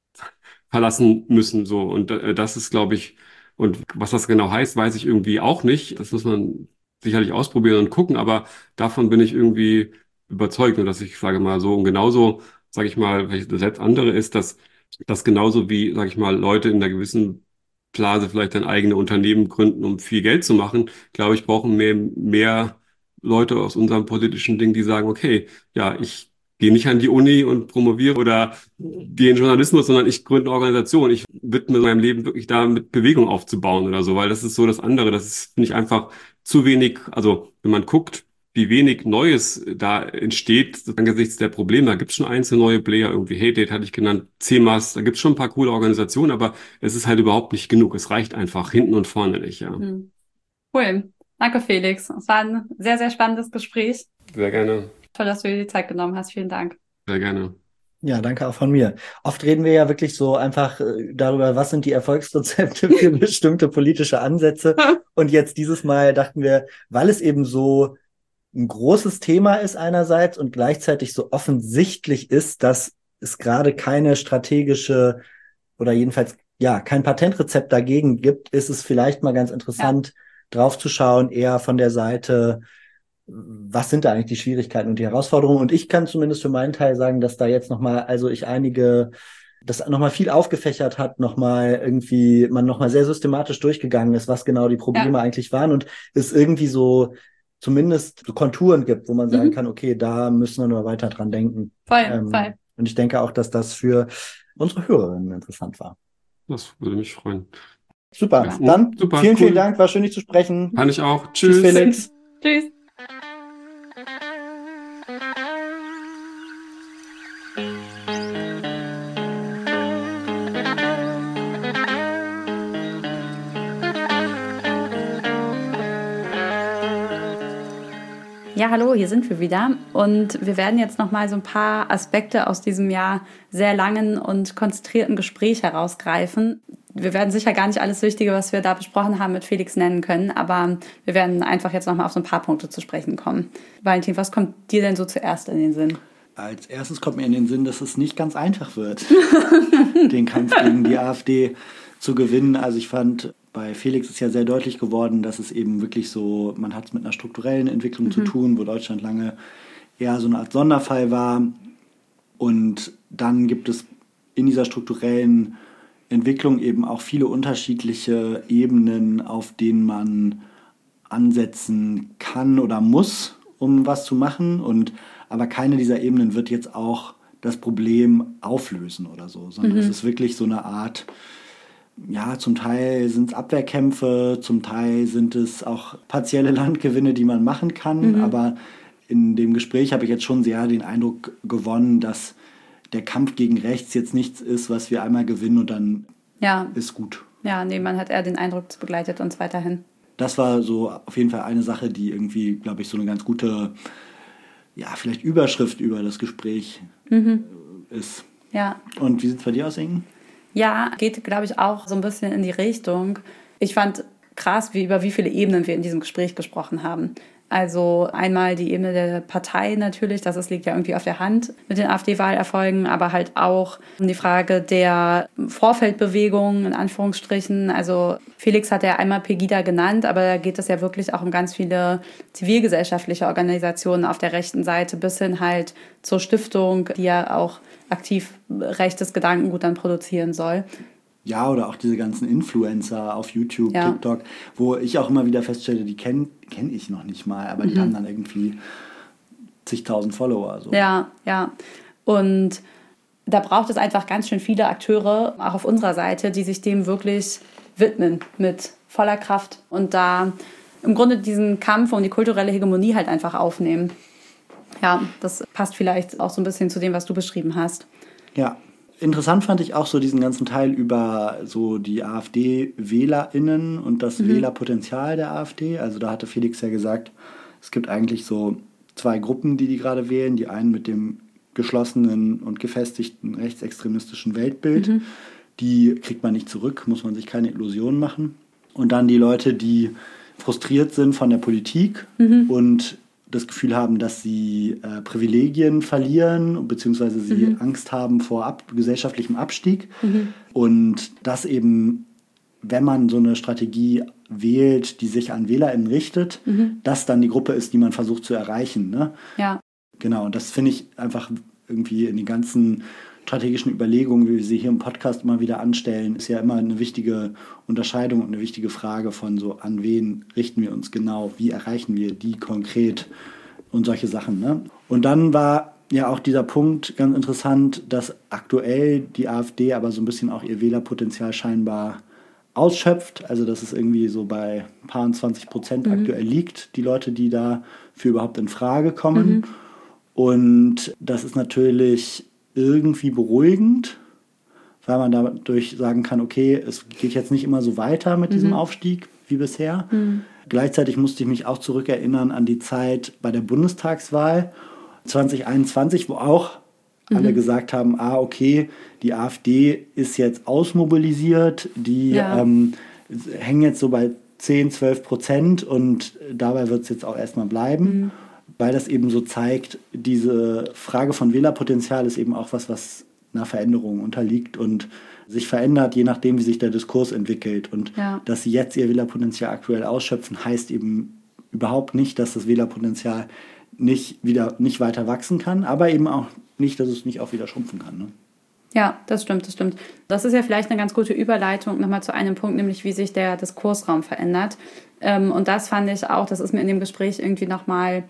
C: verlassen müssen. So, und äh, das ist, glaube ich, und was das genau heißt, weiß ich irgendwie auch nicht. Das muss man sicherlich ausprobieren und gucken, aber davon bin ich irgendwie überzeugt, und dass ich sage mal so, und genauso, sage ich mal, welches das selbst andere ist, dass das genauso wie, sage ich mal, Leute in einer gewissen Blase vielleicht ein eigenes Unternehmen gründen, um viel Geld zu machen, glaube ich, brauchen mehr, mehr Leute aus unserem politischen Ding, die sagen, okay, ja, ich gehe nicht an die Uni und promoviere oder gehe in Journalismus, sondern ich gründe eine Organisation. Ich widme meinem Leben wirklich damit, Bewegung aufzubauen oder so, weil das ist so das andere. Das ist nicht einfach zu wenig, also wenn man guckt, wie wenig Neues da entsteht angesichts der Probleme. Da gibt es schon einzelne neue Player, irgendwie Hate hatte ich genannt, C M A S, da gibt es schon ein paar coole Organisationen, aber es ist halt überhaupt nicht genug. Es reicht einfach hinten und vorne nicht, ja.
B: Mhm. Cool. Danke, Felix. Es war ein sehr, sehr spannendes Gespräch.
C: Sehr gerne,
B: Toll, dass du dir die Zeit genommen hast. Vielen Dank.
C: sehr gerne.
A: Ja, danke auch von mir. Oft reden wir ja wirklich so einfach äh, darüber, was sind die Erfolgsrezepte für bestimmte politische Ansätze. Und jetzt dieses Mal dachten wir, weil es eben so ein großes Thema ist einerseits und gleichzeitig so offensichtlich ist, dass es gerade keine strategische oder jedenfalls ja kein Patentrezept dagegen gibt, ist es vielleicht mal ganz interessant, drauf zu schauen, eher von der Seite, was sind da eigentlich die Schwierigkeiten und die Herausforderungen? Und ich kann zumindest für meinen Teil sagen, dass da jetzt nochmal, also ich einige, das nochmal viel aufgefächert hat, nochmal irgendwie, man nochmal sehr systematisch durchgegangen ist, was genau die Probleme
B: Ja.
A: eigentlich waren und es irgendwie so zumindest so Konturen gibt, wo man sagen
B: Mhm.
A: kann, okay, da müssen wir nur weiter dran denken.
B: Voll,
A: Ähm,
B: voll.
A: und ich denke auch, dass das für unsere Hörerinnen interessant war.
C: Das würde mich freuen.
A: Super,
C: Ja,
A: dann
C: super,
A: vielen, vielen
C: cool.
A: Dank, war schön, dich zu sprechen.
C: Fand ich auch.
A: Tschüss,
C: Tschüss.
A: Felix.
B: Tschüss. Ja, hallo, hier sind wir wieder und wir werden jetzt noch mal so ein paar Aspekte aus diesem ja sehr langen und konzentrierten Gespräch herausgreifen. Wir werden sicher gar nicht alles Wichtige, was wir da besprochen haben, mit Felix nennen können, aber wir werden einfach jetzt noch mal auf so ein paar Punkte zu sprechen kommen. Valentin, was kommt dir denn so zuerst in den Sinn?
A: Als erstes kommt mir in den Sinn, dass es nicht ganz einfach wird, den Kampf gegen die AfD zu gewinnen. Also ich fand, bei Felix ist ja sehr deutlich geworden, dass es eben wirklich so, man hat es mit einer strukturellen Entwicklung mhm. zu tun, wo Deutschland lange eher so eine Art Sonderfall war. Und dann gibt es in dieser strukturellen Entwicklung eben auch viele unterschiedliche Ebenen, auf denen man ansetzen kann oder muss, um was zu machen. Und aber keine dieser Ebenen wird jetzt auch das Problem auflösen oder so, sondern mhm. es ist wirklich so eine Art, ja, zum Teil sind es Abwehrkämpfe, zum Teil sind es auch partielle Landgewinne, die man machen kann. Mhm. Aber in dem Gespräch habe ich jetzt schon sehr den Eindruck gewonnen, dass der Kampf gegen rechts jetzt nichts ist, was wir einmal gewinnen und dann ja. ist gut.
B: Ja, nee, man hat eher den Eindruck, es begleitet uns weiterhin.
A: Das war so auf jeden Fall eine Sache, die irgendwie, glaube ich, so eine ganz gute, ja, vielleicht Überschrift über das Gespräch mhm. ist.
B: Ja.
A: Und wie sieht es bei dir aus, Inge?
B: Ja, geht, glaube ich, auch so ein bisschen in die Richtung. Ich fand krass, wie, über wie viele Ebenen wir in diesem Gespräch gesprochen haben. Also einmal die Ebene der Partei natürlich, das ist, liegt ja irgendwie auf der Hand mit den AfD-Wahlerfolgen, aber halt auch die Frage der Vorfeldbewegung in Anführungsstrichen. Also Felix hat ja einmal Pegida genannt, aber da geht es ja wirklich auch um ganz viele zivilgesellschaftliche Organisationen auf der rechten Seite bis hin halt zur Stiftung, die ja auch aktiv rechtes Gedankengut dann produzieren soll.
A: Ja, oder auch diese ganzen Influencer auf YouTube, ja. TikTok, wo ich auch immer wieder feststelle, die kenne kenn ich noch nicht mal, aber mhm. die haben dann irgendwie zigtausend Follower. So.
B: Ja, ja. Und da braucht es einfach ganz schön viele Akteure, auch auf unserer Seite, die sich dem wirklich widmen mit voller Kraft und da im Grunde diesen Kampf um die kulturelle Hegemonie halt einfach aufnehmen. Ja, das passt vielleicht auch so ein bisschen zu dem, was du beschrieben hast.
A: Ja. Interessant fand ich auch so diesen ganzen Teil über so die AfD-WählerInnen und das mhm. Wählerpotenzial der AfD. Also da hatte Felix ja gesagt, es gibt eigentlich so zwei Gruppen, die die gerade wählen. Die einen mit dem geschlossenen und gefestigten rechtsextremistischen Weltbild. Mhm. Die kriegt man nicht zurück, muss man sich keine Illusionen machen. Und dann die Leute, die frustriert sind von der Politik mhm. und das Gefühl haben, dass sie äh, Privilegien verlieren, beziehungsweise sie mhm. Angst haben vor ab, gesellschaftlichem Abstieg. Mhm. Und dass eben, wenn man so eine Strategie wählt, die sich an WählerInnen richtet, mhm. das dann die Gruppe ist, die man versucht zu erreichen. Ne?
B: Ja.
A: Genau, und das finde ich einfach irgendwie in den ganzen strategischen Überlegungen, wie wir sie hier im Podcast immer wieder anstellen, ist ja immer eine wichtige Unterscheidung und eine wichtige Frage von so, an wen richten wir uns genau, wie erreichen wir die konkret und solche Sachen. Ne? Und dann war ja auch dieser Punkt ganz interessant, dass aktuell die AfD aber so ein bisschen auch ihr Wählerpotenzial scheinbar ausschöpft, also dass es irgendwie so bei ein paar und zwanzig Prozent mhm. aktuell liegt, die Leute, die dafür überhaupt in Frage kommen. Mhm. Und das ist natürlich irgendwie beruhigend, weil man dadurch sagen kann, okay, es geht jetzt nicht immer so weiter mit mhm. diesem Aufstieg wie bisher. Mhm. Gleichzeitig musste ich mich auch zurückerinnern an die Zeit bei der Bundestagswahl zwanzig einundzwanzig, wo auch mhm. alle gesagt haben, ah, okay, die AfD ist jetzt ausmobilisiert, die ja. ähm, hängen jetzt so bei zehn, zwölf Prozent und dabei wird es jetzt auch erstmal bleiben. Mhm. Weil das eben so zeigt, diese Frage von Wählerpotenzial ist eben auch was, was einer Veränderung unterliegt und sich verändert, je nachdem, wie sich der Diskurs entwickelt. Und ja. dass sie jetzt ihr Wählerpotenzial aktuell ausschöpfen, heißt eben überhaupt nicht, dass das Wählerpotenzial nicht, wieder, nicht weiter wachsen kann, aber eben auch nicht, dass es nicht auch wieder schrumpfen kann. Ne?
B: Ja, das stimmt, das stimmt. Das ist ja vielleicht eine ganz gute Überleitung nochmal zu einem Punkt, nämlich wie sich der Diskursraum verändert. Und das fand ich auch, das ist mir in dem Gespräch irgendwie nochmal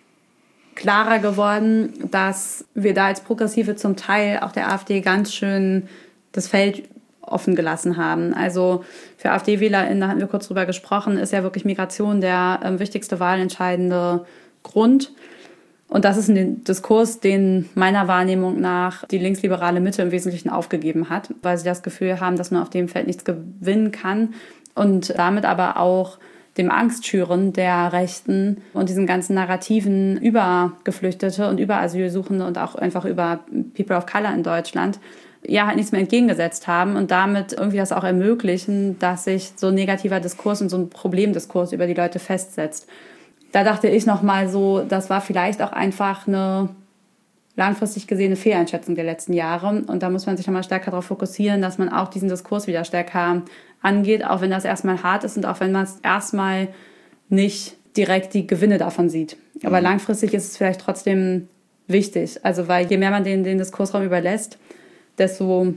B: klarer geworden, dass wir da als Progressive zum Teil auch der AfD ganz schön das Feld offen gelassen haben. Also für AfD-WählerInnen, da hatten wir kurz drüber gesprochen, ist ja wirklich Migration der ähm, wichtigste wahlentscheidende Grund. Und das ist ein Diskurs, den meiner Wahrnehmung nach die linksliberale Mitte im Wesentlichen aufgegeben hat, weil sie das Gefühl haben, dass man auf dem Feld nichts gewinnen kann und damit aber auch dem Angstschüren der Rechten und diesen ganzen Narrativen über Geflüchtete und über Asylsuchende und auch einfach über People of Color in Deutschland ja halt nichts mehr entgegengesetzt haben und damit irgendwie das auch ermöglichen, dass sich so ein negativer Diskurs und so ein Problemdiskurs über die Leute festsetzt. Da dachte ich nochmal so, das war vielleicht auch einfach eine langfristig gesehene Fehleinschätzung der letzten Jahre und da muss man sich nochmal stärker darauf fokussieren, dass man auch diesen Diskurs wieder stärker angeht, auch wenn das erstmal hart ist und auch wenn man es erstmal nicht direkt die Gewinne davon sieht. Aber mhm. langfristig ist es vielleicht trotzdem wichtig. Also weil je mehr man den, den Diskursraum überlässt, desto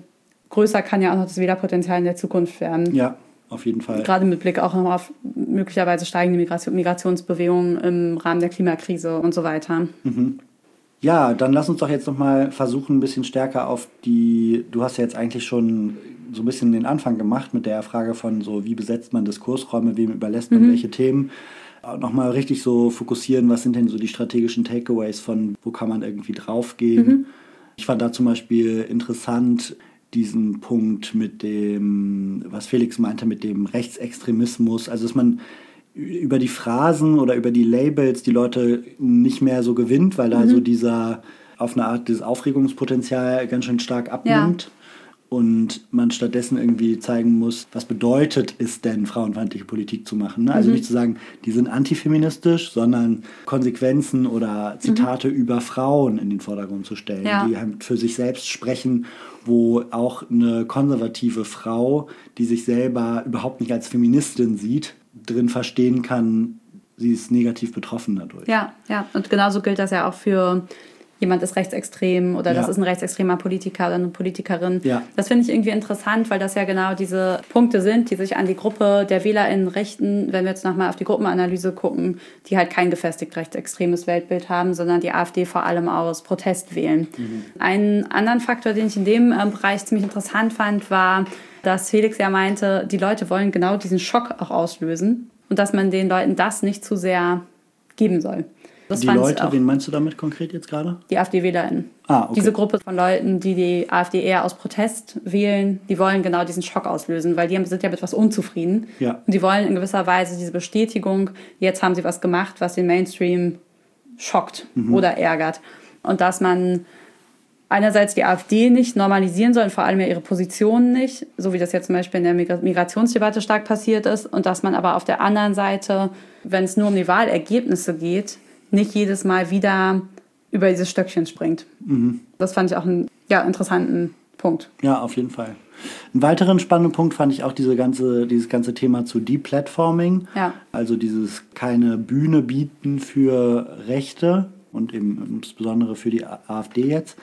B: größer kann ja auch noch das Wählerpotenzial in der Zukunft werden.
A: Ja, auf jeden Fall.
B: Gerade mit Blick auch noch auf möglicherweise steigende Migration, Migrationsbewegungen im Rahmen der Klimakrise und so weiter.
A: Mhm. Ja, dann lass uns doch jetzt nochmal versuchen, ein bisschen stärker auf die, du hast ja jetzt eigentlich schon so ein bisschen den Anfang gemacht mit der Frage von so, wie besetzt man Diskursräume, wem überlässt man mhm. welche Themen. Nochmal richtig so fokussieren, was sind denn so die strategischen Takeaways von, wo kann man irgendwie draufgehen. Mhm. Ich fand da zum Beispiel interessant diesen Punkt mit dem, was Felix meinte, mit dem Rechtsextremismus, also dass man über die Phrasen oder über die Labels die Leute nicht mehr so gewinnt, weil da mhm. so dieser, auf eine Art, dieses Aufregungspotenzial ganz schön stark abnimmt. Ja. Und man stattdessen irgendwie zeigen muss, was bedeutet es denn, frauenfeindliche Politik zu machen. Ne? Also mhm. nicht zu sagen, die sind antifeministisch, sondern Konsequenzen oder Zitate mhm. über Frauen in den Vordergrund zu stellen, ja. die halt für sich selbst sprechen, wo auch eine konservative Frau, die sich selber überhaupt nicht als Feministin sieht, drin verstehen kann, sie ist negativ betroffen dadurch.
B: Ja, ja. Und genauso gilt das ja auch für jemand ist rechtsextrem oder das ja. ist ein rechtsextremer Politiker oder eine Politikerin. Ja. Das finde ich irgendwie interessant, weil das ja genau diese Punkte sind, die sich an die Gruppe der WählerInnen richten, wenn wir jetzt nochmal auf die Gruppenanalyse gucken, die halt kein gefestigt rechtsextremes Weltbild haben, sondern die AfD vor allem aus Protest wählen. Mhm. Einen anderen Faktor, den ich in dem äh, Bereich ziemlich interessant fand, war, dass Felix ja meinte, die Leute wollen genau diesen Schock auch auslösen und dass man den Leuten das nicht zu sehr geben soll. Das
A: die Leute, wen meinst du damit konkret jetzt gerade?
B: Die AfD-WählerInnen.
A: Ah, okay.
B: Diese Gruppe von Leuten, die die AfD eher aus Protest wählen, die wollen genau diesen Schock auslösen, weil die sind ja mit was unzufrieden. Ja. Und die wollen in gewisser Weise diese Bestätigung, jetzt haben sie was gemacht, was den Mainstream schockt mhm. oder ärgert. Und dass man einerseits die AfD nicht normalisieren soll, und vor allem ja ihre Positionen nicht, so wie das jetzt zum Beispiel in der Migrationsdebatte stark passiert ist. Und dass man aber auf der anderen Seite, wenn es nur um die Wahlergebnisse geht, nicht jedes Mal wieder über dieses Stöckchen springt. Mhm. Das fand ich auch einen ja, interessanten Punkt.
A: Ja, auf jeden Fall. Einen weiteren spannenden Punkt fand ich auch diese ganze, dieses ganze Thema zu Deplatforming. Ja. Also dieses keine Bühne bieten für Rechte und eben insbesondere für die AfD jetzt.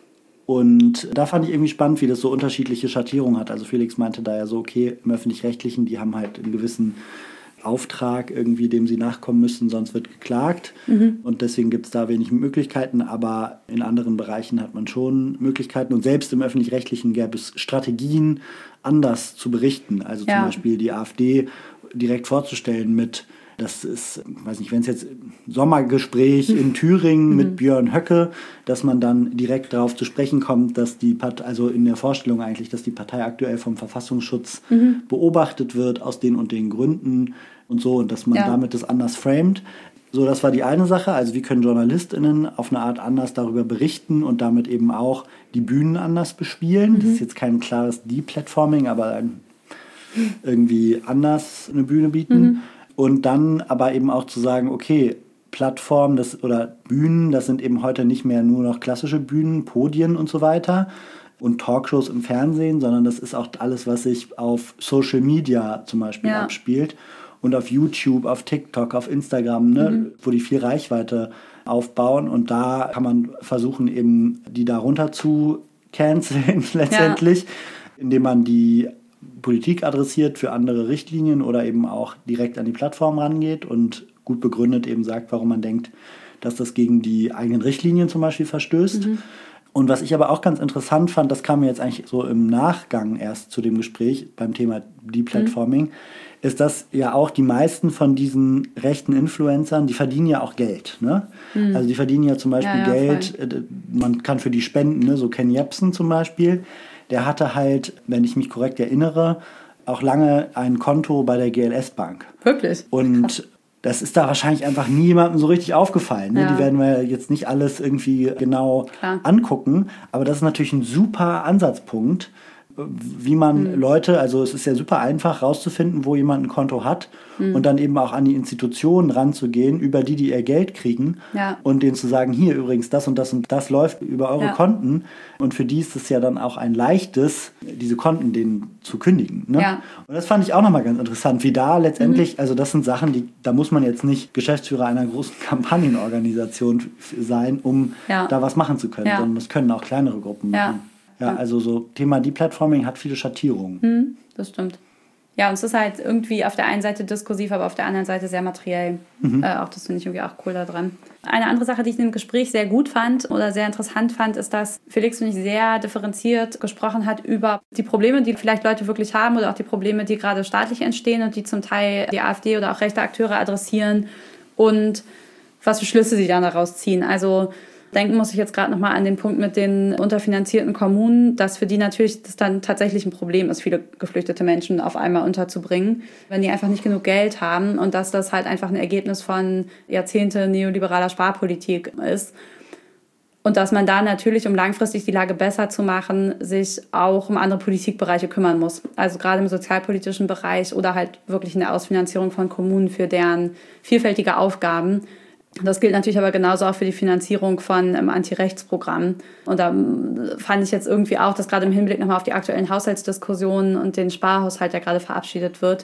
A: Und da fand ich irgendwie spannend, wie das so unterschiedliche Schattierungen hat. Also Felix meinte da ja so, okay, im Öffentlich-Rechtlichen, die haben halt einen gewissen Auftrag irgendwie, dem sie nachkommen müssen, sonst wird geklagt. Mhm. Und deswegen gibt es da wenig Möglichkeiten, aber in anderen Bereichen hat man schon Möglichkeiten. Und selbst im Öffentlich-Rechtlichen gäbe es Strategien, anders zu berichten. Also ja. zum Beispiel die AfD direkt vorzustellen mit, das ist, weiß nicht, wenn es jetzt Sommergespräch in Thüringen mhm. mit Björn Höcke, dass man dann direkt darauf zu sprechen kommt, dass die Partei, also in der Vorstellung eigentlich, dass die Partei aktuell vom Verfassungsschutz mhm. beobachtet wird aus den und den Gründen und so, und dass man ja. damit das anders framet. So, das war die eine Sache. Also wie können JournalistInnen auf eine Art anders darüber berichten und damit eben auch die Bühnen anders bespielen. Mhm. Das ist jetzt kein klares Deplatforming, aber ein, irgendwie anders eine Bühne bieten. Mhm. Und dann aber eben auch zu sagen, okay, Plattformen das, oder Bühnen, das sind eben heute nicht mehr nur noch klassische Bühnen, Podien und so weiter und Talkshows im Fernsehen, sondern das ist auch alles, was sich auf Social Media zum Beispiel ja. abspielt und auf YouTube, auf TikTok, auf Instagram, ne, mhm. wo die viel Reichweite aufbauen. Und da kann man versuchen, eben die da runter zu canceln letztendlich, ja. indem man die Politik adressiert für andere Richtlinien oder eben auch direkt an die Plattform rangeht und gut begründet eben sagt, warum man denkt, dass das gegen die eigenen Richtlinien zum Beispiel verstößt. Mhm. Und was ich aber auch ganz interessant fand, das kam mir jetzt eigentlich so im Nachgang erst zu dem Gespräch beim Thema Deplatforming, mhm. ist, dass ja auch die meisten von diesen rechten Influencern, die verdienen ja auch Geld. Ne? Mhm. Also die verdienen ja zum Beispiel ja, ja, Geld, voll. Man kann für die spenden, ne? So Ken Jebsen zum Beispiel. Der hatte halt, wenn ich mich korrekt erinnere, auch lange ein Konto bei der G L S-Bank.
B: Wirklich?
A: Und krass. Das ist da wahrscheinlich einfach niemandem so richtig aufgefallen. Ne? Ja. Die werden wir jetzt nicht alles irgendwie genau Klar. angucken. Aber das ist natürlich ein super Ansatzpunkt, wie man mhm. Leute, also es ist ja super einfach rauszufinden, wo jemand ein Konto hat mhm. und dann eben auch an die Institutionen ranzugehen, über die, die ihr Geld kriegen ja. und denen zu sagen, hier übrigens das und das und das läuft über eure ja. Konten, und für die ist es ja dann auch ein leichtes, diese Konten denen zu kündigen. Ne? Ja. Und das fand ich auch nochmal ganz interessant, wie da letztendlich, mhm. also das sind Sachen, die, da muss man jetzt nicht Geschäftsführer einer großen Kampagnenorganisation sein, um ja. da was machen zu können, ja. sondern das können auch kleinere Gruppen machen.
B: Ja.
A: Ja, ja, also so Thema Deplatforming hat viele Schattierungen.
B: Hm, das stimmt. Ja, und es ist halt irgendwie auf der einen Seite diskursiv, aber auf der anderen Seite sehr materiell. Mhm. Äh, auch das finde ich irgendwie auch cool daran. Eine andere Sache, die ich in dem Gespräch sehr gut fand oder sehr interessant fand, ist, dass Felix, finde ich, sehr differenziert gesprochen hat über die Probleme, die vielleicht Leute wirklich haben oder auch die Probleme, die gerade staatlich entstehen und die zum Teil die AfD oder auch rechte Akteure adressieren und was für Schlüsse sie dann daraus ziehen. Also denken muss ich jetzt gerade nochmal an den Punkt mit den unterfinanzierten Kommunen, dass für die natürlich das dann tatsächlich ein Problem ist, viele geflüchtete Menschen auf einmal unterzubringen, wenn die einfach nicht genug Geld haben und dass das halt einfach ein Ergebnis von Jahrzehnte neoliberaler Sparpolitik ist. Und dass man da natürlich, um langfristig die Lage besser zu machen, sich auch um andere Politikbereiche kümmern muss. Also gerade im sozialpolitischen Bereich oder halt wirklich in der Ausfinanzierung von Kommunen für deren vielfältige Aufgaben. Das gilt natürlich aber genauso auch für die Finanzierung von ähm, Anti-Rechts-Programmen. Und da ähm, fand ich jetzt irgendwie auch, dass gerade im Hinblick nochmal auf die aktuellen Haushaltsdiskussionen und den Sparhaushalt, der gerade verabschiedet wird,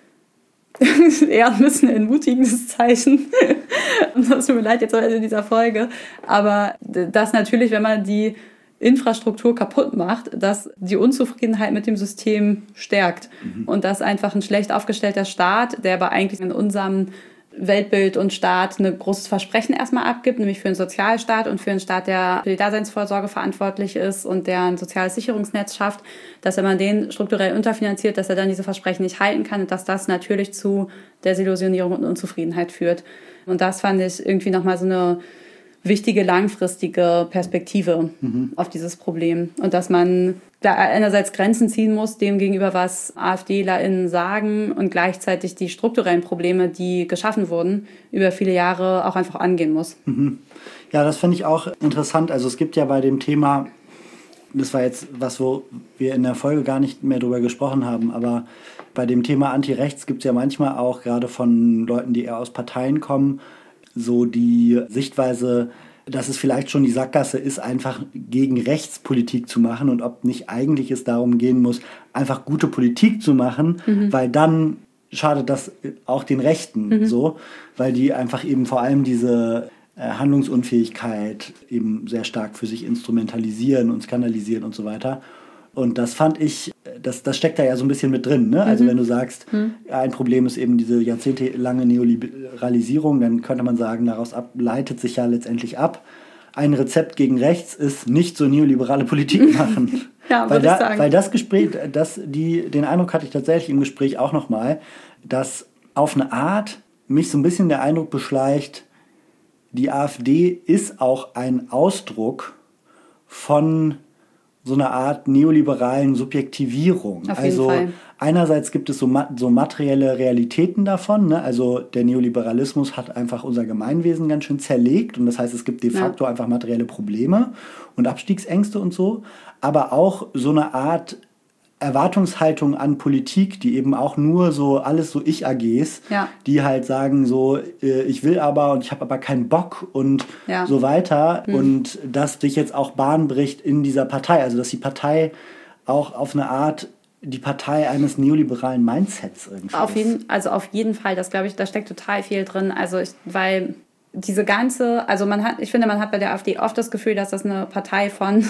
B: eher ein bisschen ein entmutigendes Zeichen. Und das tut mir leid jetzt am Ende dieser Folge. Aber dass natürlich, wenn man die Infrastruktur kaputt macht, dass die Unzufriedenheit mit dem System stärkt. Mhm. Und dass einfach ein schlecht aufgestellter Staat, der aber eigentlich in unserem Weltbild und Staat ein großes Versprechen erstmal abgibt, nämlich für einen Sozialstaat und für einen Staat, der für die Daseinsvorsorge verantwortlich ist und der ein soziales Sicherungsnetz schafft, dass wenn man den strukturell unterfinanziert, dass er dann diese Versprechen nicht halten kann und dass das natürlich zu Desillusionierung und Unzufriedenheit führt. Und das fand ich irgendwie nochmal so eine wichtige langfristige Perspektive mhm. auf dieses Problem. Und dass man da einerseits Grenzen ziehen muss, dem gegenüber, was AfDlerInnen sagen und gleichzeitig die strukturellen Probleme, die geschaffen wurden, über viele Jahre auch einfach angehen muss.
A: Mhm. Ja, das finde ich auch interessant. Also es gibt ja bei dem Thema, das war jetzt was, wo wir in der Folge gar nicht mehr drüber gesprochen haben, aber bei dem Thema Anti-Rechts gibt es ja manchmal auch, gerade von Leuten, die eher aus Parteien kommen, so die Sichtweise, dass es vielleicht schon die Sackgasse ist, einfach gegen Rechtspolitik zu machen und ob nicht eigentlich es darum gehen muss, einfach gute Politik zu machen, mhm. weil dann schadet das auch den Rechten mhm. so, weil die einfach eben vor allem diese äh, Handlungsunfähigkeit eben sehr stark für sich instrumentalisieren und skandalisieren und so weiter. Und das fand ich, das, das steckt da ja so ein bisschen mit drin. Ne? Also mhm. wenn du sagst, mhm. ein Problem ist eben diese jahrzehntelange Neoliberalisierung, dann könnte man sagen, daraus ab, leitet sich ja letztendlich ab, ein Rezept gegen rechts ist nicht so neoliberale Politik machen.
B: Ja,
A: weil,
B: würde ich
A: da,
B: sagen.
A: weil das Gespräch, das, die, den Eindruck hatte ich tatsächlich im Gespräch auch nochmal, dass auf eine Art mich so ein bisschen der Eindruck beschleicht, die AfD ist auch ein Ausdruck von so eine Art neoliberalen Subjektivierung.
B: Auf jeden
A: also
B: Fall.
A: Einerseits gibt es so, so materielle Realitäten davon. Ne? Also der Neoliberalismus hat einfach unser Gemeinwesen ganz schön zerlegt. Und das heißt, es gibt de facto ja. einfach materielle Probleme und Abstiegsängste und so. Aber auch so eine Art Erwartungshaltung an Politik, die eben auch nur so alles so Ich-A Gs,
B: ja.
A: die halt sagen so, äh, ich will aber und ich habe aber keinen Bock und
B: ja.
A: so weiter.
B: Hm.
A: Und dass dich jetzt auch Bahn bricht in dieser Partei. Also dass die Partei auch auf eine Art die Partei eines neoliberalen Mindsets irgendwie
B: auf
A: ist.
B: jeden, also auf jeden Fall, das glaube ich, da steckt total viel drin. Also ich, weil diese ganze, also man hat, ich finde, man hat bei der AfD oft das Gefühl, dass das eine Partei von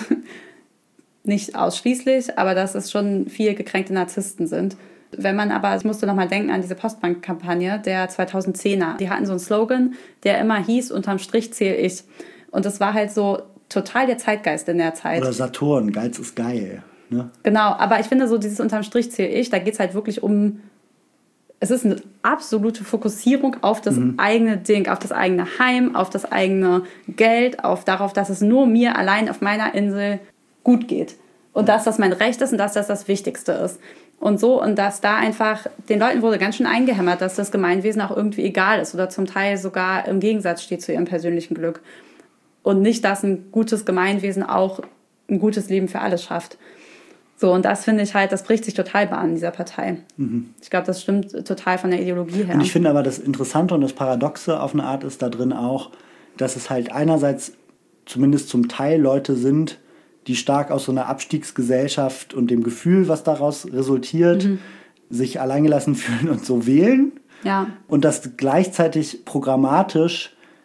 B: nicht ausschließlich, aber dass es schon viel gekränkte Narzissten sind. Wenn man aber, ich musste nochmal denken an diese Postbank-Kampagne der zweitausendzehner. Die hatten so einen Slogan, der immer hieß, unterm Strich zähle ich. Und das war halt so total der Zeitgeist in der Zeit.
A: Oder Saturn, Geiz ist geil. Ne?
B: Genau, aber ich finde so dieses unterm Strich zähle ich, da geht es halt wirklich um, es ist eine absolute Fokussierung auf das mhm. eigene Ding, auf das eigene Heim, auf das eigene Geld, auf darauf, dass es nur mir allein auf meiner Insel gut geht. Und dass das mein Recht ist und dass das das Wichtigste ist. Und so, und dass da einfach, den Leuten wurde ganz schön eingehämmert, dass das Gemeinwesen auch irgendwie egal ist oder zum Teil sogar im Gegensatz steht zu ihrem persönlichen Glück. Und nicht, dass ein gutes Gemeinwesen auch ein gutes Leben für alle schafft. So, und das finde ich halt, das bricht sich total Bahn in dieser Partei. Mhm. Ich glaube, das stimmt total von der Ideologie her.
A: Und ich finde aber, das Interessante und das Paradoxe auf eine Art ist da drin auch, dass es halt einerseits zumindest zum Teil Leute sind, die stark aus so einer Abstiegsgesellschaft und dem Gefühl, was daraus resultiert, mhm. sich alleingelassen fühlen und so wählen.
B: Ja.
A: Und dass gleichzeitig programmatisch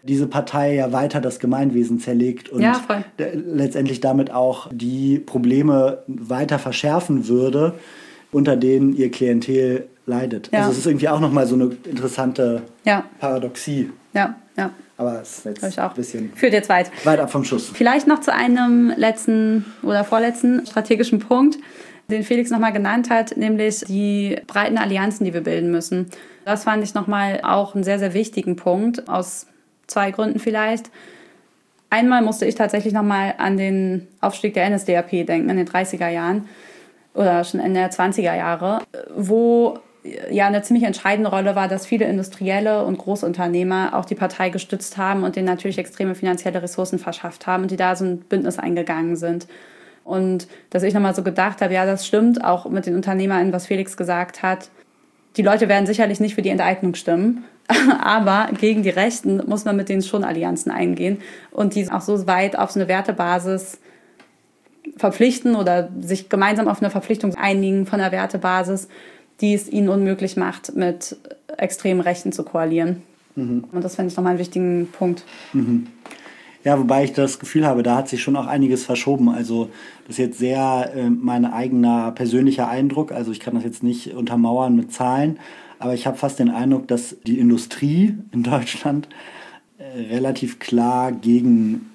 A: diese Partei ja weiter das Gemeinwesen zerlegt und
B: ja, voll.
A: letztendlich damit auch die Probleme weiter verschärfen würde, unter denen ihr Klientel leidet.
B: Ja.
A: Also es ist irgendwie auch nochmal so eine interessante
B: ja.
A: Paradoxie.
B: Ja, ja.
A: Aber es ist jetzt
B: auch.
A: ein bisschen
B: Führt jetzt weit.
A: weit ab vom Schuss.
B: Vielleicht noch zu einem letzten oder vorletzten strategischen Punkt, den Felix nochmal genannt hat, nämlich die breiten Allianzen, die wir bilden müssen. Das fand ich nochmal auch einen sehr, sehr wichtigen Punkt, aus zwei Gründen vielleicht. Einmal musste ich tatsächlich nochmal an den Aufstieg der N S D A P denken, in den dreißiger Jahren oder schon Ende der zwanziger Jahre, wo ja eine ziemlich entscheidende Rolle war, dass viele Industrielle und Großunternehmer auch die Partei gestützt haben und denen natürlich extreme finanzielle Ressourcen verschafft haben und die da so ein Bündnis eingegangen sind. Und dass ich nochmal so gedacht habe, ja, das stimmt, auch mit den UnternehmerInnen, was Felix gesagt hat. Die Leute werden sicherlich nicht für die Enteignung stimmen, aber gegen die Rechten muss man mit denen schon Allianzen eingehen und die auch so weit auf so eine Wertebasis verpflichten oder sich gemeinsam auf eine Verpflichtung einigen von der Wertebasis, die es ihnen unmöglich macht, mit extremen Rechten zu koalieren. Mhm. Und das finde ich nochmal einen wichtigen Punkt.
A: Mhm. Ja, wobei ich das Gefühl habe, da hat sich schon auch einiges verschoben. Also das ist jetzt sehr äh, mein eigener persönlicher Eindruck. Also ich kann das jetzt nicht untermauern mit Zahlen, aber ich habe fast den Eindruck, dass die Industrie in Deutschland äh, relativ klar gegen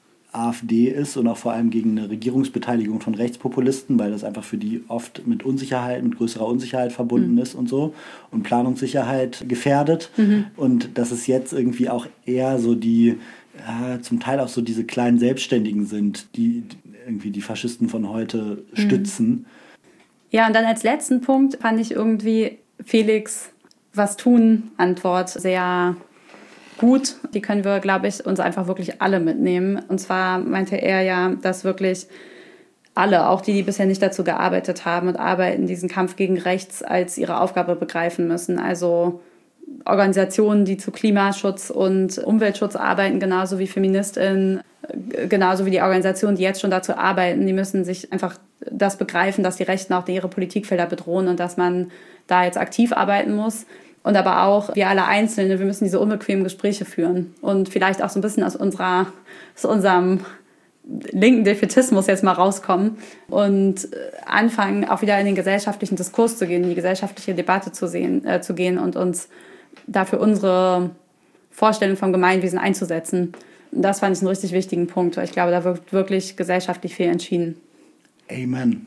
A: AfD ist und auch vor allem gegen eine Regierungsbeteiligung von Rechtspopulisten, weil das einfach für die oft mit Unsicherheit, mit größerer Unsicherheit verbunden mhm. ist und so und Planungssicherheit gefährdet. Mhm. Und dass es jetzt irgendwie auch eher so die ja, zum Teil auch so diese kleinen Selbstständigen sind, die, die irgendwie die Faschisten von heute mhm. stützen.
B: Ja, und dann als letzten Punkt fand ich irgendwie Felix was tun Antwort sehr gut. Die können wir, glaube ich, uns einfach wirklich alle mitnehmen. Und zwar meinte er ja, dass wirklich alle, auch die, die bisher nicht dazu gearbeitet haben und arbeiten, diesen Kampf gegen rechts als ihre Aufgabe begreifen müssen. Also Organisationen, die zu Klimaschutz und Umweltschutz arbeiten, genauso wie FeministInnen, genauso wie die Organisationen, die jetzt schon dazu arbeiten, die müssen sich einfach das begreifen, dass die Rechten auch ihre Politikfelder bedrohen und dass man da jetzt aktiv arbeiten muss. Und aber auch wir alle Einzelne, wir müssen diese unbequemen Gespräche führen und vielleicht auch so ein bisschen aus unserer, aus unserem linken Defätismus jetzt mal rauskommen und anfangen, auch wieder in den gesellschaftlichen Diskurs zu gehen, in die gesellschaftliche Debatte zu, sehen, äh, zu gehen und uns dafür unsere Vorstellung vom Gemeinwesen einzusetzen. Das fand ich einen richtig wichtigen Punkt, weil ich glaube, da wird wirklich gesellschaftlich viel entschieden.
A: Amen.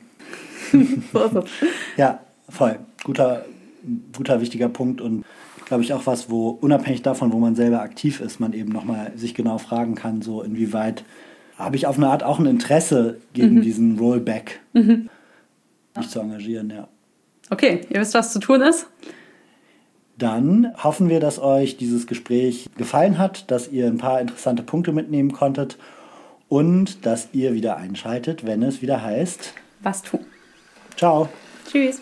B: So ist es.
A: Ja, voll. Guter, guter, wichtiger Punkt und glaube ich auch was, wo unabhängig davon, wo man selber aktiv ist, man eben nochmal sich genau fragen kann, so inwieweit habe ich auf eine Art auch ein Interesse gegen mhm. diesen Rollback, mhm. mich zu engagieren, ja.
B: Okay, ihr wisst, was zu tun ist?
A: Dann hoffen wir, dass euch dieses Gespräch gefallen hat, dass ihr ein paar interessante Punkte mitnehmen konntet und dass ihr wieder einschaltet, wenn es wieder heißt...
B: Was tun?
A: Ciao.
B: Tschüss.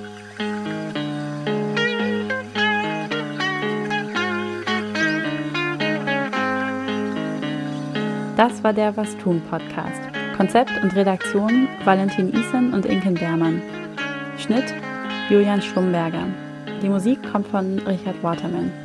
B: Das war der Was tun Podcast. Konzept und Redaktion Valentin Isen und Inken Bermann. Schnitt Julian Schlumberger. Die Musik kommt von Richard Waterman.